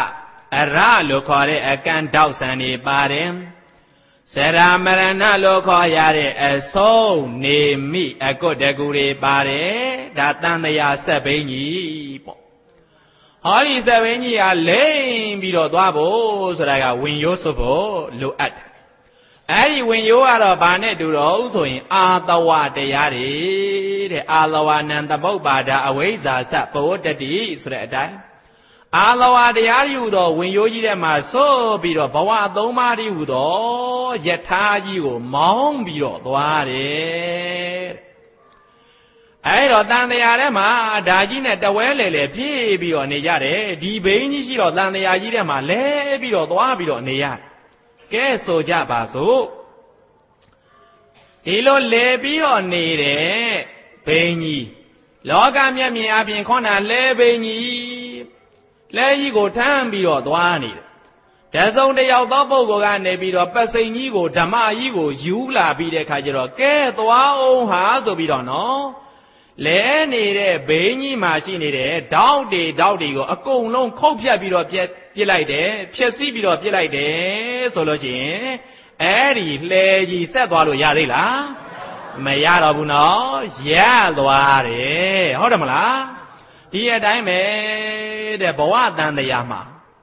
အရလို့ခေါ်တဲ့အကန့်တောက်ဆံနေပါတယ်စရာမရဏလို့ခေါ်ရတဲ့အဆုံးနေမိအကွတ်တကူတွေပါတယ်ဒါတန်တရားဆက်ဘိန်းကြီးပေါ့ဟောဒီဆက်ဘိန်းကြီးကလိမ့်ပြီးတော့သွားဖို့ဆိုတာကဝင်ရိုးစွဖို့လိုအပ်တယ်အဲ့ဒီဝင်ရိုးကတော့ဘာနဲ့တူတော့ဆိုရင်အာတဝတရားတွေတဲ့အာလဝနံသမုပ္ပါဒအဝိဇ္ဇာစပဝတ္တိဆိုတဲ့အတိုင်းအာလဝတရားကြီးဟူသောဝင်ရိုးကြီးထဲမှာစိုးပြီးတော့ဘဝသုံးပါးကြီးဟူသောယထာကြီးကိုမောင်းပြီးတော့သွားတယ်အဲ့တော့တန်တရားထဲမှာဓာကြီးနဲ့တဝဲလေလေဖြည့်ပြီးတော့နေကြတယ်ဒီဘိန်းကြီးရှိတော့တန်တရားကြီးထဲမှာလဲပြီးတော့သွားပြီးတော့နေရကဲဆိုကြပါစို့ဒီလိုလဲပြီးတော့နေတဲ့ဘိန်းကြီးလောကမျက်မြင်အပြင်ခေါနာလဲဘိန်းကြီးလဲကြီးကိုထမ်းပြီးတော့သွားနေတယ်တစုံတယောက်သောပုဂ္ဂိုလ်ကနေပြီးတော့ပစိန်ကြီးကိုဓမ္မကြီးကိုယူလာပြီးတဲ့ခါကျတော့ကဲသွားအောင်ဟာဆိုပြီးတော့နော်လဲနေတဲ့ဘိန်းကြီးမှာရှိနေတဲ့ဓာတ်တွေဓာတ်တွေကိုအကုန်လုံးခုတ်ဖြတ်ပြီးတော့ပြစ်ပြစ်လိုက်တယ်ဖြက်စီးပြီးတော့ပြစ်လိုက်တယ်ဆိုလို့ရှိရင်အဲ့ဒီလှဲကြီးဆက်သွားလို့ရသေးလားမရတော့ဘူးနော်ရသွားတယ်ဟုတ်တယ်မလားဒီအတိုင်းပဲတဲ့ဘဝတန်တရားမှာ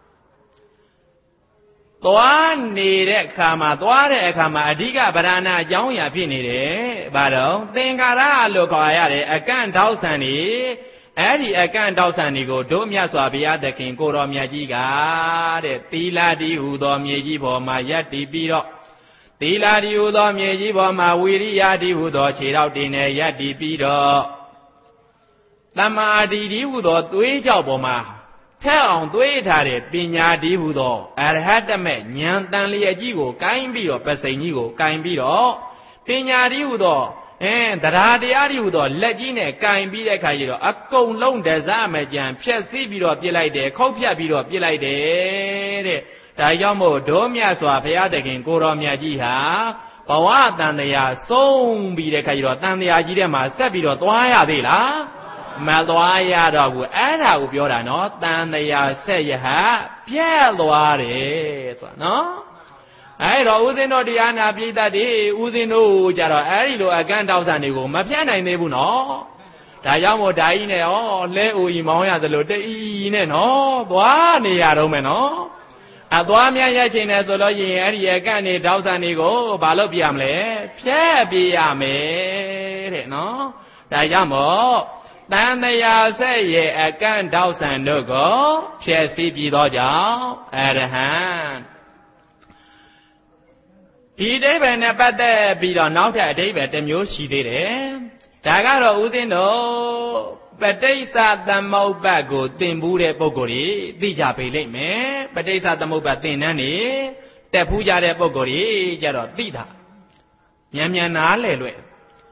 သွားနေတဲ့အခါမှာသွားတဲ့အခါမှာအဓိကဗရဏအကြောင်းအရာဖြစ်နေတယ်ဘာတော့သင်္ကာရလို့ခေါ်ရတဲ့အကန့်ထောက်ဆံနေအဲ့ဒီအကန့်ထောက်ဆံတွေကိုတို့မြတ်စွာဘုရားသခင်ကိုတော်မြတ်ကြီးကတဲ့သီလတိဟူသောမြေကြီးပေါ်မှာယက်တည်ပြီးတော့သီလတိဟူသောမြေကြီးပေါ်မှာဝီရိယတိဟူသောခြေထောက်တင်နဲ့ယက်တည်ပြီးတော့တမာတိတိဟူသောသွေးကြောက်ပေါ်မှာထက်အောင်သွေးထားတဲ့ပညာတိဟူသောအရဟတမေဉာဏ်တန်လျက်ကြီးကိုကိုင်းပြီးတော့ပစိန်ကြီးကိုကိုင်းပြီးတော့ပညာတိဟူသောအဲတရားတရားတိဟူသောလက်ကြီးနဲ့ကိုင်းပြီးတဲ့အခါကျတော့အကုန်လုံးတစားမကြံဖြက်စီးပြီးတော့ပြစ်လိုက်တယ်ခုတ်ဖြတ်ပြီးတော့ပြစ်လိုက်တယ်တဲ့ဒါကြောင့်မို့ဒုမြတ်စွာဘုရားသခင်ကိုတော်မြတ်ကြီးဟာဘဝတန်တရားဆုံးပြီးတဲ့အခါကျတော့တန်တရားကြီးထဲမှာဆက်ပြီးတော့သွားရသေးလားမသွားရတော့ဘူးအဲ့ဒါကိုပြောတာနော်တန်တရားဆက်ရဟပြက်သွားတယ်ဆိုတာနော်အဲ့တော့ဦးဇင်းတို့တရားနာပိဋကတ်တွေဦးဇင်းတို့ကြတော့အဲ့ဒီလိုအကန့်တောက်ဆန်တွေကိုမပြတ်နိုင်သေးဘူးနော်ဒါကြောင့်မို့ဓာကြီးနဲ့ဩလဲအိုကြီးမောင်းရသလိုတအီနဲ့နော်သွားနေရတော့မယ်နော်အသွားမြရချိန်နဲ့ဆိုလို့ရှိရင်အဲ့ဒီအကန့်နေတောက်ဆန်တွေကိုဘာလို့ပြရမလဲဖြတ်ပြရမယ်တဲ့နော်ဒါကြောင့်မို့တန်တရားဆက်ရဲ့အကန့်တောက်ဆန်တို့ကိုဖြည့်ဆည်းပြီးသောကြောင့်အရဟံဒီအဓိပ္ပာယ်နဲ့ပတ်သက်ပြီးတော့နောက်ထပ်အဓိပ္ပာယ်တစ်မျိုးရှိသေးတယ်ဒါကတော့ဦးဇင်းတို့ပဋိစ္စသမုပ္ပါဒ်ကိုသင်ဘူးတဲ့ပုဂ္ဂိုလ်တွေသိကြပေလိမ့်မယ်ပဋိစ္စသမုပ္ပါဒ်သင်တန်းနေတက်ဖူးကြတဲ့ပုဂ္ဂိုလ်တွေကြတော့သိတာမြန်မြန်နားလည်လွယ်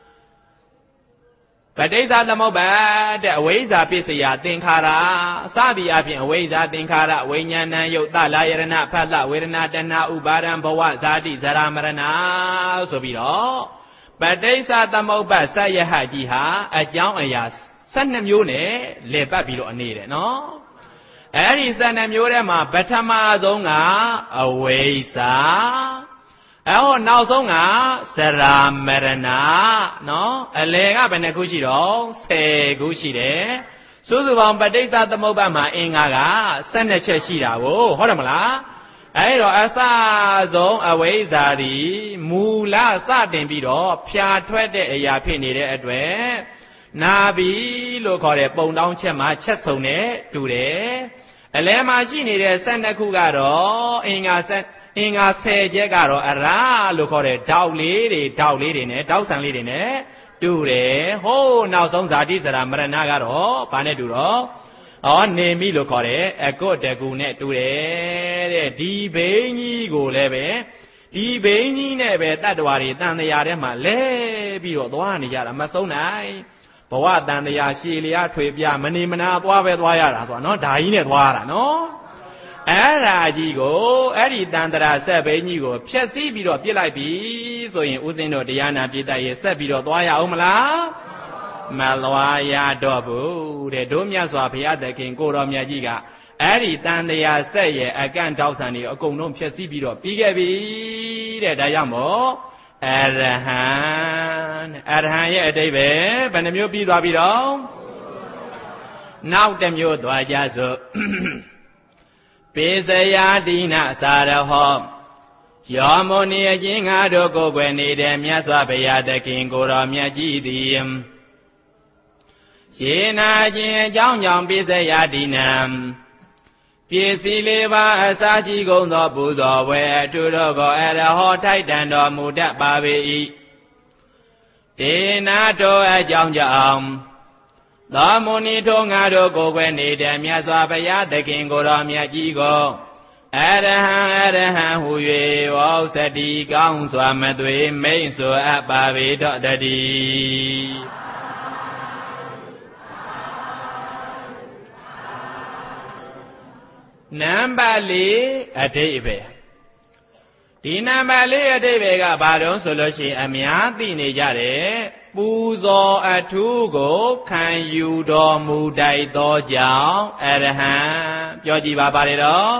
ပဋိစ္စသမုပ္ပါဒ်တဲ့အဝိဇ္ဇာပစ္စယသင်္ခါရအစသည်အပြင်အဝိဇ္ဇာသင်္ခါရဝိညာဏယုတ်တလာယရဏဖတ်လဝေဒနာတဏှာဥပါဒံဘဝဇာတိဇရာမရဏဆိုပြီးတော့ပဋိစ္စသမုပ္ပါဒ်စရဟကြီးဟာအကြောင်းအရာဆယ်နှစ်မျိုးနဲ့လည်ပတ်ပြီးတော့အနေတယ်နော်အဲ့ဒီဆယ်နှစ်မျိုးထဲမှာပထမဆုံးကအဝိဇ္ဇာအဲ့ဟောနောက်ဆုံးကသရာမရဏနော်အလယ်ကဘယ်နှခုရှိတော့ဆယ်ခုရှိတယ်စုစုပေါင်းပဋိစ္စသမုပ္ပါဒ်မှာအင်္ဂါကဆယ်နှစ်ချက်ရှိတာကိုဟုတ်တယ်မလားအဲ့တော့အစဆုံးအဝိဇ္ဇာသည်မူလစတင်ပြီးတော့ဖြာထွက်တဲ့အရာဖြစ်နေတဲ့အတွက်နာဘီလို့ခေါ်တဲ့ပုံတောင်းချက်မှာချက်စုံနဲ့တူတယ်အလယ်မှာရှိနေတဲ့ဆယ်နှစ်ခုကတော့အင်္ဂါဆက်အင်္ဂါဆယ်ချက်ကတော့အရာလို့ခေါ်တဲ့ဓာတ်လေးတွေဓာတ်လေးတွေနဲ့ဓာတ်ဆံလေးတွေနဲ့တူတယ်ဟိုးနောက်ဆုံးဇာတိဇရာမရဏကတော့ဘာနဲ့တူတော့ဩနေမိလို့ခေါ်တယ်အကွတ်တကူနဲ့တူတယ်တဲ့ဒီဘိန်းကြီးကိုလည်းပဲဒီဘိန်းကြီးနဲ့ပဲတတ္တဝါတွေတန်တရားထဲမှာလဲပြီးတော့သွားနေကြတာမဆုံးနိုင်ဘဝတန်တရားရှည်လျားထွေပြမနေမနာသွားပဲသွားရတာဆိုတာနော်ဓာကြီးနဲ့သွားရတာနော်အဲ့ဓာကြီးကိုအဲ့ဒီတန်တရာဆက်ဘိန်းကြီးကိုဖြက်စီးပြီးတော့ပြစ်လိုက်ပြီဆိုရင်ဦးဇင်းတို့တရားနာပြည့်တတ်ရဲ့ဆက်ပြီးတော့သွားရအောင်မလားမလွာရတော့ဘူးတဲ့တို့မြတ်စွာဘုရားသခင်ကိုတော်မြတ်ကြီးကအဲ့ဒီတန်တရားဆက်ရဲ့အကန့်တောက်ဆံတွေအကုန်လုံးဖြည့်ဆည်းပြီးတော့ပြီးခဲ့ပြီတဲ့ဒါကြောင့်မို့အရဟံအရဟံရဲ့အဓိပ္ပာယ်ဘယ်နှမျိုးပြီးသွားပြီတော့နောက်တစ်မျိုးသွားကြစို့ပိစယာတိနသာရဟောယောမုန်အချင်းငါတို့ကိုယ်ွယ်နေတဲ့မြတ်စွာဘုရားသခင်ကိုတော်မြတ်ကြီးသည်ရှင်နာခြင်းအကြောင်းကြောင့်ပိစယာတိနံပစ္စည်းလေးပါးအစာရှိကုန်သောပူဇော်ဝဲအထုတော်ကိုအရဟောထိုက်တန်တော်မူတတ်ပါပေ၏ဒေနာတော်အကြောင်းကြောင့်သောမုန်ထိုငါတို့ကိုယ်ွယ်နေတဲ့မြတ်စွာဘုရားသခင်ကိုတော်မြတ်ကြီးကိုအရဟံအရဟံဟူ၍ဝေါစတိကောင်းစွာမသွေမိတ်ဆွအပ်ပါပေတော့တည်းနံပါတ်လေးအဓိပ္ပာယ်ဒီနံပါတ်လေးအဓိပ္ပာယ်ကဘာတုံးဆိုလို့ရှိရင်အများသိနေကြတယ်ပူဇော်အထူးကိုခံယူတော်မူတိုက်သောကြောင့်အရဟံပြောကြည့်ပါပါလေတော့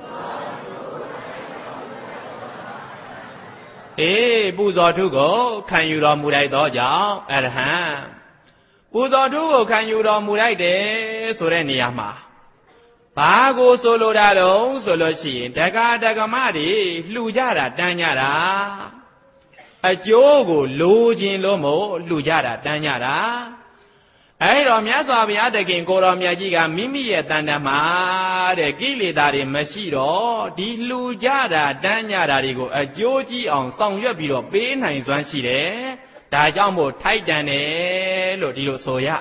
အေးပူဇော်ထုကိုခံယူတော်မူလိုက်သောကြောင့်အရဟံပူဇော်ထုကိုခံယူတော်မူလိုက်တယ်ဆိုတဲ့နေရာမှာဘာကိုဆိုလိုတာတော့ဆိုလို့ရှိရင်တက္ကတက္ကမတွေလှူကြတာတန်းကြတာအကျိုးကိုလိုချင်လို့မို့လှူကြတာတန်းကြတာအဲ့တော့မြတ်စွာဘုရားသခင်ကိုတော်မြတ်ကြီးကမိမိရဲ့တန်တမှာတဲ့ကိလေသာတွေမရှိတော့ဒီလှူကြတာတန်းကြတာတွေကိုအကျိုးကြီးအောင်ဆောင်ရွက်ပြီးတော့ပေးနိုင်စွမ်းရှိတယ်ဒါကြောင့်မို့ထိုက်တန်တယ်လို့ဒီလိုဆိုရ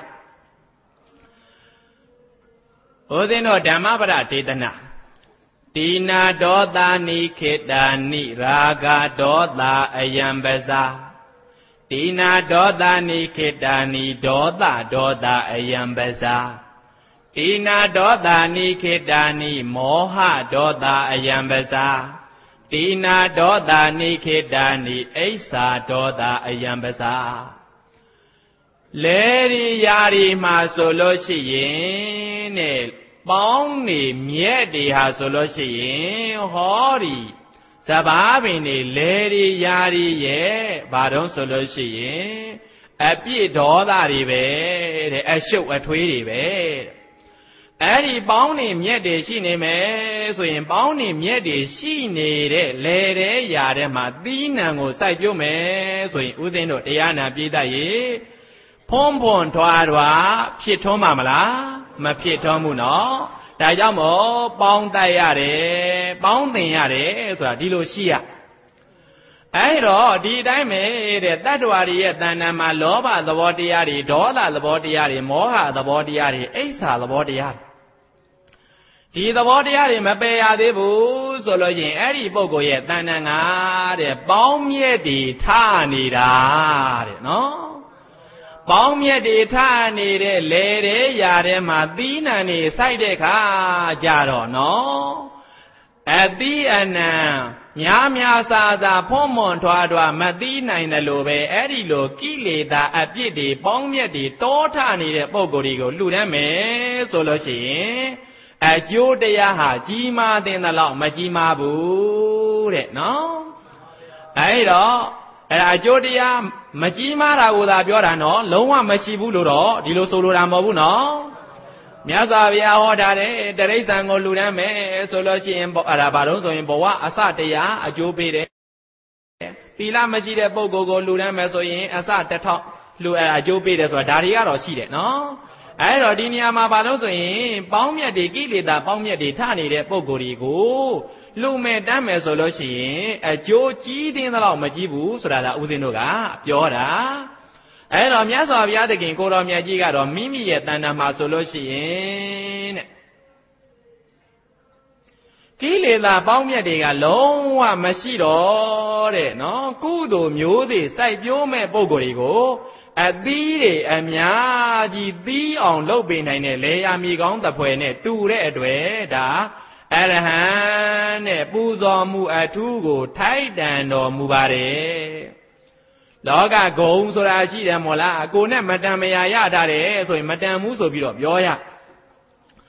ဘုဇင်းတော်ဓမ္မပဒဒေသနာတိနာဒေါတာနိခေတာနိရာဂဒေါတာအယံပဇာတိနာဒေါတာနိခေတာနိဒေါတာဒေါတာအယံပဇာတိနာဒေါတာနိခေတာနိမောဟဒေါတာအယံပဇာတိနာဒေါတာနိခေတာနိအိစ္ဆာဒေါတာအယံပဇာလေရီယာရီမှာဆိုလို့ရှိရင်တဲ့ပေါင်းနေမြဲ့တွေဟာဆိုလို့ရှိရင်ဟောဒီစဘာပင်နေလေရီယာရီရဲ့ဘာတော့ဆိုလို့ရှိရင်အပြည့်ဒေါသတွေပဲတဲ့အရှုပ်အထွေးတွေပဲအဲ့ဒီပေါင်းနေမြဲ့တွေရှိနေမယ်ဆိုရင်ပေါင်းနေမြဲ့တွေရှိနေတဲ့လေတဲ့ຢာထဲမှာသီးနှံကိုစိုက်ပြုတ်မယ်ဆိုရင်ဥစဉ်တို့တရားနာပြည့်တတ်ရေဖုံးဖွန်ထွားထွားဖြစ်ထွန်းမှာမလားမဖြစ်ထွန်းဘူးနော်ဒါကြောင့်မို့ပေါင်းတိုက်ရတယ်ပေါင်းသင်ရတယ်ဆိုတာဒီလိုရှိရအဲ့တော့ဒီတိုင်းပဲတဲ့တတ္တဝါတွေရဲ့တဏ္ဍာမှာလောဘသဘောတရားတွေဒေါသသဘောတရားတွေမောဟသဘောတရားတွေအိစ္ဆာသဘောတရားဒီသဘောတရားတွေမပယ်ရသေးဘူးဆိုလို့ရင်အဲ့ဒီပုဂ္ဂိုလ်ရဲ့တဏ္ဍာငါတဲ့ပေါင်းမြဲတည်ထနေတာတဲ့နော်ပေါင်းမြတ်တွေထားနေတဲ့လေတဲ့ຢာထဲမှာသီးနှံနေစိုက်တဲ့ခါကြတော့နော်အသီးအနှံများများစားစားဖုံးမွန်ထွားထွားမသီးနိုင်တယ်လို့ပဲအဲ့ဒီလိုကိလေသာအပြစ်တွေပေါင်းမြတ်တွေတောထနေတဲ့ပုံကိုယ်တွေကိုလှူဒန်းမယ်ဆိုလို့ရှိရင်အကျိုးတရားဟာကြီးမားတဲ့လောက်မကြီးမားဘူးတဲ့နော်အဲ့တော့အဲ့ဒါအကျိုးတရားမကြီးမားတာကိုသာပြောတာနော်လုံးဝမရှိဘူးလို့တော့ဒီလိုဆိုလိုတာမဟုတ်ဘူးနော်မြတ်စွာဘုရားဟောထားတဲ့တရိစ္ဆာန်ကိုလှူဒန်းမယ်ဆိုလို့ရှိရင်အဲ့ဒါဘာလို့ဆိုရင်ဘဝအစတရားအကျိုးပေးတယ်သီလမရှိတဲ့ပုဂ္ဂိုလ်ကိုလှူဒန်းမယ်ဆိုရင်အစတစ်ထောင်လှူအဲ့ဒါအကျိုးပေးတယ်ဆိုတာဒါတွေကတော့ရှိတယ်နော်အဲ့တော့ဒီနေရာမှာဘာလို့ဆိုရင်ပေါင်းမြတ်တွေကိလေသာပေါင်းမြတ်တွေထနေတဲ့ပုဂ္ဂိုလ်တွေကိုလူမဲ့တမ်းမယ်ဆိုလို့ရှိရင်အကျိုးကြီးသေးသလောက်မကြီးဘူးဆိုတာကဦးဇင်းတို့ကပြောတာအဲ့တော့မြတ်စွာဘုရားသခင်ကိုတော်မြတ်ကြီးကတော့မိမိရဲ့တဏ္ဍာမှာဆိုလို့ရှိရင်တဲ့ကိလေသာပေါင်းမြတ်တွေကလုံးဝမရှိတော့တဲ့နော်ကုသိုလ်မျိုးတွေစိုက်ပျိုးမဲ့ပုဂ္ဂိုလ်တွေကိုအသီးတွေအများကြီးသီးအောင်လုပ်ပေးနိုင်တဲ့လေယာမြေကောင်းသဖွယ်နဲ့တူတဲ့အတွေ့ဒါအရဟံနဲ့ပူဇော်မှုအထူးကိုထိုက်တန်တော်မူပါတယ်လောကဂုံဆိုတာရှိတယ်မို့လားအကိုနဲ့မတန်မရာရထားတယ်ဆိုရင်မတန်ဘူးဆိုပြီးတော့ပြောရဥ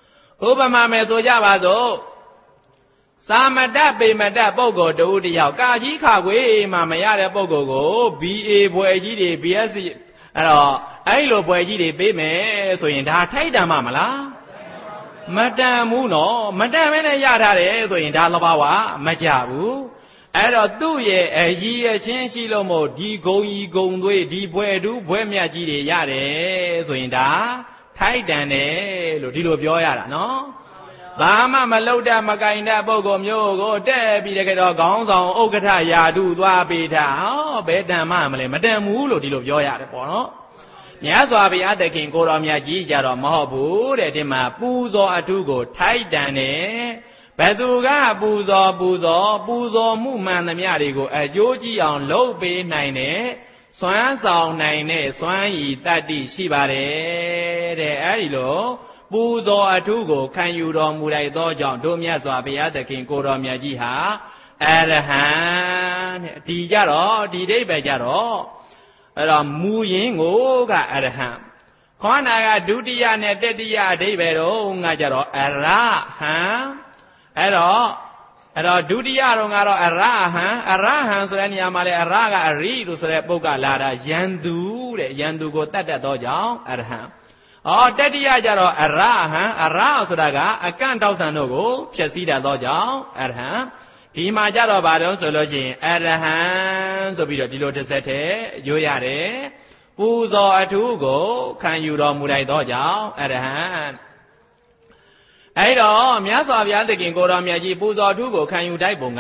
ဥပမာမယ်ဆိုကြပါစို့သာမတတ်ပေမတတ်ပုဂ္ဂိုလ်တူတယောက်ကာကြီးခါခွေမှမရတဲ့ပုဂ္ဂိုလ်ကို ဘီ အေ ဘွယ်ကြီးတွေ ဘီ အက်စ် စီ အဲ့တော့အဲ့လိုဘွယ်ကြီးတွေပေးမယ်ဆိုရင်ဒါထိုက်တန်မှာမလားမတန်ဘူးနော်မတန်မဲနဲ့ရထားတယ်ဆိုရင်ဒါသဘာဝမကြဘူးအဲ့တော့သူ့ရဲ့အကြီးအချင်းရှိလို့မို့ဒီဂုံကြီးဂုံသွေးဒီဘွယ်တူးဘွယ်မြတ်ကြီးတွေရတယ်ဆိုရင်ဒါထိုက်တန်တယ်လို့ဒီလိုပြောရတာနော်ဘာမှမလှုပ်တတ်မကင်တတ်ပုဂ္ဂိုလ်မျိုးကိုတဲ့ပြီးတဲ့ကတော့ခေါင်းဆောင်ဥက္ကဋ္ဌယာတုသွားပေးတာဟောဘယ်တန်မှမလဲမတန်ဘူးလို့ဒီလိုပြောရတယ်ပေါ့နော်မြတ်စွာဘုရားသခင်ကိုတော်မြတ်ကြီးကြတော့မဟုတ်ဘူးတဲ့ဒီမှာပူဇော်အထုကိုထိုက်တန်တယ်ဘယ်သူကပူဇော်ပူဇော်ပူဇော်မှုမှန်သမျှတွေကိုအကျိုးကြီးအောင်လုပ်ပေးနိုင်တယ်စွမ်းဆောင်နိုင်တဲ့စွမ်းရည်တတ္တိရှိပါတယ်တဲ့အဲဒီလိုပူဇော်အထုကိုခံယူတော်မူလိုက်သောကြောင့်တို့မြတ်စွာဘုရားသခင်ကိုတော်မြတ်ကြီးဟာအရဟံတဲ့ဒီကြတော့ဒီအိဗယ်ကြတော့အဲ့တော့မူရင်းကိုကအရဟံခေါနာကဒုတိယနဲ့တတိယအဓိပ္ပာယ်တော့ငါကြတော့အရဟံအဲ့တော့အဲ့တော့ဒုတိယတော့ငါတော့အရဟံအရဟံဆိုတဲ့နေရာမှာလေအရကအရိလို့ဆိုတဲ့ပုဂ္ဂလာတာယန္တုတဲ့ယန္တုကိုတတ်တတ်သောကြောင့်အရဟံဩတတိယကြတော့အရဟံအရဆိုတာကအကန့်တောက်ဆံတို့ကိုဖြည့်ဆည်းတတ်သောကြောင့်အရဟံဒီမှာကြတော့ဗါတော့ဆိုလို့ရှိရင်အရဟံဆိုပြီးတော့ဒီလိုတစ်ဆက်တည်းရွတ်ရတယ်ပူဇော်အထုကိုခံယူတော်မူလိုက်သောကြောင့်အရဟံအဲ့တော့မြတ်စွာဘုရားသခင်ကိုတော်မြတ်ကြီးပူဇော်အထုကိုခံယူတိုက်ပုံက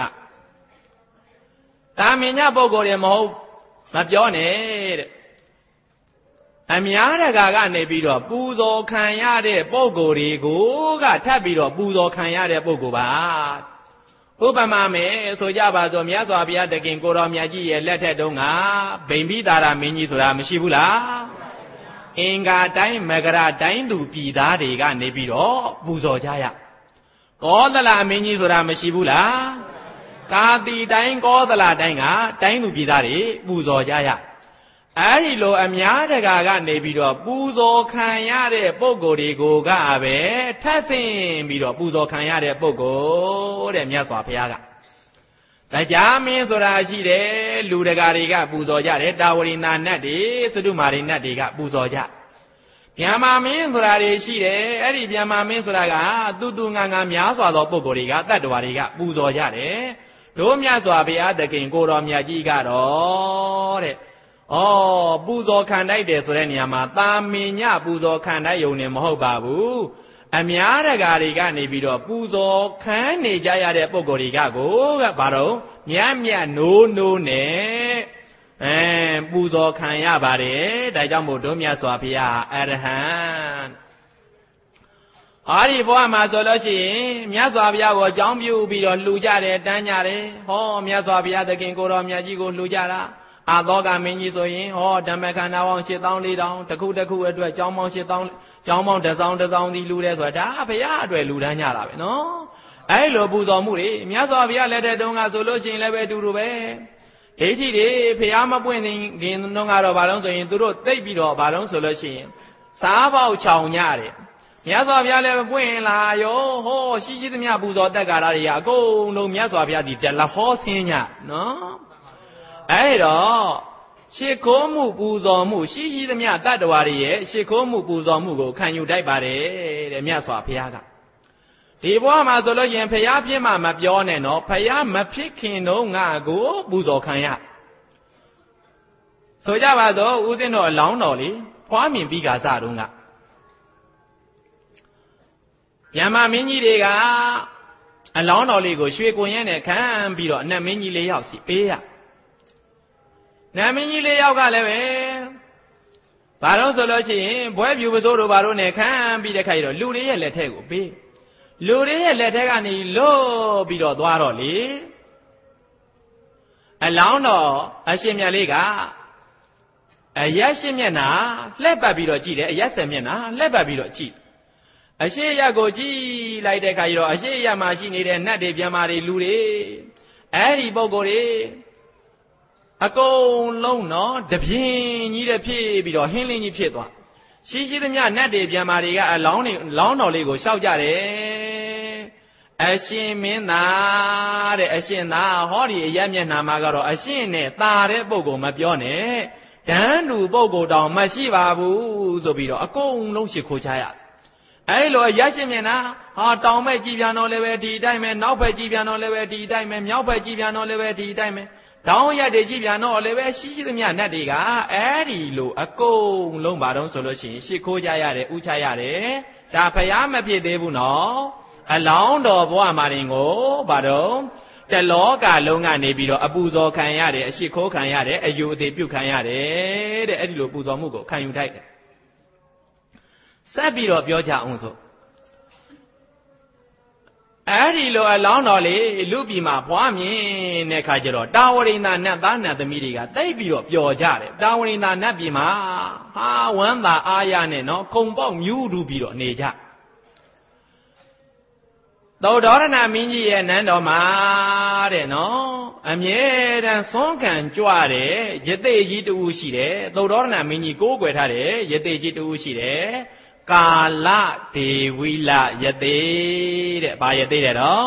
တာမင်ညပုဂ္ဂိုလ်တွေမဟုတ်မပြောနဲ့တဲ့အများတကာကနေပြီးတော့ပူဇော်ခံရတဲ့ပုဂ္ဂိုလ်တွေကိုကထပ်ပြီးတော့ပူဇော်ခံရတဲ့ပုဂ္ဂိုလ်ပါဥပမာမယ်ဆိုကြပါစို့မြတ်စွာဘုရားသခင်ကိုတော်မြတ်ကြီးရဲ့လက်ထက်တုန်းကဗိမ္ပိသာရမင်းကြီးဆိုတာမရှိဘူးလားအင်္ဂါတိုင်းမကရတိုင်းသူပြည်သားတွေကနေပြီးတော့ပူဇော်ကြရကောသလမင်းကြီးဆိုတာမရှိဘူးလားကာတိတိုင်းကောသလတိုင်းကတိုင်းသူပြည်သားတွေပူဇော်ကြရအဲ့ဒီလိုအများတကာကနေပြီးတော့ပူဇော်ခံရတဲ့ပုဂ္ဂိုလ်တွေကိုကပဲထပ်ဆင့်ပြီးတော့ပူဇော်ခံရတဲ့ပုဂ္ဂိုလ်တဲ့မြတ်စွာဘုရားကတရားမင်းဆိုတာရှိတယ်လူတကာတွေကပူဇော်ကြတယ်တာဝရိနာနတ်တွေသတုမာရိနတ်တွေကပူဇော်ကြဗျာမာမင်းဆိုတာတွေရှိတယ်အဲ့ဒီဗျာမာမင်းဆိုတာကတူတူငါငါများစွာသောပုဂ္ဂိုလ်တွေကတတ္တဝါတွေကပူဇော်ကြတယ်တို့မြတ်စွာဘုရားသခင်ကိုတော်မြတ်ကြီးကတော့တဲ့ဩပူဇော်ခံတိုက်တယ်ဆိုတဲ့နေရာမှာတာမင်ညပူဇော်ခံတိုက်ယုံနေမဟုတ်ပါဘူးအများတကာတွေကနေပြီးတော့ပူဇော်ခံနေကြရတဲ့ပုဂ္ဂိုလ်တွေကကိုကဘာတော့မြတ်မြတ်နိုးနိုးနဲ့အဲပူဇော်ခံရပါတယ်ဒါကြောင့်မို့တို့မြတ်စွာဘုရားအရဟံအားဒီဘဝမှာဆိုလို့ရှိရင်မြတ်စွာဘုရားကိုအကြောင်းပြုပြီးတော့လှူကြတယ်တန်းကြတယ်ဟောမြတ်စွာဘုရားသခင်ကိုတော်မြတ်ကြီးကိုလှူကြတာအာသောကမင်းကြီးဆိုရင်ဟောဓမ္မခန္ဓာပေါင်းရှစ်သောင်းလေးထောင်တစ်ခုတစ်ခုအတွက်ကျောင်းပေါင်းရှစ်သောင်းကျောင်းပေါင်းတစ်စောင်းတစ်စောင်းဒီလူတဲ့ဆိုတာဒါဘုရားအတွက်လူတန်းကြတာပဲနော်အဲ့လိုပူဇော်မှုတွေမြတ်စွာဘုရားလက်ထက်တုန်းကဆိုလို့ရှိရင်လည်းပဲအတူတူပဲဒိဋ္ဌိတွေဘုရားမပွင့်ခင်တုန်းကတော့ဘာလို့ဆိုရင်သူတို့သိပ်ပြီးတော့ဘာလို့ဆိုလို့ရှိရင်စားပေါက်ချောင်ညတယ်မြတ်စွာဘုရားလည်းပွင့်လာရောဟောရှိရှိသမျှပူဇော်တက်ကြတာတွေကအကုန်လုံးမြတ်စွာဘုရားဒီတလဟောဆင်းညနော်အဲ့တော့ရှ िख ိုးမှုပူဇော်မှုရှိရှိသမျှတတ္တဝါတွေရဲ့ရှ िख ိုးမှုပူဇော်မှုကိုခံယူတိုက်ပါတယ်တဲ့မြတ်စွာဘုရားကဒီဘဝမှာဆိုလို့ရင်ဘုရားဖြစ်မှမပြောနဲ့နော်ဘုရားမဖြစ်ခင်တော့ငါကိုပူဇော်ခံရဆိုကြပါတော့ဦးဇင်းတော်အလောင်းတော်လေဖွားမြင်ပြီးကစတုန်းကဗျမမင်းကြီးတွေကအလောင်းတော်လေးကိုရွှေကွန်ရဲနဲ့ခံပြီးတော့အနတ်မင်းကြီးလေးယောက်စီပေးရနတ်မင်းကြီးလေးယောက်ကလည်းပဲဘာလို့ဆိုလို့ရှိရင်ဘွဲပြူပစိုးတို့ဘာလို့နဲ့ခံပြီးတဲ့ခိုက်တော့လူတွေရဲ့လက်ထက်ကိုပေးလူတွေရဲ့လက်ထက်ကနေလို့ပြီးတော့သွားတော့လေအလောင်းတော်အရှင်မြတ်လေးကအရက်ရှင်မျက်နှာလှည့်ပတ်ပြီးတော့ကြည့်တယ်အရက်ဆယ်မျက်နှာလှည့်ပတ်ပြီးတော့ကြည့်အရှိရက်ကိုကြည့်လိုက်တဲ့ခါကျတော့အရှိရက်မှာရှိနေတဲ့နတ်တွေပြန်မာတွေလူတွေအဲ့ဒီပုဂ္ဂိုလ်တွေအကုန်လုံးနော်တပြင်းကြီးတဲ့ဖြစ်ပြီးတော့ဟင်းလင်းကြီးဖြစ်သွားရှိရှိသမျှနတ်တွေပြန်မာတွေကအလောင်းတွေလောင်းတော်လေးကိုရှောက်ကြတယ်အရှင်မင်းသားတဲ့အရှင်သားဟောဒီအရက်မျက်နှာမှာကတော့အရှင်နဲ့ตาတဲ့ပုဂ္ဂိုလ်မပြောနဲ့တန်းတူပုဂ္ဂိုလ်တောင်မရှိပါဘူးဆိုပြီးတော့အကုန်လုံးရှိခိုးချရအဲ့လိုရရှိမျက်နှာဟာတောင်ဘက်ကြည်ပြန်တော့လည်းပဲဒီတိုင်းပဲနောက်ဘက်ကြည်ပြန်တော့လည်းပဲဒီတိုင်းပဲမြောက်ဘက်ကြည်ပြန်တော့လည်းပဲဒီတိုင်းပဲတောင်ရက်တွေကြည်ပြန်တော့လည်းပဲရှိရှိသမျှနတ်တွေကအဲ့ဒီလိုအကုန်လုံးပါတော့ဆိုလို့ရှိရင်ရှိခိုးကြရတယ်ဥချရတယ်ဒါဖျားမဖြစ်သေးဘူးနော်အလောင်းတော်ဘဝမှာရင်ကိုဘာတော့တလောကလုံးကနေပြီးတော့အပူဇော်ခံရတယ်အရှိခိုးခံရတယ်အယူအသေးပြုတ်ခံရတယ်တဲ့အဲ့ဒီလိုပူဇော်မှုကိုခံယူထိုက်တယ်ဆက်ပြီးတော့ပြောကြအောင်ဆိုအဲ့ဒီလိုအလောင်းတော်လေးလူပြည်မှာပွားမြင်တဲ့ခါကျတော့တာဝရိန္ဒနတ်သားနတ်သမီးတွေကတိတ်ပြီးတော့ပျော်ကြတယ်တာဝရိန္ဒနတ်ပြည်မှာဟာဝမ်းသာအားရနဲ့နော်ခုံပေါက်မြူးထူပြီးတော့နေကြသောဒေါရဏမင်းကြီးရဲ့နန်းတော်မှာတဲ့နော်အမြဲတမ်းဆွမ်းခံကြွတဲ့ယသိကြီးတူရှိတယ်သောဒေါရဏမင်းကြီးကိုးကွယ်ထားတဲ့ယသိကြီးတူရှိတယ်ကာလဒေဝီလယသိတဲ့ဘာယသိတဲ့တော့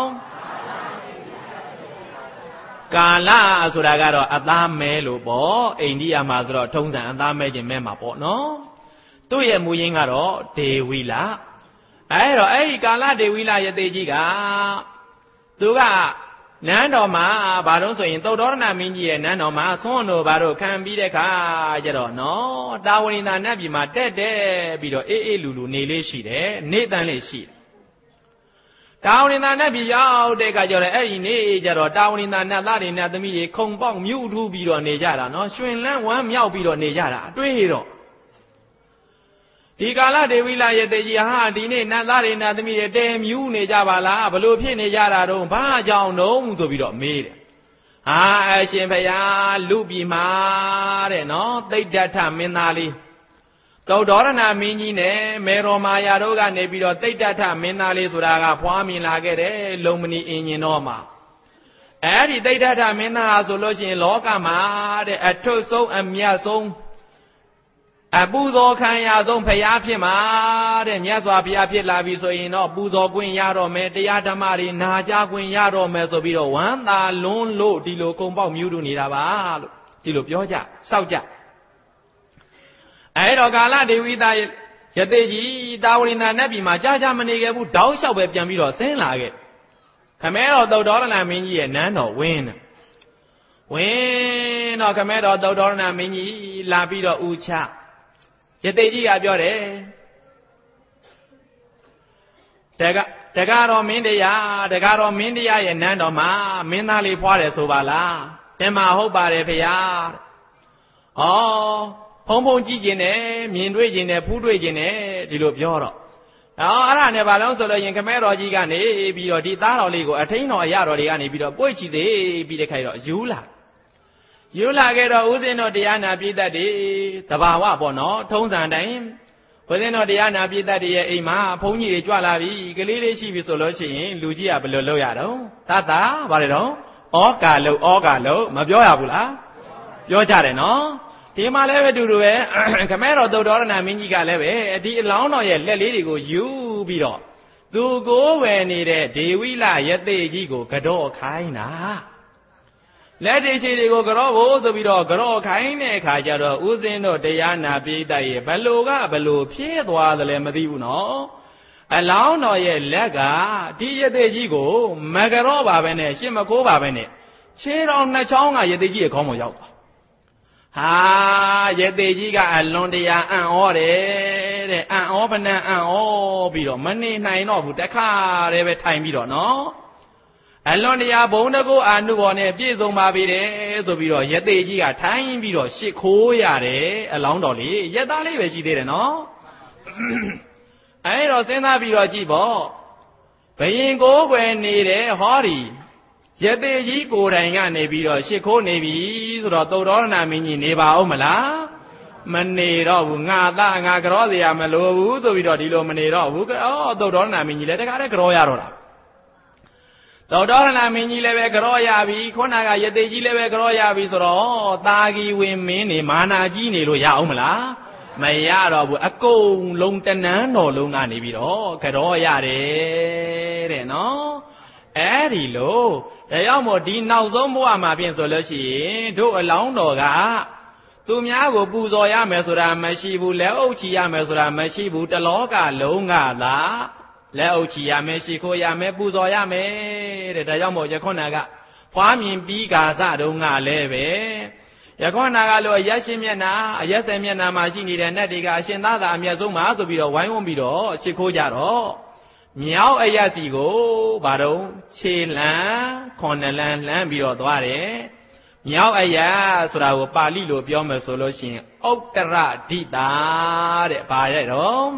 ကာလဆိုတာကတော့အသားမဲလို့ပေါ့အိန္ဒိယမှာဆိုတော့ထုံးစံအသားမဲခြင်းမဲမှာပေါ့နော်သူ့ရဲ့မူရင်းကတော့ဒေဝီလအဲ့တော့အဲ့ဒီကာလဒေဝီလယသိကြီးကသူကနန်းတော်မှာဘာလို့ဆိုရင်သုတ္တရဏမင်းကြီးရဲ့နန်းတော်မှာဆွမ်းတို့ဘာလို့ခံပြီးတဲ့ခါကျတော့နော်တာဝရိန္ဒနတ်ပြည်မှာတက်တက်ပြီးတော့အေးအေးလူလူနေလေးရှိတယ်နေတန်းလေးရှိတယ်တာဝရိန္ဒနတ်ပြည်ရောက်တဲ့ခါကျတော့အဲ့ဒီနေကြတော့တာဝရိန္ဒနတ်သားတွေနတ်သမီးတွေခုံပေါက်မြူးထူးပြီးတော့နေကြတာနော်ရွှင်လန်းဝမ်းမြောက်ပြီးတော့နေကြတာအတွေ့တော့ဒီကာလဒေဝီလာရဲ့တေကြီးဟာဒီနေ့နတ်သားတွေနတ်သမီးတွေတဲမြူးနေကြပါလားဘလို့ဖြစ်နေကြတာတော့ဘာကြောင့်တော့ဆိုပြီးတော့မေးတယ်ဟာအရှင်ဘုရားလူပြည်မှာတဲ့နော်သိဒ္ဓထမင်းသားလေးသုတ္တရဏမင်းကြီးနဲ့မေရောမာယာတို့ကနေပြီးတော့သိဒ္ဓထမင်းသားလေးဆိုတာကဖွားမြင်လာခဲ့တယ်လုံမဏီအင်ဂျင်တော်မှာအဲ့ဒီသိဒ္ဓထမင်းသားဆိုလို့ရှိရင်လောကမှာတဲ့အထွတ်ဆုံးအမြတ်ဆုံးအပူဇော်ခံရဆုံးဖရာဖြစ်မှာတဲ့မြတ်စွာဘုရားဖြစ်လာပြီဆိုရင်တော့ပူဇော်ခွင့်ရတော့မယ်တရားဓမ္မတွေနာကြားခွင့်ရတော့မယ်ဆိုပြီးတော့ဝမ်းသာလွန်းလို့ဒီလိုကုံပေါက်မြူးတူနေတာပါလို့ဒီလိုပြောကြစောက်ကြအဲ့တော့ကာလဒေဝီသားယသိကြီးတာဝရိန္ဒနတ်ပြည်မှာကြာကြာမနေခဲ့ဘူးတောက်လျှောက်ပဲပြန်ပြီးတော့ဆင်းလာခဲ့ခမဲတော်သုတ္တရဏမင်းကြီးရဲ့နန်းတော်ဝင်းတယ်ဝင်းတော့ခမဲတော်သုတ္တရဏမင်းကြီးလာပြီးတော့ဥချယသိကြီးကပြောတယ်တကတကားတော်မင်းတရားတကားတော်မင်းတရားရဲ့နန်းတော်မှာမင်းသားလေးဖွားတယ်ဆိုပါလားတင်မဟုတ်ပါတယ်ဖေဟာဩဖုံဖုံကြည့်ခြင်းနဲ့မြင်တွေ့ခြင်းနဲ့ဖူးတွေ့ခြင်းနဲ့ဒီလိုပြောတော့အော်အဲ့ဒါနဲ့ဘာလို့ဆိုလို့ရင်ခမဲတော်ကြီးကနေပြီးတော့ဒီသားတော်လေးကိုအထိန်တော်အရတော်တွေကနေပြီးတော့ပွေ့ချီသေးပြီးတဲ့ခိုင်တော့ယူလာယူလာခဲ့တော့ဦးဇင်းတော်တရားနာပြည်သက်တွေတဘာဝပေါ့နော်ထုံးစံတိုင်းဦးဇင်းတော်တရားနာပြည်သက်တွေရဲ့အိမ်မှာဘုန်းကြီးတွေကြွလာပြီကလေးလေးရှိပြီဆိုလို့ရှိရင်လူကြီးကဘယ်လိုလုပ်ရတော့သတ္တာဗါတယ်တော့ဩကာလို့ဩကာလို့မပြောရဘူးလားပြောကြတယ်နော်ဒီမှာလည်းပဲတူတူပဲခမဲတော်သုတ္တရဏမင်းကြီးကလည်းပဲဒီအလောင်းတော်ရဲ့လက်လေးတွေကိုယူပြီးတော့သူကိုဝယ်နေတဲ့ဒေဝိလယသိကြီးကိုကတော့ခိုင်းတာလက်တွေချီတွေကိုကြောဖို့ဆိုပြီးတော့ကြောခိုင်းတဲ့အခါကျတော့ဦးဇင်းတို့တရားနာပိဋကရဲ့ဘလို့ကဘလို့ဖြဲသွားသလဲမသိဘူးနော်အလောင်းတော်ရဲ့လက်ကဒီယသိကြီးကိုမကြောပါပဲနဲ့ရှင်းမကိုးပါပဲနဲ့ခြေတော်နှစ်ချောင်းကယသိကြီးရဲ့ခေါင်းပေါ်ရောက်သွားဟာယသိကြီးကအလွန်တရာအံ့ဩတယ်တဲ့အံ့ဩပနံအံ့ဩပြီးတော့မနေနိုင်တော့ဘူးတခါတည်းပဲထိုင်ပြီးတော့နော်အလွန်တရာဘုံတကုအာနုဘော်နဲ့ပြည့်စုံပါပြီတဲ့ဆိုပြီးတော့ယသိကြီးကထိုင်ပြီးတော့ရှ िख ိုးရတယ်အလောင်းတော်လေးယက်သားလေးပဲရှိသေးတယ်နော်အဲတော့စဉ်းစားပြီးတော့ကြည့်ပေါ့ဘယင်ကိုးကွယ်နေတဲ့ဟောဒီယသိကြီးကိုယ်တိုင်ကနေပြီးတော့ရှ िख ိုးနေပြီဆိုတော့သုတ္တရဏမင်းကြီးနေပါဦးမလားမနေတော့ဘူးငါသားငါကြောစရာမလိုဘူးဆိုပြီးတော့ဒီလိုမနေတော့ဘူးအော်သုတ္တရဏမင်းကြီးလည်းတခါတည်းကြောရတော့တာသုတ္တရဏမင်းကြီးလည်းပဲကြောရပြီခုနကယသိကြီးလည်းပဲကြောရပြီဆိုတော့တာဂီဝင်မင်းနေမာနာကြီးနေလို့ရအောင်မလားမရတော့ဘူးအကုန်လုံးတနန်းတော်လုံးကနေပြီးတော့ကြောရတယ်တဲ့နော်အဲ့ဒီလို့ဒါကြောင့်မို့ဒီနောက်ဆုံးဘဝမှာပြင်ဆိုလို့ရှိရင်တို့အလောင်းတော်ကသူများကိုပူဇော်ရမယ်ဆိုတာမရှိဘူးလက်အုပ်ချီရမယ်ဆိုတာမရှိဘူးတလောကလုံးကသာလက်အုပ်ချီရမယ်ရှိခိုးရမယ်ပူဇော်ရမယ်တဲ့ဒါကြောင့်မို့ရခွန်နာကဖွားမြင်ပြီးကာသတုံးကလည်းပဲယခွန်နာကလို့အရက်ရှင်မျက်နာအရက်ဆယ်မျက်နာမှာရှိနေတဲ့နတ်တွေကအရှင်သားသာအမျက်ဆုံးပါဆိုပြီးတော့ဝိုင်းဝန်းပြီးတော့ရှိခိုးကြတော့မြောက်အရက်စီကိုဘာတော့ခြေလန်းခွန်နလန်းလန်းပြီးတော့သွားတယ်မြောက်အရက်ဆိုတာကိုပါဠိလိုပြောမယ်ဆိုလို့ရှိရင်ဥတ္တရဒိတာတဲ့ဘာလဲတော့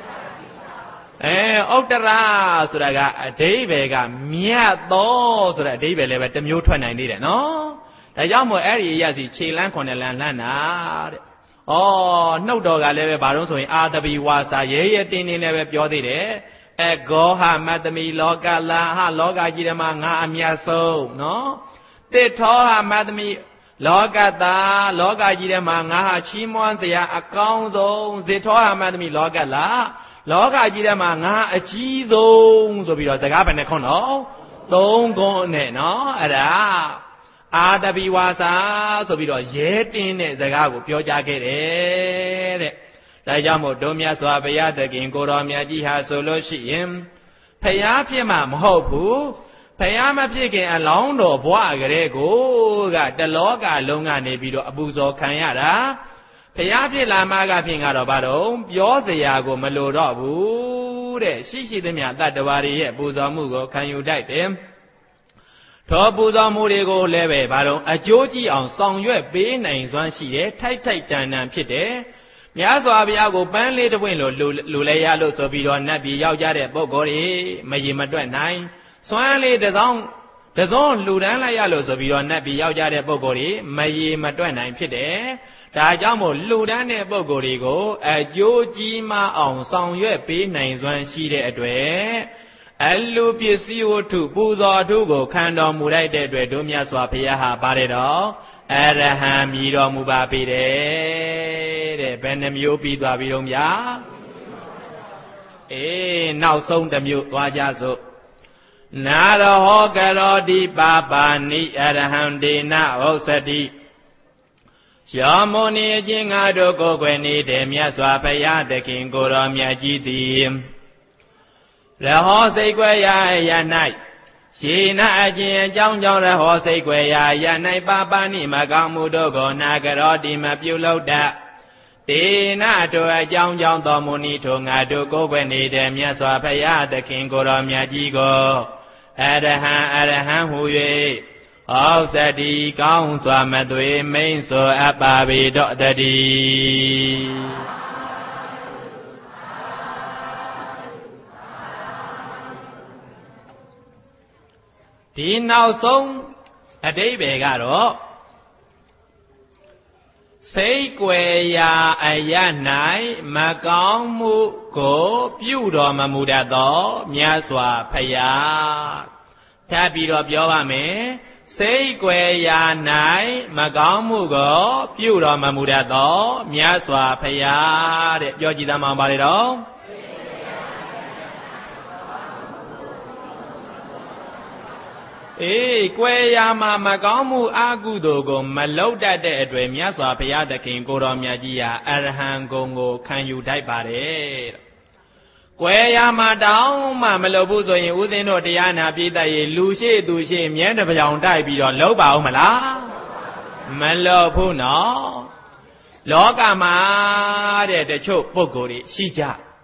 အဲဥတ္တရဆိုတာကအဓိပ္ပာယ်ကမြတ်သောဆိုတဲ့အဓိပ္ပာယ်လည်းပဲတစ်မျိုးထွက်နိုင်သေးတယ်နော်ဒါကြောင့်မို့အဲ့ဒီအရက်စီခြေလန်းခွန်နလန်းလန်းတာတဲ့ဩနှုတ်တော်ကလည်းပဲဘာလို့ဆိုရင်အာတပိဝါစာရဲရဲတင်းတင်းလည်းပဲပြောသေးတယ်အဂောဟမတ္တမိလောကလာဟလောကကြီးထဲမှာငါအမြတ်ဆုံးနော်တိထောဟမတ္တမိလောကတာလောကကြီးထဲမှာငါဟာချီးမွမ်းစရာအကောင်းဆုံးဇေထောဟမတ္တမိလောကလာလောကကြီးထဲမှာငါအကြီးဆုံးဆိုပြီးတော့စကားပဲနဲ့ခွန်းတော့သုံးခွန်းနဲ့နော်အဲ့ဒါအာတပိဝါစာဆိုပြီးတော့ရဲတင်းတဲ့စကားကိုပြောကြားခဲ့တယ်တဲ့ဒါကြောင့်မို့တို့မြတ်စွာဘုရားသခင်ကိုတော်မြတ်ကြီးဟာဆိုလို့ရှိရင်ဖျားဖြစ်မှမဟုတ်ဘူးဖျားမဖြစ်ခင်အလောင်းတော်ဘွားကလေးကိုကတလောကလုံးကနေပြီးတော့အပူဇော်ခံရတာဖျားဖြစ်လာမှကဖြင့်ကတော့ဘာတော့ပြောစရာကိုမလိုတော့ဘူးတဲ့ရှိရှိသမျှတတ္တဝါတွေရဲ့ပူဇော်မှုကိုခံယူတတ်တယ်သောပူဇော်မှုတွေကိုလည်းပဲဘာတော့အကျိုးကြည့်အောင်ဆောင်ရွက်ပေးနိုင်စွမ်းရှိတယ်ထိုက်ထိုက်တန်တန်ဖြစ်တယ်မြတ်စွာဘုရားကိုပန်းလေးတစ်ပွင့်လို့လူလဲရလို့ဆိုပြီးတော့နတ်ပြည်ရောက်ကြတဲ့ပုဂ္ဂိုလ်တွေမရေမတွက်နိုင်စွမ်းလေးတစ်စောင်းတစ်စောင်းလူတန်းလိုက်ရလို့ဆိုပြီးတော့နတ်ပြည်ရောက်ကြတဲ့ပုဂ္ဂိုလ်တွေမရေမတွက်နိုင်ဖြစ်တယ်ဒါကြောင့်မို့လူတန်းတဲ့ပုဂ္ဂိုလ်တွေကိုအကျိုးကြီးမအောင်ဆောင်ရွက်ပေးနိုင်စွမ်းရှိတဲ့အတွက်အလူပစ္စည်းဝတ္ထုပူဇော်ထုကိုခံတော်မူလိုက်တဲ့အတွက်တို့မြတ်စွာဘုရားဟာပါတယ်တော့အရဟံမြည်တော်မူပါပေတယ်တဲ့ဘယ်နှမျိုးပြီးသွားပြီတော့ဗျာအေးနောက်ဆုံးတစ်မျိုးသွားကြစို့နာရဟောကရောတိပါပါဏိအရဟံဒေနဟုတ်စတိယောမောနိအချင်းငါတို့ကိုယ်ွယ်နေတဲ့မြတ်စွာဘုရားသခင်ကိုယ်တော်မြတ်ကြီးသည်ရဟောစိတ်ွယ်ရာယ၌ရှင်နာအကျင့်အကြောင်းကြောင့်ရဟောစိတ်ွယ်ရာယ၌ပါပါဏိမကောင်းမှုတို့ကိုနာကရောတိမပြုလုပ်တတ်တေနတို့အကြောင်းကြောင့်တော်မူနီထိုငါတို့ကိုယ်ွယ်နေတဲ့မြတ်စွာဘုရားသခင်ကိုယ်တော်မြတ်ကြီးကိုအရဟံအရဟံဟူ၍ဟောစတိကောင်းစွာမသွေမိန်ဆိုအပ်ပါပေတော့တည်းဒီနောက်ဆုံးအဓိပ္ပာယ်ကတော့စိတ်ွယ်ရာအရ၌မကောင်းမှုကိုပြုတော်မမူတတ်သောမြတ်စွာဘုရားထပ်ပြီးတော့ပြောပါမယ်စိတ်ွယ်ရာ၌မကောင်းမှုကိုပြုတော်မမူတတ်သောမြတ်စွာဘုရားတဲ့ပြောကြည့်သားမှပါလေတော့အေးကွယ်ရာမှာမကောင်းမှုအကုသိုလ်ကိုမလုပ်တတ်တဲ့အတွေ့မြတ်စွာဘုရားသခင်ကိုတော်မြတ်ကြီးဟာအရဟံဂုဏ်ကိုခံယူတတ်ပါတယ်ကွယ်ရာမှာတောင်းမှမလုပ်ဘူးဆိုရင်ဦးဇင်းတို့တရားနာပြည့်တတ်ရေလူရှိသူရှိမြဲတပြောင်တိုက်ပြီးတော့လုပ်ပါဦးမလားမလုပ်ဘူးနော်လောကမှာတဲ့တချို့ပုဂ္ဂိုလ်တွေရှိကြ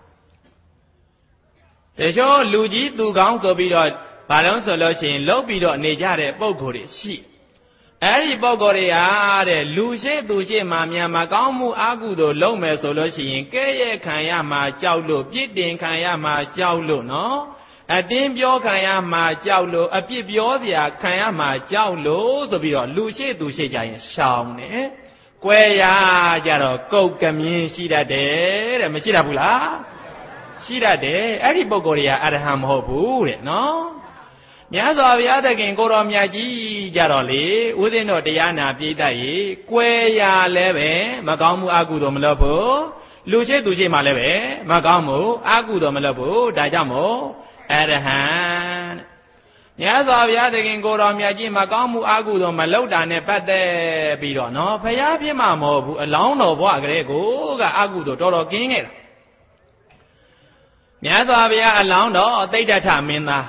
တချို့လူကြီးသူကောင်းဆိုပြီးတော့ဘာလို့ဆိုလို့ရှိရင်လှုပ်ပြီးတော့နေကြတဲ့ပုံကိုယ်တွေရှိအဲ့ဒီပုံကိုယ်တွေဟာတဲ့လူရှိသူရှိမှများမကောင်းမှုအကုသို့လုပ်မယ်ဆိုလို့ရှိရင်ကဲ့ရဲ့ခံရမှာကြောက်လို့ပြစ်တင်ခံရမှာကြောက်လို့နော်အတင်းပြောခံရမှာကြောက်လို့အပြစ်ပြောစရာခံရမှာကြောက်လို့ဆိုပြီးတော့လူရှိသူရှိကြရင်ရှောင်တယ်ကွဲရကြတော့ကုတ်ကမြင်းရှိတတ်တယ်တဲ့မရှိတတ်ဘူးလားရှိတတ်တယ်အဲ့ဒီပုံကိုယ်တွေကအရဟံမဟုတ်ဘူးတဲ့နော်မြတ်စွာဘုရားသခင်ကိုတော်မြတ်ကြီးကြတော့လေဦးဇင်းတော်တရားနာပြိတ္တရေကွဲရလဲပဲမကောင်းမှုအကုသို့မလုပ်ဘူးလူရှိသူရှိမှလည်းပဲမကောင်းမှုအကုသိုလ်မလုပ်ဘူးဒါကြောင့်မို့အရဟံမြတ်စွာဘုရားသခင်ကိုယ်တော်မြတ်ကြီးမကောင်းမှုအကုသိုလ်မလုပ်တာနဲ့ပတ်သက်ပြီးတော့နော်ဘုရားဖြစ်မှာမဟုတ်ဘူးအလောင်းတော်ဘဝကလေးကိုကအကုသိုလ်တော်တော်ကင်းခဲ့တာမြတ်စွာဘုရားအလောင်းတော်သိဒ္ဓထမင်းသား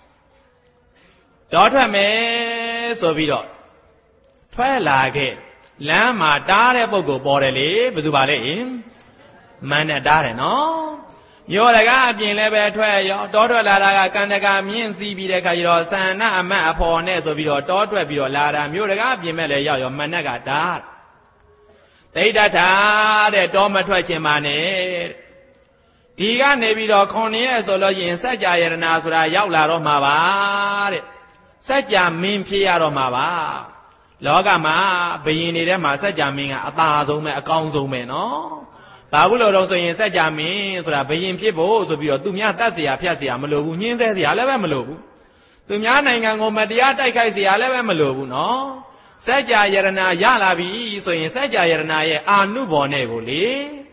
တော်ထွက်မယ်ဆိုပြီးတော့ထွက်လာခဲ့လမ်းမှာတားတဲ့ပုဂ္ဂိုလ်ပေါ်တယ်လေဘယ်သူပါလဲမန်းနဲ့တားတယ်နော်မြို့တကားအပြင်လည်းပဲထွက်ရောတောထွက်လာတာကကန္တကမြင့်စီးပြီးတဲ့ခါကျတော့သန္နအမတ်အဖော်နဲ့ဆိုပြီးတော့တောထွက်ပြီးတော့လာတာမြို့တကားအပြင်မဲ့လည်းရောက်ရောမန်းနဲ့ကတားသိဒ္ဓထာတဲ့တောမထွက်ခြင်းပါနဲ့ဒီကနေပြီးတော့ခွန်ရဲ့ဆိုလို့ရင်စัจ जा ယရနာဆိုတာရောက်လာတော့မှာပါတဲ့စัจ जा မင်းဖြစ်ရတော့မှာပါလောကမှာဘယင်တွေထဲမှာစัจ जा မင်းကအသာဆုံးပဲအကောင်းဆုံးပဲနော်ဘာဘူးလို့တော့ဆိုရင်စัจ जा မင်းဆိုတာဘယင်ဖြစ်ဖို့ဆိုပြီးတော့သူများတတ်เสียဖြတ်เสียမလိုဘူးညှင်းဆဲเสียလည်းပဲမလိုဘူးသူများနိုင်ငံကိုမတရားတိုက်ခိုက်เสียလည်းပဲမလိုဘူးနော်စัจ जा ယရနာရလာပြီဆိုရင်စัจ जा ယရနာရဲ့အာနုဘော်နဲ့ကိုလေ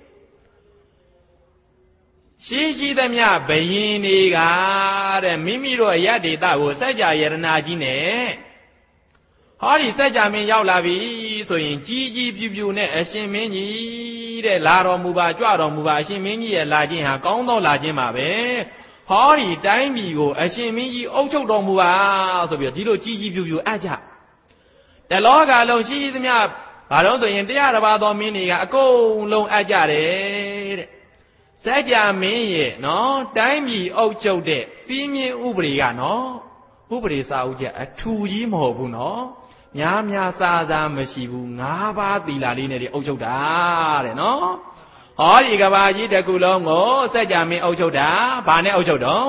ရှိရှိသမျှဘယင်တွေကတဲ့မိမိတို့အယတ္တိတကိုစัจ जा ယရနာကြီးနဲ့ဟောဒီစัจ जा မင်းရောက်လာပြီဆိုရင်ကြီးကြီးပြူပြူနဲ့အရှင်မင်းကြီးတဲ့လာတော်မူပါကြွတော်မူပါအရှင်မင်းကြီးရဲ့လာခြင်းဟာကောင်းသောလာခြင်းပါပဲဟောဒီတိုင်းပြည်ကိုအရှင်မင်းကြီးအုပ်ချုပ်တော်မူပါဆိုပြီးတော့ဒီလိုကြီးကြီးပြူပြူအပ်ကြတလောကလုံးရှိသမျှဘာလို့ဆိုရင်တရားတစ်ပါးသောမင်းတွေကအကုန်လုံးအပ်ကြတယ်တဲ့စัจ जा မင်းရဲ့နော်တိုင်းပြည်အုပ်ချုပ်တဲ့စီးမြင်ဥပဒေကနော်ဥပဒေစာအုပ်ချက်အထူကြီးမဟုတ်ဘူးနော်များများစားစားမရှိဘူးငါးပါးသီလလေးနဲ့ဒီအုပ်ချုပ်တာတဲ့နော်ဟောဒီကဘာကြီးတစ်ခုလုံးကိုစัจ जा မင်းအုပ်ချုပ်တာဘာနဲ့အုပ်ချုပ်တော့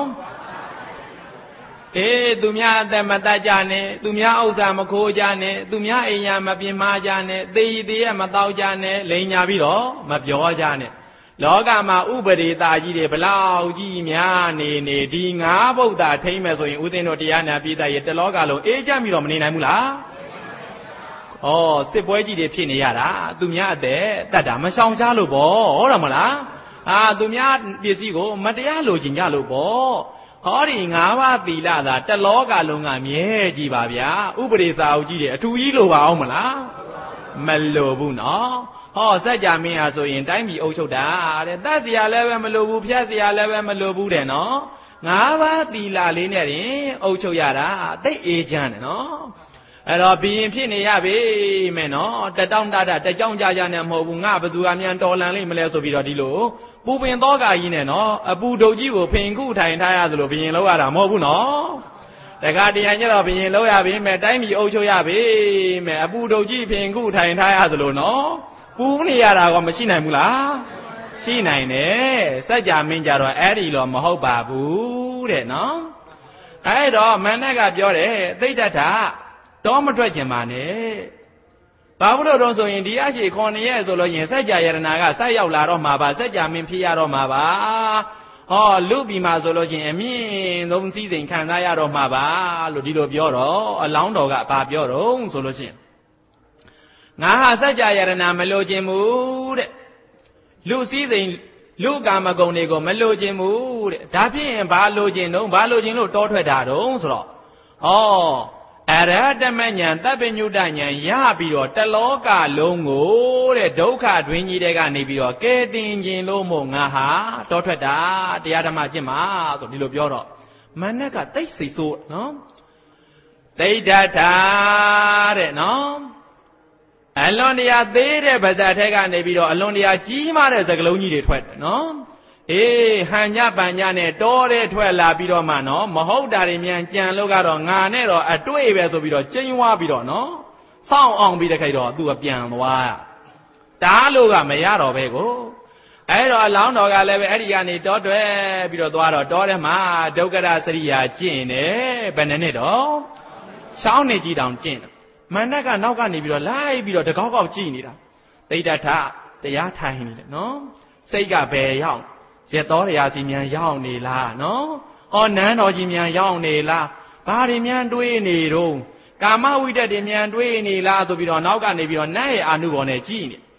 အေးသူများအသက်မတတ်ကြနဲ့သူများဥစ္စာမခိုးကြနဲ့သူများအိမ်ယာမပြင်မာကြနဲ့သေရသေးရမတောက်ကြနဲ့လိန်ညာပြီးတော့မပြောကြနဲ့လောကမှာဥပဒေသားကြီးတွေဘလောက်ကြီးများနေနေဒီငါးဗုဒ္ဓထိမ့်မယ်ဆိုရင်ဥသိန်းတို့တရားနာပြည်သားရဲ့တလောကလုံးအေးချမ်းပြီးတော့မနေနိုင်ဘူးလားဩစစ်ပွဲကြီးတွေဖြစ်နေရတာသူများအသက်တတ်တာမရှောင်ရှားလို့ပေါ့ဟုတ်တယ်မလားအာသူများပစ္စည်းကိုမတရားလိုချင်ကြလို့ပေါ့ဟောဒီငါးပါးသီလသာတလောကလုံးကမြဲကြည့်ပါဗျာဥပဒေစာအုပ်ကြီးတွေအထူကြီးလိုပါအောင်မလားမလိုဘူးနော်ဟောစัจ जा မင်းဟာဆိုရင်တိုင်းပြည်အုပ်ချုပ်တာတဲ့တတ်เสียလည်းပဲမလိုဘူးဖြတ်เสียလည်းပဲမလိုဘူးတဲ့နော်ငါးပါးသီလလေးနဲ့တင်အုပ်ချုပ်ရတာသိအေးချမ်းတယ်နော်အဲ့တော့ဘီရင်ဖြစ်နေရပြီမဲ့နော်တတောင်းတတတကြောင်ကြကြနဲ့မဟုတ်ဘူးငါဘသူအမြန်တော်လန်လိမ့်မလဲဆိုပြီးတော့ဒီလိုပူပင်သောကကြီးနဲ့နော်အပူဒုတ်ကြီးကိုဖင်ခုထိုင်ထားရသလိုဘီရင်လောက်ရတာမဟုတ်ဘူးနော်တခါတရံကျတော့ဘီရင်လောက်ရပြီမဲ့တိုင်းပြည်အုပ်ချုပ်ရပြီမဲ့အပူဒုတ်ကြီးဖင်ခုထိုင်ထားရသလိုနော်ပူနေရတာကမရှိနိုင်ဘူးလားရှိနိုင်တယ်စัจ जा မင်းကြတော့အဲ့ဒီတော့မဟုတ်ပါဘူးတဲ့နော်အဲ့တော့မန္တကပြောတယ်သိဒ္ဓထတော့မထွက်ခြင်းပါနဲ့ဘာလို့တော့ဆိုရင်ဒီအရှိခွန်ရဲ့ဆိုလို့ရင်စัจ जा ယရနာကဆက်ရောက်လာတော့မှာပါစัจ जा မင်းဖြစ်ရတော့မှာပါဟောလူပြီမှာဆိုလို့ရှိရင်အမြင့်ဆုံးစည်းစိမ်ခံစားရတော့မှာပါလို့ဒီလိုပြောတော့အလောင်းတော်ကဘာပြောတော့ဆိုလို့ရှိရင်ငါဟာစัจ जा ယရနာမလိုခြင်းဘူးတဲ့လူစည်းစိမ်လူကာမဂုဏ်တွေကိုမလိုခြင်းဘူးတဲ့ဒါဖြင့်ဘာလိုခြင်းတော့ဘာလိုခြင်းလို့တောထွက်တာတော့ဆိုတော့ဩအရဟတမဉ္ဇဉ်တပ်ပညုတဉ္ဇဉ်ရပြီးတော့တလောကလုံးကိုတဲ့ဒုက္ခတွင်ကြီးတဲ့ကနေပြီးတော့ကဲတင်ခြင်းလို့မို့ငါဟာတောထွက်တာတရားဓမ္မကျင့်မှာဆိုဒီလိုပြောတော့မနက်ကတိတ်စိတ်ဆိုးနော်သိဒ္ဓထာတဲ့နော်အလွန်တရာသေးတဲ့ဗဇတ်ထဲကနေပြီးတော့အလွန်တရာကြီးမားတဲ့စကလုံးကြီးတွေထွက်တယ်နော်အေးဟန်ညပန်ညနဲ့တောတဲ့ထွက်လာပြီးတော့မှနော်မဟုတ်တာတွေမြန်ကြံလို့ကတော့ငါနဲ့တော့အတွေ့ပဲဆိုပြီးတော့ကျင်းဝါပြီးတော့နော်စောင့်အောင်ပြီးတဲ့ခိုက်တော့သူကပြန်သွားတားလို့ကမရတော့ပဲကိုအဲ့တော့အလောင်းတော်ကလည်းပဲအဲ့ဒီကနေတောတွဲပြီးတော့သွားတော့တောထဲမှာဒုက္ခရစရိယာကျင့်တယ်ဘယ်နဲ့တော့ချောင်းနေကြီးတောင်ကျင့်တယ်မန္တကနောက်ကနေပြီးတော့လိုက်ပြီးတော့တကောက်ကောက်ကြည့်နေတာသိဒ္ဓထတရားထိုင်နေတယ်နော်စိတ်ကဘယ်ရောက်ရတော်တရားစီမြန်ရောက်နေလားနော်ဟောနန်းတော်ကြီးမြန်ရောက်နေလားဘာတွေမြန်တွေးနေတော့ကာမဝိတ္တတွေမြန်တွေးနေလားဆိုပြီးတော့နောက်ကနေပြီးတော့နတ်ရဲ့အာနုဘော်နဲ့ကြည့်နေဒ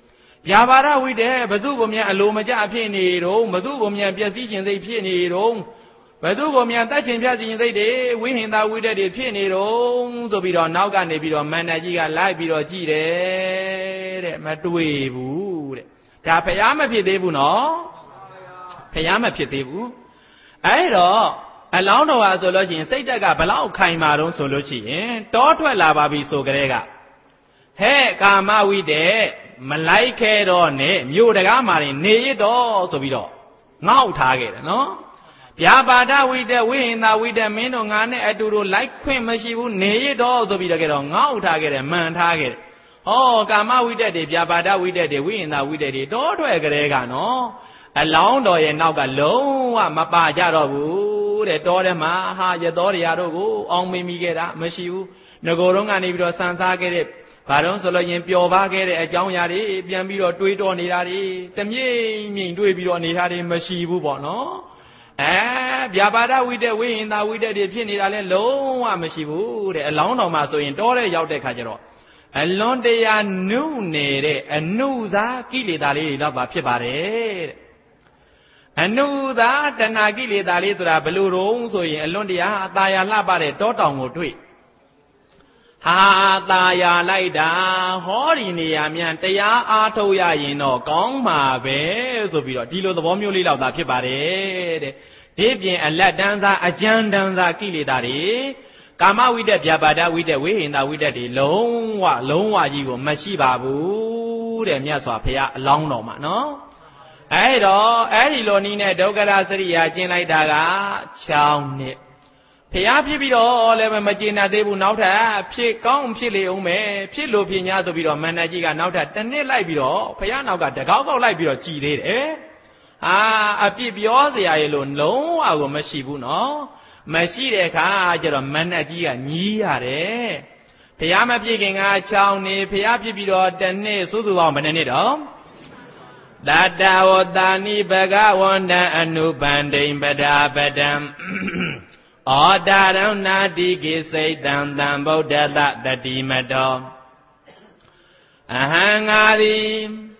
ဗျာပါဒဝိတ္တဘသူကိုမြန်အလိုမကျဖြစ်နေတော့ဘသူကိုမြန်ပျက်စီးခြင်းစိတ်ဖြစ်နေတော့ဘသူကိုမြန်တတ်ခြင်းဖြတ်ခြင်းစိတ်တွေဝိဟင်သာဝိတ္တတွေဖြစ်နေတော့ဆိုပြီးတော့နောက်ကနေပြီးတော့မန္တကြီးကလိုက်ပြီးတော့ကြည့်တယ်တဲ့မတွေ့ဘူးတဲ့ဒါဖျားမဖြစ်သေးဘူးနော်ဖျားမဖြစ်သေးဘူးအဲ့တော့အလောင်းတော်ဟာဆိုလို့ရှိရင်စိတ်တက်ကဘလောက်ခိုင်မာတော့ဆိုလို့ရှိရင်တောထွက်လာပါပြီဆိုကြတဲ့ကဟဲ့ကာမဝိတ္တမလိုက်ခဲတော့နဲ့မြို့တကားမှာနေရတော့ဆိုပြီးတော့ငေါ့ထားခဲ့တယ်နော်ဗျာပါဒဝိတ္တဝိဟင်သာဝိတ္တမင်းတို့ငါနဲ့အတူတူလိုက်ခွင့်မရှိဘူးနေရတော့ဆိုပြီးတော့ကြတော့ငေါ့ထားခဲ့တယ်မှန်ထားခဲ့တယ်ဟောကာမဝိတ္တတွေဗျာပါဒဝိတ္တတွေဝိဟင်သာဝိတ္တတွေတောထွက်ကြတဲ့ကနော်အလောင်းတော်ရဲ့နောက်ကလုံးဝမပါကြတော့ဘူးတဲ့တောထဲမှာဟာရတော်ရတို့ကိုအောင်မေးမိခဲ့တာမရှိဘူးငကိုယ်တော့ကနေပြီးတော့စံစားခဲ့တဲ့ဘာတော့ဆိုလို့ရင်ပျော်ပါခဲ့တဲ့အကြောင်းအရာတွေပြန်ပြီးတော့တွေးတောနေတာတွေတမြိတ်မြိတ်တွေးပြီးတော့နေတာတွေမရှိဘူးပေါ့နော်အဲဗျာပါဒဝိတ္တဝိဟင်သာဝိတ္တတွေဖြစ်နေတာလဲလုံးဝမရှိဘူးတဲ့အလောင်းတော်မှာဆိုရင်တောထဲရောက်တဲ့ခါကျတော့အလွန်တရာနုနေတဲ့အနုသာကိလေသာလေးတွေတော့ပါဖြစ်ပါတယ်တဲ့အနုသာတဏှာကိလေသာလေးဆိုတာဘယ်လိုတုံးဆိုရင်အလွန်တရာအตาရလှပတဲ့တောတောင်ကိုတွေ့ဟာตาရလိုက်တာဟောဒီနေရာမြန်တရားအားထုတ်ရရင်တော့ကောင်းမှာပဲဆိုပြီးတော့ဒီလိုသဘောမျိုးလေးတော့သာဖြစ်ပါတယ်တဲ့ဒီပြင်အလတ်တန်းစားအကျဉ်းတန်းစားကိလေသာတွေကာမဝိတ္တဗျာပါဒဝိတ္တဝိဟင်သာဝိတ္တတွေလုံးဝလုံးဝကြီးကိုမရှိပါဘူးတဲ့မြတ်စွာဘုရားအလောင်းတော်မှာနော်အဲ့တော့အဲ့ဒီလိုနည်းနဲ့ဒုက္ခရစရိယာကျင့်လိုက်တာက၆နှစ်ဖျားဖြစ်ပြီးတော့လည်းမကျေနပ်သေးဘူးနောက်ထပ်ဖြစ်ကောင်းဖြစ်လေအောင်မယ်ဖြစ်လို့ဖြစ်냐ဆိုပြီးတော့မန္တကြီးကနောက်ထပ်တစ်နှစ်လိုက်ပြီးတော့ဖျားနောက်ကတကောက်ကောက်လိုက်ပြီးတော့ကြည်သေးတယ်ဟာအပြစ်ပြောစရာရေလို့လုံးဝကိုမရှိဘူးနော်မရှိတဲ့အခါကျတော့မန္တကြီးကညီးရတယ်ဖျားမဖြစ်ခင်က၆နှစ်ဖျားဖြစ်ပြီးတော့တစ်နှစ်စုစုပေါင်းဘယ်နှစ်တော့တတဝတ္ဏိဘဂဝန္တံအနုပန္တိပဒါပဒံဩဒါရဏနာတိကိစိတ်တံတံဗုဒ္ဓတတတိမတောအဟံငါသည်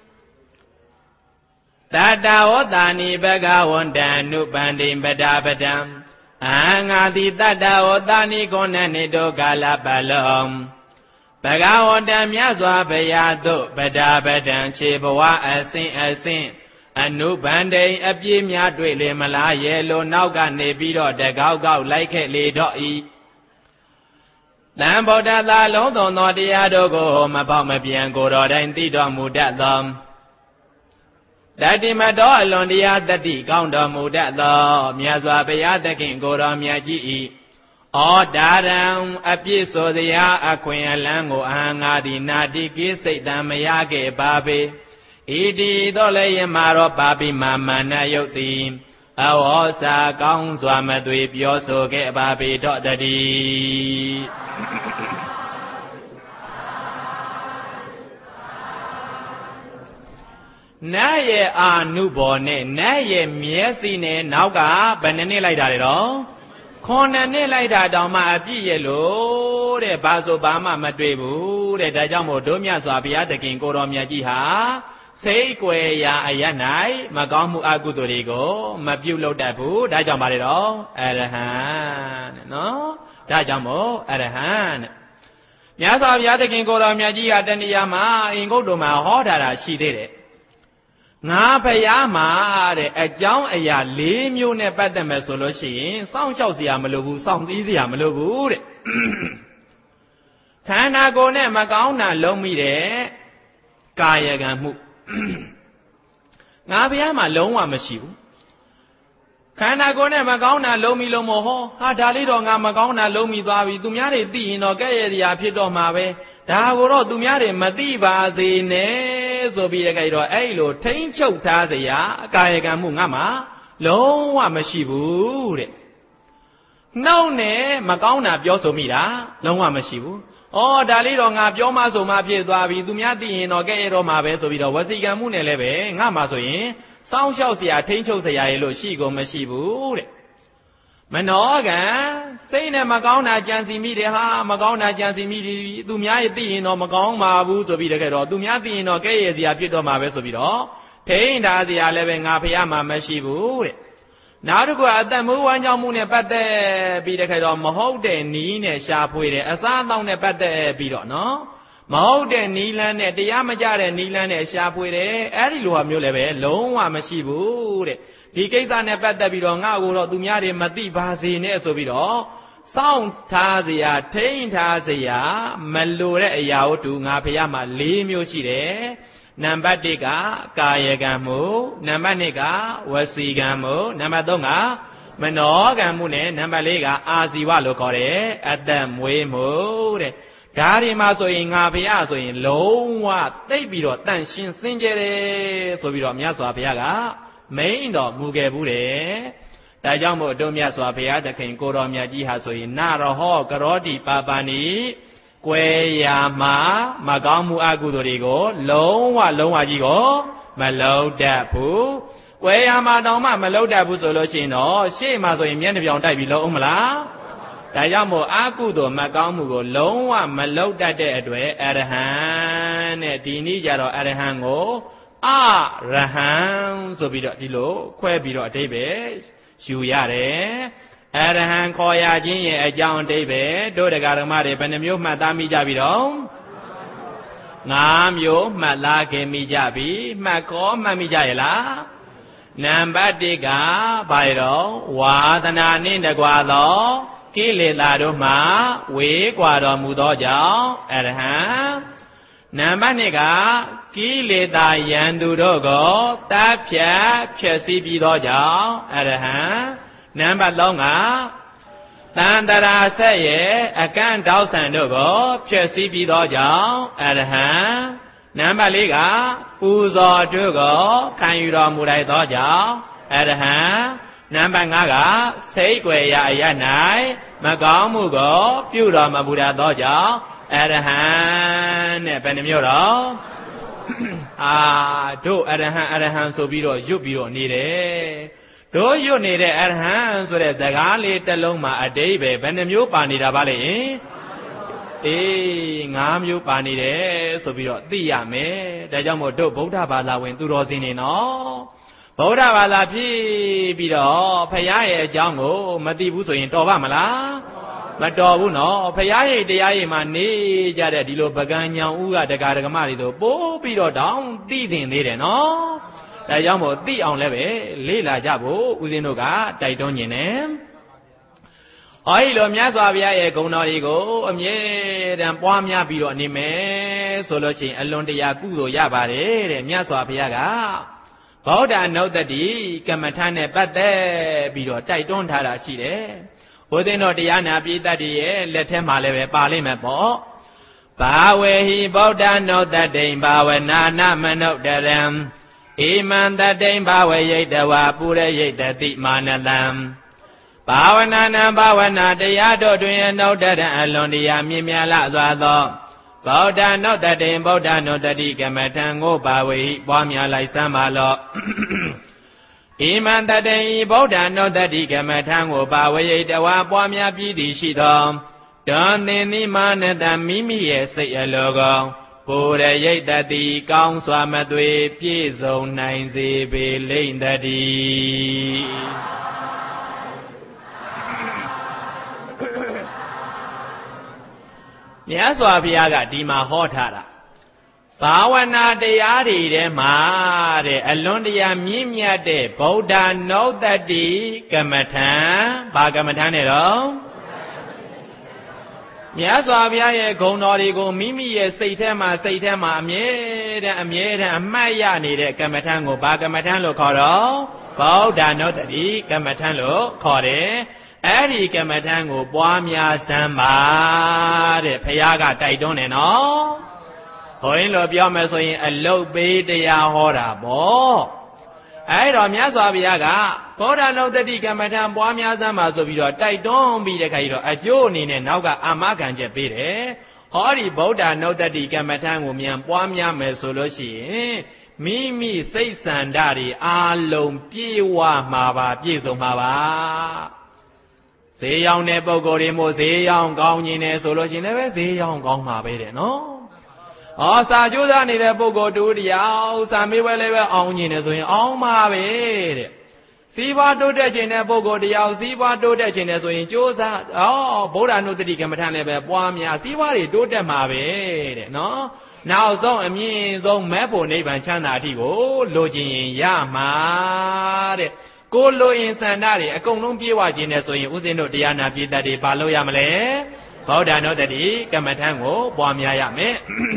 တတဝတ္ဏိဘဂဝန္တံအနုပန္တိပဒါပဒံအဟံငါသည်တတဝတ္ဏိကောဏနိတောကာလပလောဘဂဝန္တံမြတ်စွာဘုရားတို့ပဒါပဒံခြေဘဝအစဉ်အစဉ်အနုဘန္တိအပြည့်များတွေ့လေမလားရဲ့လို့နောက်ကနေပြီးတော့တကောက်ကောက်လိုက်ခဲ့လေတော့ဤတံဗုဒ္ဓသာလုံးစုံသောတရားတို့ကိုမပေါမပြန်ကိုယ်တော်တိုင်သိတော်မူတတ်သောတတိမတော်အလွန်တရားတတိကောင်းတော်မူတတ်သောမြတ်စွာဘုရားသခင်ကိုယ်တော်မြတ်ကြီးဤဩဒါရံအပြည့်ဆိုတရားအခွင့်အလန်းကိုအာငါသည်နာတိကိစိတ်တံမရခဲ့ပါပေဣတိတော့လည်းယမရောပါပိမာမာနယုတ်တိအဝေါစာကောင်းစွာမသွေပြောဆိုခဲ့ပါပေတော့တည်းနတ်ရဲ့အာနုဘောနဲ့နတ်ရဲ့မျက်စိနဲ့နောက်ကဘယ်နှစ်နှစ်လိုက်တာလဲတော့ခုနှစ်နှစ်လိုက်တာတောင်မှအပြည့်ရဲ့လို့တဲ့ဘာဆိုဘာမှမတွေ့ဘူးတဲ့ဒါကြောင့်မို့တို့မြတ်စွာဘုရားသခင်ကိုတော်မြတ်ကြီးဟာစိတ်ကွယ်ရာအရ၌မကောင်းမှုအကုသိုလ်တွေကိုမပြုလုပ်တတ်ဘူးဒါကြောင့်ပါလေတော့အရဟံတဲ့နော်ဒါကြောင့်မို့အရဟံတဲ့မြတ်စွာဘုရားသခင်ကိုတော်မြတ်ကြီးဟာတဏှာမှာအင်္ဂုတ္တမှာဟောထားတာရှိသေးတယ်ငါဖယားမှာတဲ့အကြောင်းအရာ၄မျိုးနဲ့ပတ်သက်မယ်ဆိုလို့ရှိရင်စောင့်ရှောက်စရာမလိုဘူးစောင့်စည်းစရာမလိုဘူးတဲ့ခန္ဓာကိုယ်နဲ့မကောင်းတာလုံးမိတဲ့ကာယကံမှုငါဖယားမှာလုံးဝမရှိဘူးခန္ဓာကိုယ်နဲ့မကောင်းတာလုံးမိလို့မဟုတ်ဟာဒါလေးတော့ငါမကောင်းတာလုံးမိသွားပြီသူများတွေသိရင်တော့ကဲ့ရဲ့ရာဖြစ်တော့မှာပဲဒါကိုတော့သူများတွေမသိပါစေနဲ့ဆိုပြီးကြတော့အဲ့လိုထိမ့်ချုပ်ထားစရာအကာယကံမှုငါမှာလုံးဝမရှိဘူးတဲ့နှုတ်နဲ့မကောင်းတာပြောဆိုမိတာလုံးဝမရှိဘူးဩဒါလေးတော့ငါပြောမှဆိုမှဖြစ်သွားပြီသူများသိရင်တော့ကဲ့ရဲ့တော့မှာပဲဆိုပြီးတော့ဝစီကံမှုနဲ့လည်းပဲငါမှာဆိုရင်စောင့်ရှောက်စရာထိမ့်ချုပ်စရာရေလို့ရှိကုန်မရှိဘူးတဲ့မနောကံစိတ်နဲ့မကောင်းတာကြံစီမိတယ်ဟာမကောင်းတာကြံစီမိတယ်သူများသိရင်တော့မကောင်းပါဘူးဆိုပြီးတကယ်တော့သူများသိရင်တော့ကဲ့ရဲ့စရာဖြစ်တော့မှာပဲဆိုပြီးတော့ထိန်းထားစရာလည်းပဲငါဖះမှာမရှိဘူးတဲ့နောက်တစ်ခုအသက်မွေးဝမ်းကြောင်းမှုနဲ့ပတ်သက်ပြီးတခါတော့မဟုတ်တဲ့နီးနဲ့ရှာဖွေတယ်အစားအသောက်နဲ့ပတ်သက်ပြီးတော့နော်မဟုတ်တဲ့နီးလန်းနဲ့တရားမကျတဲ့နီးလန်းနဲ့ရှာဖွေတယ်အဲ့ဒီလိုဟာမျိုးလည်းပဲလုံးဝမရှိဘူးတဲ့ဒီကိစ္စနဲ့ပတ်သက်ပြီးတော့ငါ့ကိုတော့သူများတွေမသိပါစေနဲ့ဆိုပြီးတော့စောင့်ထားစရာထိန်းထားစရာမလိုတဲ့အရာဝတ္ထုငါဖះမှာ၄မျိုးရှိတယ်နံပါတ်၁ကကာယကံမှုနံပါတ်၂ကဝစီကံမှုနံပါတ်၃ကမနောကံမှုနဲ့နံပါတ်၄ကအာဇီဝလို့ခေါ်တယ်အသက်မွေးမှုတဲ့ဒါဒီမှာဆိုရင်ငါဖះဆိုရင်လုံးဝသိပ်ပြီးတော့တန့်ရှင်းစင်ကြယ်တယ်ဆိုပြီးတော့မြတ်စွာဘုရားကမိန့်တော်မူခဲ့ဘူးတယ်ဒါကြောင့်မို့တို့မြတ်စွာဘုရားသခင်ကိုတော်မြတ်ကြီးဟာဆိုရင်နာရဟောကရောတိပါပါဏိကွယ်ရာမှာမကောင်းမှုအကုသိုလ်တွေကိုလုံးဝလုံးဝကြီးကိုမလုပ်တတ်ဘူးကွယ်ရာမှာတောင်မှမလုပ်တတ်ဘူးဆိုလို့ရှိရင်တော့ရှေ့မှာဆိုရင်မျက်နှာပြောင်တိုက်ပြီးလုပ်အောင်မလားဒါကြောင့်မို့အကုသိုလ်မကောင်းမှုကိုလုံးဝမလုပ်တတ်တဲ့အတွေ့အရဟံတဲ့ဒီနည်းကြတော့အရဟံကိုအရဟံဆိုပြီးတော့ဒီလိုခွဲပြီးတော့အဓိပ္ပာယ်ယူရတယ်အရဟံခေါ်ရခြင်းရဲ့အကြောင်းအဓိပ္ပာယ်တို့တရားဓမ္မတွေဘယ်နှမျိုးမှတ်သားမိကြပြီတော့ငါးမျိုးမှတ်သားခဲ့မိကြပြီမှတ်ကောမှတ်မိကြရဲ့လားနံပါတ်၁ကဘာရောဝါသနာနှင့်တကွာသောကိလေသာတို့မှဝေးကွာတော်မူသောကြောင့်အရဟံနံပါတ်၂ကကိလေသာယံသူတို့ကိုတပ်ဖြတ်ဖြည့်ဆည်းပြီးသောကြောင့်အရဟံနံပါတ်၃ကတန်တရာဆက်ရဲ့အကန့်တောက်ဆန်တို့ကိုဖြည့်ဆည်းပြီးသောကြောင့်အရဟံနံပါတ်၄ကပူဇော်တို့ကိုခံယူတော်မူလိုက်သောကြောင့်အရဟံနံပါတ်၅ကစိတ်ွယ်ရာအရ၌မကောင်းမှုကိုပြုတော်မမူရသောကြောင့်အရဟံနဲ့ဘယ်နှမျိုးတော့အာတို့အရဟံအရဟံဆိုပြီးတော့ရွတ်ပြီးတော့နေတယ်တို့ရွတ်နေတဲ့အရဟံဆိုတဲ့စကားလေးတစ်လုံးမှာအတိပ္ပယ်ဘယ်နှမျိုးပါနေတာပါလဲအေး၅မျိုးပါနေတယ်ဆိုပြီးတော့သိရမယ်ဒါကြောင့်မို့တို့ဗုဒ္ဓဘာသာဝင်သူတော်စင်နေနော်ဗုဒ္ဓဘာသာဖြစ်ပြီးတော့ဖရာရဲ့အကြောင်းကိုမသိဘူးဆိုရင်တော်ပါမလားမတော်ဘူးနော်ဖရာရဲ့တရားရဲ့မှာနေကြတဲ့ဒီလိုပကံညောင်ဦးကဒကာဒကမတွေဆိုပိုးပြီးတော့တောင်းသိတင်သေးတယ်နော်ဒါကြောင့်မို့သိအောင်လည်းပဲလေ့လာကြဖို့ဦးဇင်းတို့ကတိုက်တွန်းနေတယ်ဟောဒီလိုမြတ်စွာဘုရားရဲ့ဂုဏ်တော်တွေကိုအမြဲတမ်းပွားများပြီးတော့နေမယ်ဆိုလို့ရှိရင်အလွန်တရာကုသိုလ်ရပါတယ်တဲ့မြတ်စွာဘုရားကဗုဒ္ဓနုတ္တိကမ္မထာနဲ့ပတ်သက်ပြီးတော့တိုက်တွန်းထားတာရှိတယ်ဘုရင်တော်တရားနာပိတတ်ရဲ့လက်ထဲမှာလည်းပဲပါလိမ့်မယ်ပေါ့ဘာဝေဟိဗုဒ္ဓနုတ္တိဘာဝနာနမနုတရံဣမံတတိဘာဝယိတဝပုရယိတတိမာနတံဘာဝနာနံဘာဝနာတရားတို့တွင်နုတ္တရံအလွန်တရာမြင့်မြတ်လာစွာသောဗုဒ္ဓနုတ္တိဗုဒ္ဓနုတ္တိကမ္မထံကိုဘာဝေဟိပွားများလိုက်စမ်းပါလော့ဣမံတတေဗုဒ္ဓနုတ္တိကမ္မထံကိုဘာဝေဟိတဝါပွားများပြီးသည်ရှိသောတန်သင်္နိမာနတမိမိရဲ့စိတ်အလိုကောင်ပုရယိတတိကောင်းစွာမသွေပြည့်စုံနိုင်စေပေလိမ့်တည်းမြတ်စွာဘုရားကဒီမှာဟောထားတာဘာဝနာတရားတွေထဲမှာတဲ့အလွန်တရာမြင့်မြတ်တဲ့ဗုဒ္ဓနုတ္တိကမ္မထံဘာကမ္မထံနဲ့တော့မြတ်စွာဘုရားရဲ့ဂုဏ်တော်တွေကိုမိမိရဲ့စိတ်ထဲမှာစိတ်ထဲမှာအမြဲတမ်းအမြဲတမ်းအမှတ်ရနေတဲ့ကမ္မထံကိုဘာကမ္မထံလို့ခေါ်တော့ဗုဒ္ဓနုတ္တိကမ္မထံလို့ခေါ်တယ်အဲ့ဒီကမ္မထံကိုပွားများစမ်းပါတဲ့ဘုရားကတိုက်တွန်းတယ်နော်ဘုန်းကြီးလိုပြောမယ်ဆိုရင်အလုတ်ပေးတရားဟောတာပေါ့အဲ့တော့မြတ်စွာဘုရားကဗုဒ္ဓနုတ္တိကမ္မထံပွားများစမ်းပါဆိုပြီးတော့တိုက်တွန်းပြီးတဲ့ခါကျတော့အကျိုးအနေနဲ့နောက်ကအာမခံချက်ပေးတယ်ဟောဒီဗုဒ္ဓနုတ္တိကမ္မထံကိုမြန်ပွားများမယ်ဆိုလို့ရှိရင်မိမိစိတ်ဆန္ဒတွေအာလုံးပြေဝမှာပါပြည့်စုံမှာပါဈေးရောင်းတဲ့ပုဂ္ဂိုလ်တွေမို့ဈေးရောင်းကောင်းခြင်းနဲ့ဆိုလို့ရှိရင်လည်းဈေးရောင်းကောင်းမှာပဲတဲ့နော်။ဩစာကြိုးစားနေတဲ့ပုဂ္ဂိုလ်တူတရားစာမေးပွဲလည်းပဲအောင်ခြင်းနဲ့ဆိုရင်အောင်မှာပဲတဲ့။စီးပွားတိုးတက်ခြင်းတဲ့ပုဂ္ဂိုလ်တရားစီးပွားတိုးတက်ခြင်းနဲ့ဆိုရင်ကြိုးစားဩဗုဒ္ဓနုတ္တိကမ္မထလည်းပဲပွားများစီးပွားတွေတိုးတက်မှာပဲတဲ့နော်။နောက်ဆုံးအမြင့်ဆုံးမဲ့ဖို့နိဗ္ဗာန်ချမ်းသာအထိကိုလိုချင်ရင်ရမှာတဲ့။ကိုလိုရင်စန္ဒတွေအကုန်လုံးပြေဝခြင်းနဲ့ဆိုရင်ဥစဉ်တို့တရားနာပြည်သက်တွေဘာလို့ရမလဲဗုဒ္ဓနုတ္တိကမ္မထကိုပွားများရမယ်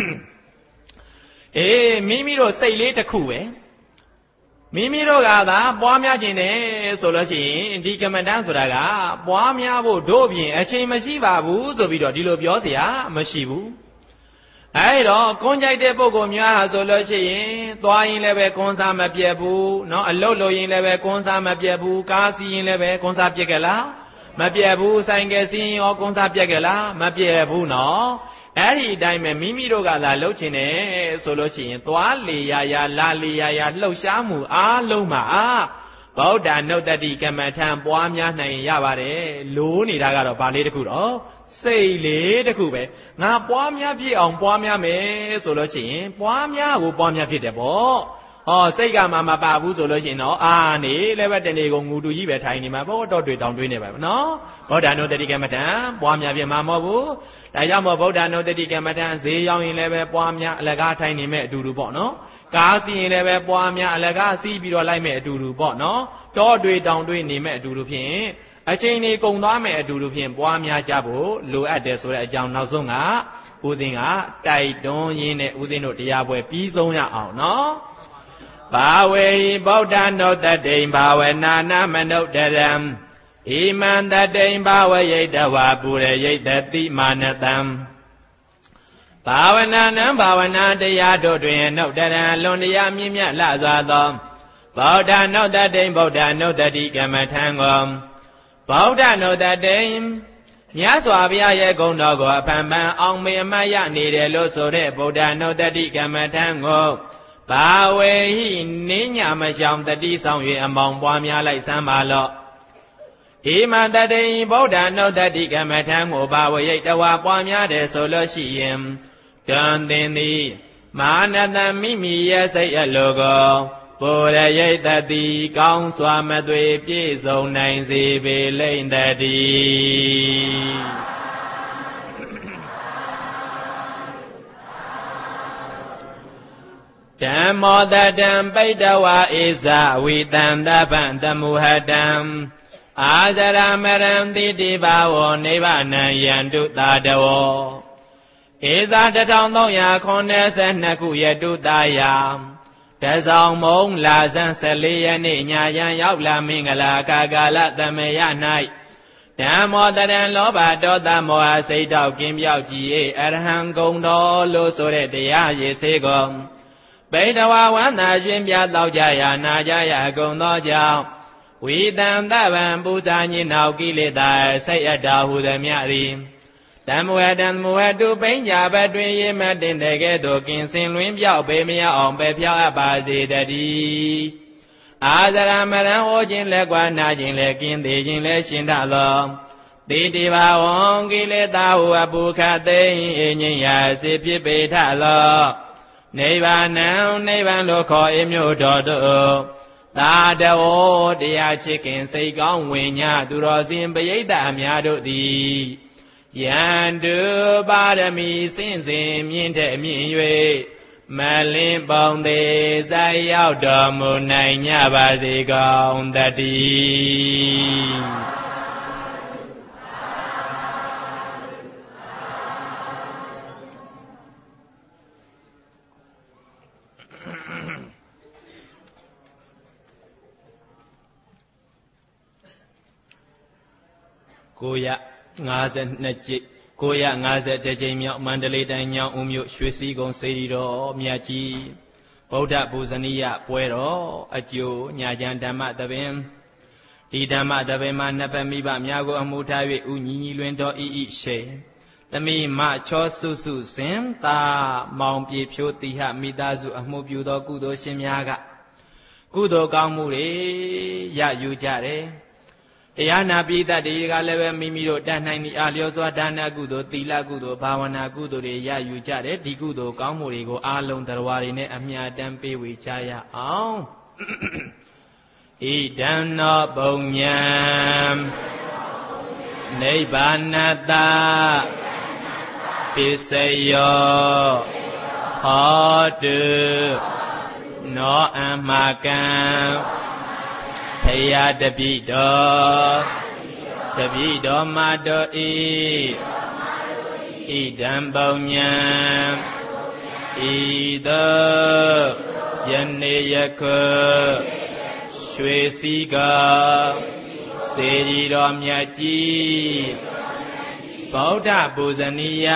အေးမိမိတို့စိတ်လေးတစ်ခုပဲမိမိတို့ကသာပွားများခြင်းနဲ့ဆိုလို့ရှိရင်ဒီကမ္မထဆိုတာကပွားများဖို့တို့ပြင်အချိန်မရှိပါဘူးဆိုပြီးတော့ဒီလိုပြောเสียမရှိဘူးအဲ့တော့ကွန်ကြိုက်တဲ့ပုဂ္ဂိုလ်များဟာဆိုလို့ရှိရင်သွားရင်လည်းပဲကွန်စားမပြတ်ဘူးเนาะအလုတ်လို့ရင်လည်းပဲကွန်စားမပြတ်ဘူးကားစီးရင်လည်းပဲကွန်စားပြတ်ကြလားမပြတ်ဘူးဆိုင်ကယ်စီးရင်ရောကွန်စားပြတ်ကြလားမပြတ်ဘူးเนาะအဲ့ဒီအတိုင်းပဲမိမိတို့ကသာလှုပ်ချင်တယ်ဆိုလို့ရှိရင်သွားလေရာရာလာလေရာရာလှုပ်ရှားမှုအားလုံးမှာဗုဒ္ဓနုတ္တိကမ္မထံပွားများနိုင်ရပါတယ်လိုးနေတာကတော့ဗာလေးတစ်ခုတော့စိတ်လေးတစ်ခုပဲငါပွားများပြည့်အောင်ပွားများမယ်ဆိုလို့ရှိရင်ပွားများကိုပွားများဖြစ်တယ်ပေါ့ဟောစိတ်ကမှမပါဘူးဆိုလို့ရှိရင်တော့အာနေလည်းပဲတနေ့ကိုငူတူကြီးပဲထိုင်နေမှာပေါ့တော့တွေ့တောင်တွေ့နေပါပဲနော်ဗုဒ္ဓနုတ္တိကမ္မထံပွားများပြမှာမဟုတ်ဘူးဒါကြောင့်မို့ဗုဒ္ဓနုတ္တိကမ္မထံဈေးရောက်ရင်လည်းပဲပွားများအလကားထိုင်နေမဲ့အတူတူပေါ့နော်ကားစီးရင်လည်းပဲပွားများအလကားစီးပြီးတော့လိုက်မဲ့အတူတူပေါ့နော်တော့တွေ့တောင်တွေ့နေမဲ့အတူတူဖြင့်အချိန်လေးကုန်သွားမဲ့အတူတူဖြင့်ပွားများကြဖို့လိုအပ်တယ်ဆိုတဲ့အကြောင်းနောက်ဆုံးကဦးဇင်းကတိုက်တွန်းရင်းနဲ့ဦးဇင်းတို့တရားပွဲပြီးဆုံးရအောင်နော်ဘာဝေဗုဒ္ဓနုတ္တိဘာဝနာနာမနုတရံဣမန္တတိဘာဝယိတဝပုရယိတတိမာနတံဘာဝနာနံဘာဝနာတရားတို့တွင်နုတရံလွန်တရားမြင့်မြတ်လှစွာသောဗုဒ္ဓနုတ္တိဗုဒ္ဓနုတ္တိကမ္မထံကိုဗုဒ္ဓနုတ္တိမြတ်စွာဘုရားရဲ့ဂုဏ်တော်ကိုအဖန်ဖန်အောင်မေအမတ်ရနေတယ်လို့ဆိုတဲ့ဗုဒ္ဓနုတ္တိကမ္မထံကိုဘာဝေဟိနင်းညာမရှောင်တတိဆောင်၍အမောင်ပွားများလိုက်စမ်းပါလော့ဣမန္တတိဗုဒ္ဓနုတ္တိကမ္မထံကိုဘာဝရိတ်တဝါပွားများတယ်ဆိုလို့ရှိရင်တန်သင်သည်မာနတံမိမိရဲ့စိတ်အလိုကိုပုရယိတတိကောင်းစွာမသွေပြည့်စုံနိုင်စေပေလိမ့်တည်းဓမ္မောတတံပိတဝါဧဇဝိတံတပံတမုဟတံအာဇရမရံတိတိဘာဝောနိဗ္ဗာနံယန္တုတာတဝောဧဇတထောင်သုံးရာခုနှစ်ဆယ်နှစ်ခုယတုတာယတဆောင်မုံလာဇန်ဆယ်လေးရက်နေ့ညာယံရောက်လာမင်္ဂလာကာကာလသမယ၌ဓမ္မောတရံလောဘဒေါသမောဟစိတ်တောက်ကင်းပြောက်ကြည်၏အရဟံဂုံတော်လို့ဆိုတဲ့တရားရည်စေကုန်ပိဋဝဝန္တာရှင်ပြသောကြရာနာကြရာဂုံသောကြောင့်ဝိတံတဗံပူဇာညင်နောက်ကိလေသာစိတ်အတ္တဟုသည်မြသည်တမဝတံမဝတုပိဉ္စာဘတွင်ရေမတင်တဲ့ကဲ့သို့ကင်စင်လွင်ပြောက်ပေမရအောင်ပဲဖြောက်အပ်ပါစေတည်းအာဇရမရံဟောခြင်းလက်ကွာနာခြင်းလက်ကင်းသေးခြင်းလည်းရှင်ထသောတိတိဘာဝံကိလေသာဟုအပုခသိအငြိညာစေဖြစ်ပေထသောနိဗ္ဗာနံနိဗ္ဗာန်လို့ခေါ်အမျိုးတော်တို့သာတဝောတရားချစ်ခင်စိတ်ကောင်းဝင်ညာသူတော်စင်ပရိသတ်အများတို့သည်ယန္တုပါရမီစင်စဉ်မြင့်တဲ့မြင့်၍မလင်းပေါင်းသေးဇာရောက်တော်မူနိုင်ကြပါစေကုန်တည်းကိုရငါးสิบနှစ်ကြိမ်ကိုရငါးสิบတစ်ကြိမ်မြောက်မန္တလေးတိုင်းညောင်ဦးမြို့ရွှေစည်းကုန်းစေတီတော်မြတ်ကြီးဗုဒ္ဓပူဇနီယပွဲတော်အကျိုးညာကျမ်းဓမ္မသဘင်ဒီဓမ္မသဘင်မှာနှစ်ပတ်မိဘများကိုအမှုထား၍ဥညီညီလွင်တော်ဤဤရှေသမီးမချောစုစုစင်သာမောင်ပြေဖြိုးတိဟမိသားစုအမှုပြုသောကုသိုလ်ရှင်များကကုသိုလ်ကောင်းမှုတွေရယူကြတယ်တရားနာပိသတွေကလည်းပဲမိမိတို့တန်နိုင်အားလျော်စွာဒါနကုသိုလ်သီလကုသိုလ်ဘာဝနာကုသိုလ်တွေရယူကြတယ်ဒီကုသိုလ်ကောင်းမှုတွေကိုအားလုံးတရားတွေနဲ့အမြတ်တမ်းပေးဝေကြရအောင်ဣဒံနောပုံညံနိဗ္ဗာနတပစ္စယောဟောတုနောအမကံဖယာတပိတောတပိတောမတောဣဣဒံပုံညံဣသောယနေ့ယခုရွှေစည်းကစေရီတော်မြတ်ကြီးဗုဒ္ဓပူဇနီယ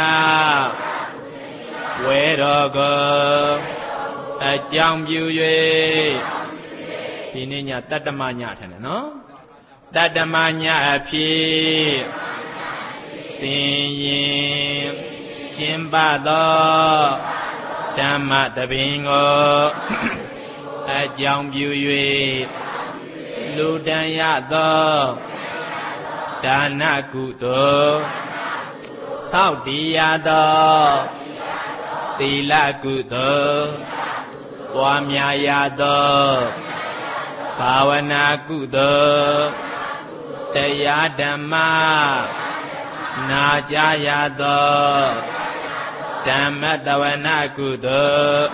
ဝဲတော်ကိုအကြောင်းပြု၍ဒီနေ့ညတတ္တမညထင်တယ်နော်တတ္တမညအဖြစ်သင်ရင်ကျင်းပသောဓမ္မတပင်ကိုအကြောင်းပြု၍လူတန်ရသောဒါနကုသိုလ်သောက်တည်ရသောသီလကုသိုလ်ပွားများရသောဘာဝနာကုသိုလ်တရားဓမ္မနာကြားရသောဓမ္မတဝနာကုသိုလ်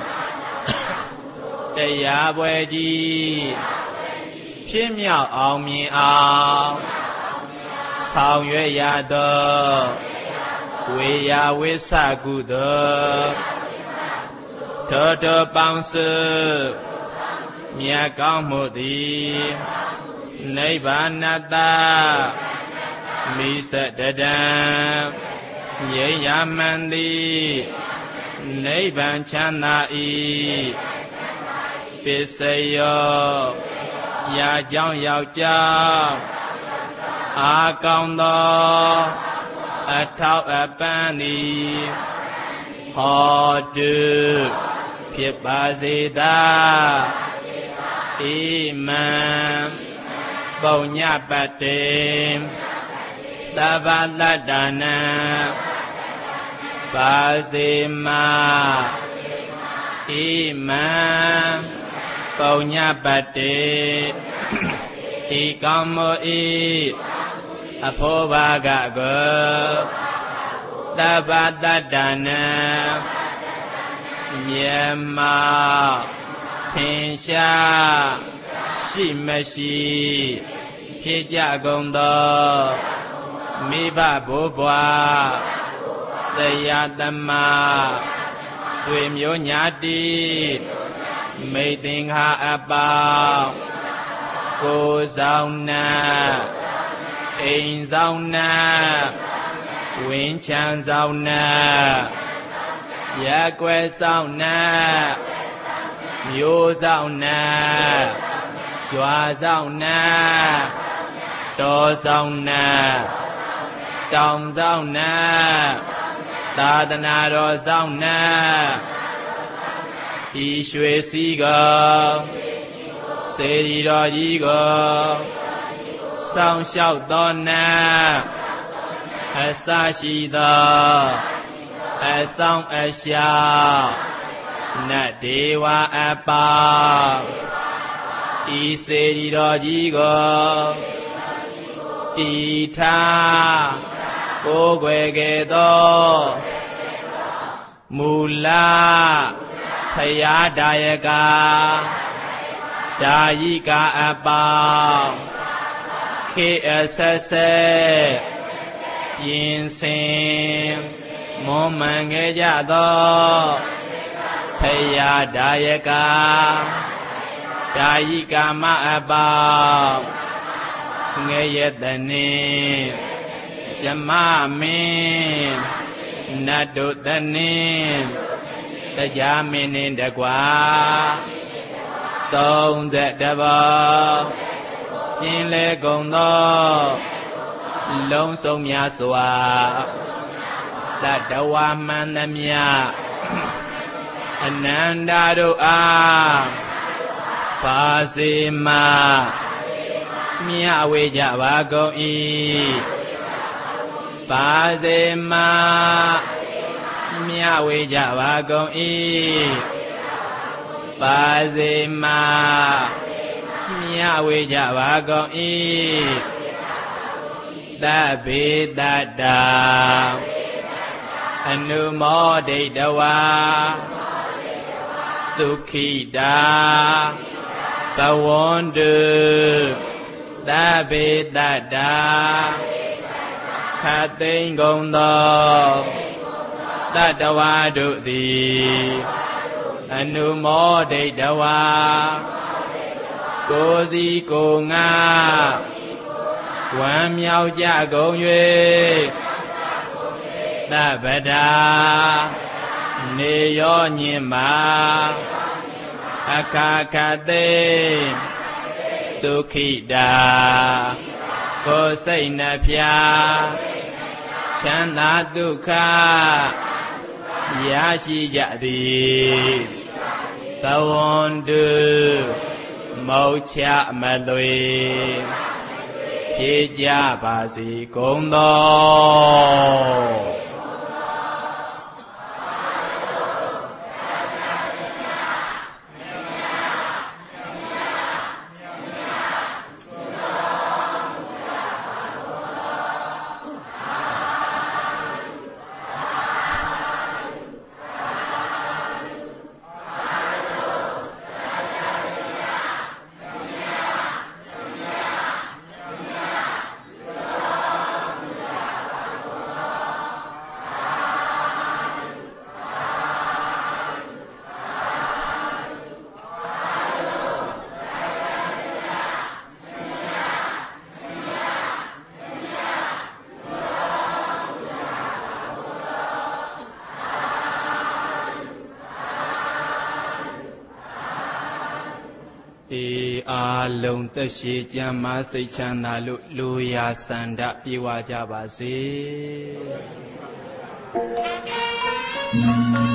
တရားပွဲကြီးဖြစ်မြောက်အောင်မြင်အောင်ဆောင်ရွက်ရသောဝေယဝိသကုသိုလ်ထိုထိုပေါင်းစုမြတ်ကောင်းမှုသည်နိဗ္ဗာနတမိစတတံငြိမ်းရမှန်သည်နိဗ္ဗာန်ချမ်းသာ၏ပစ္စယောရာကြောင့်ယောက်ျားအာကောင်းသောအထောက်အပံ့သည်ဟောတုဖြစ်ပါစေသာဣမံပုံညပတ္တေသဗ္ဗတတ္တနာပါစေမဣမံပုံညပတ္တေဤကောင်းမှုဤအဖို့ဘာကကိုသဗ္ဗတတ္တနာမြတ်မထင်ရှားရှိမရှိဖြစ်ကြကုန်သောမိဘဘိုးဘွားတရားသမတွေမျိုးညာတိမိတ်သင်္ခါအပေါင်းကိုယ်ဆောင်နာအိမ်ဆောင်နာဝင်းချမ်းဆောင်နာရက်ွယ်ဆောင်နာမျိုးဆောင်နာရွာဆောင်နာတော်ဆောင်နာတောင်ဆောင်နာသာသနာတော်ဆောင်နာဤရွှေစည်းကိုစေရီတော်ကြီးကိုစောင့်ရှောက်သောနာအစရှိသောအဆောင်အရှောက်နတ်ဒေဝအပေါင်းဤစေရီတော်ကြီးကိုတည်ထားကိုယ်ွယ်ခဲ့သောမူလဖယားဒါယကဒါယိကအပေါင်းခေအဆက်ဆက်ပြင်ဆင်မွန်မှန်ခဲ့ကြသောဖယားဒါယကဒါယိကမအပေါင်းငယ်ရတနေရှမမင်းနတ်တို့တနေတရားမင်းနှင့်တကွာသုံးသက်တဘောကျင်းလေကုန်သောလုံးစုံများစွာသတ္တဝါမှန်သမျှအနန္တတို့အားပါစေမဣမြဝေကြပါကုန်၏ပါစေမမြဝေကြပါကုန်၏ပါစေမမြဝေကြပါကုန်၏သဗ္ဗေတတ္တာအနုမောဒိတဝါသုခိတာဘဝန္တုသဗ္ဗေတတ္တာခသိင်္ဂုံသောတတဝါတို့သည်အနုမောဒိတဝါကိုယ်စီကိုယ်ငါဝမ်းမြောက်ကြကုန်၍သဗ္ဗတာနေရောညင်မာအခါခသိဒုက္ခိတာကိုယ်စိတ်နှဖျားချမ်းသာဒုက္ခရရှိကြသည်သဝန္တုမောချမသွေဖြေကြပါစေကုန်သောအာလုံးသက်ရှိကြမ်းမာစိတ်ချမ်းသာလို့လူရာစန္ဒပြေဝကြပါစေ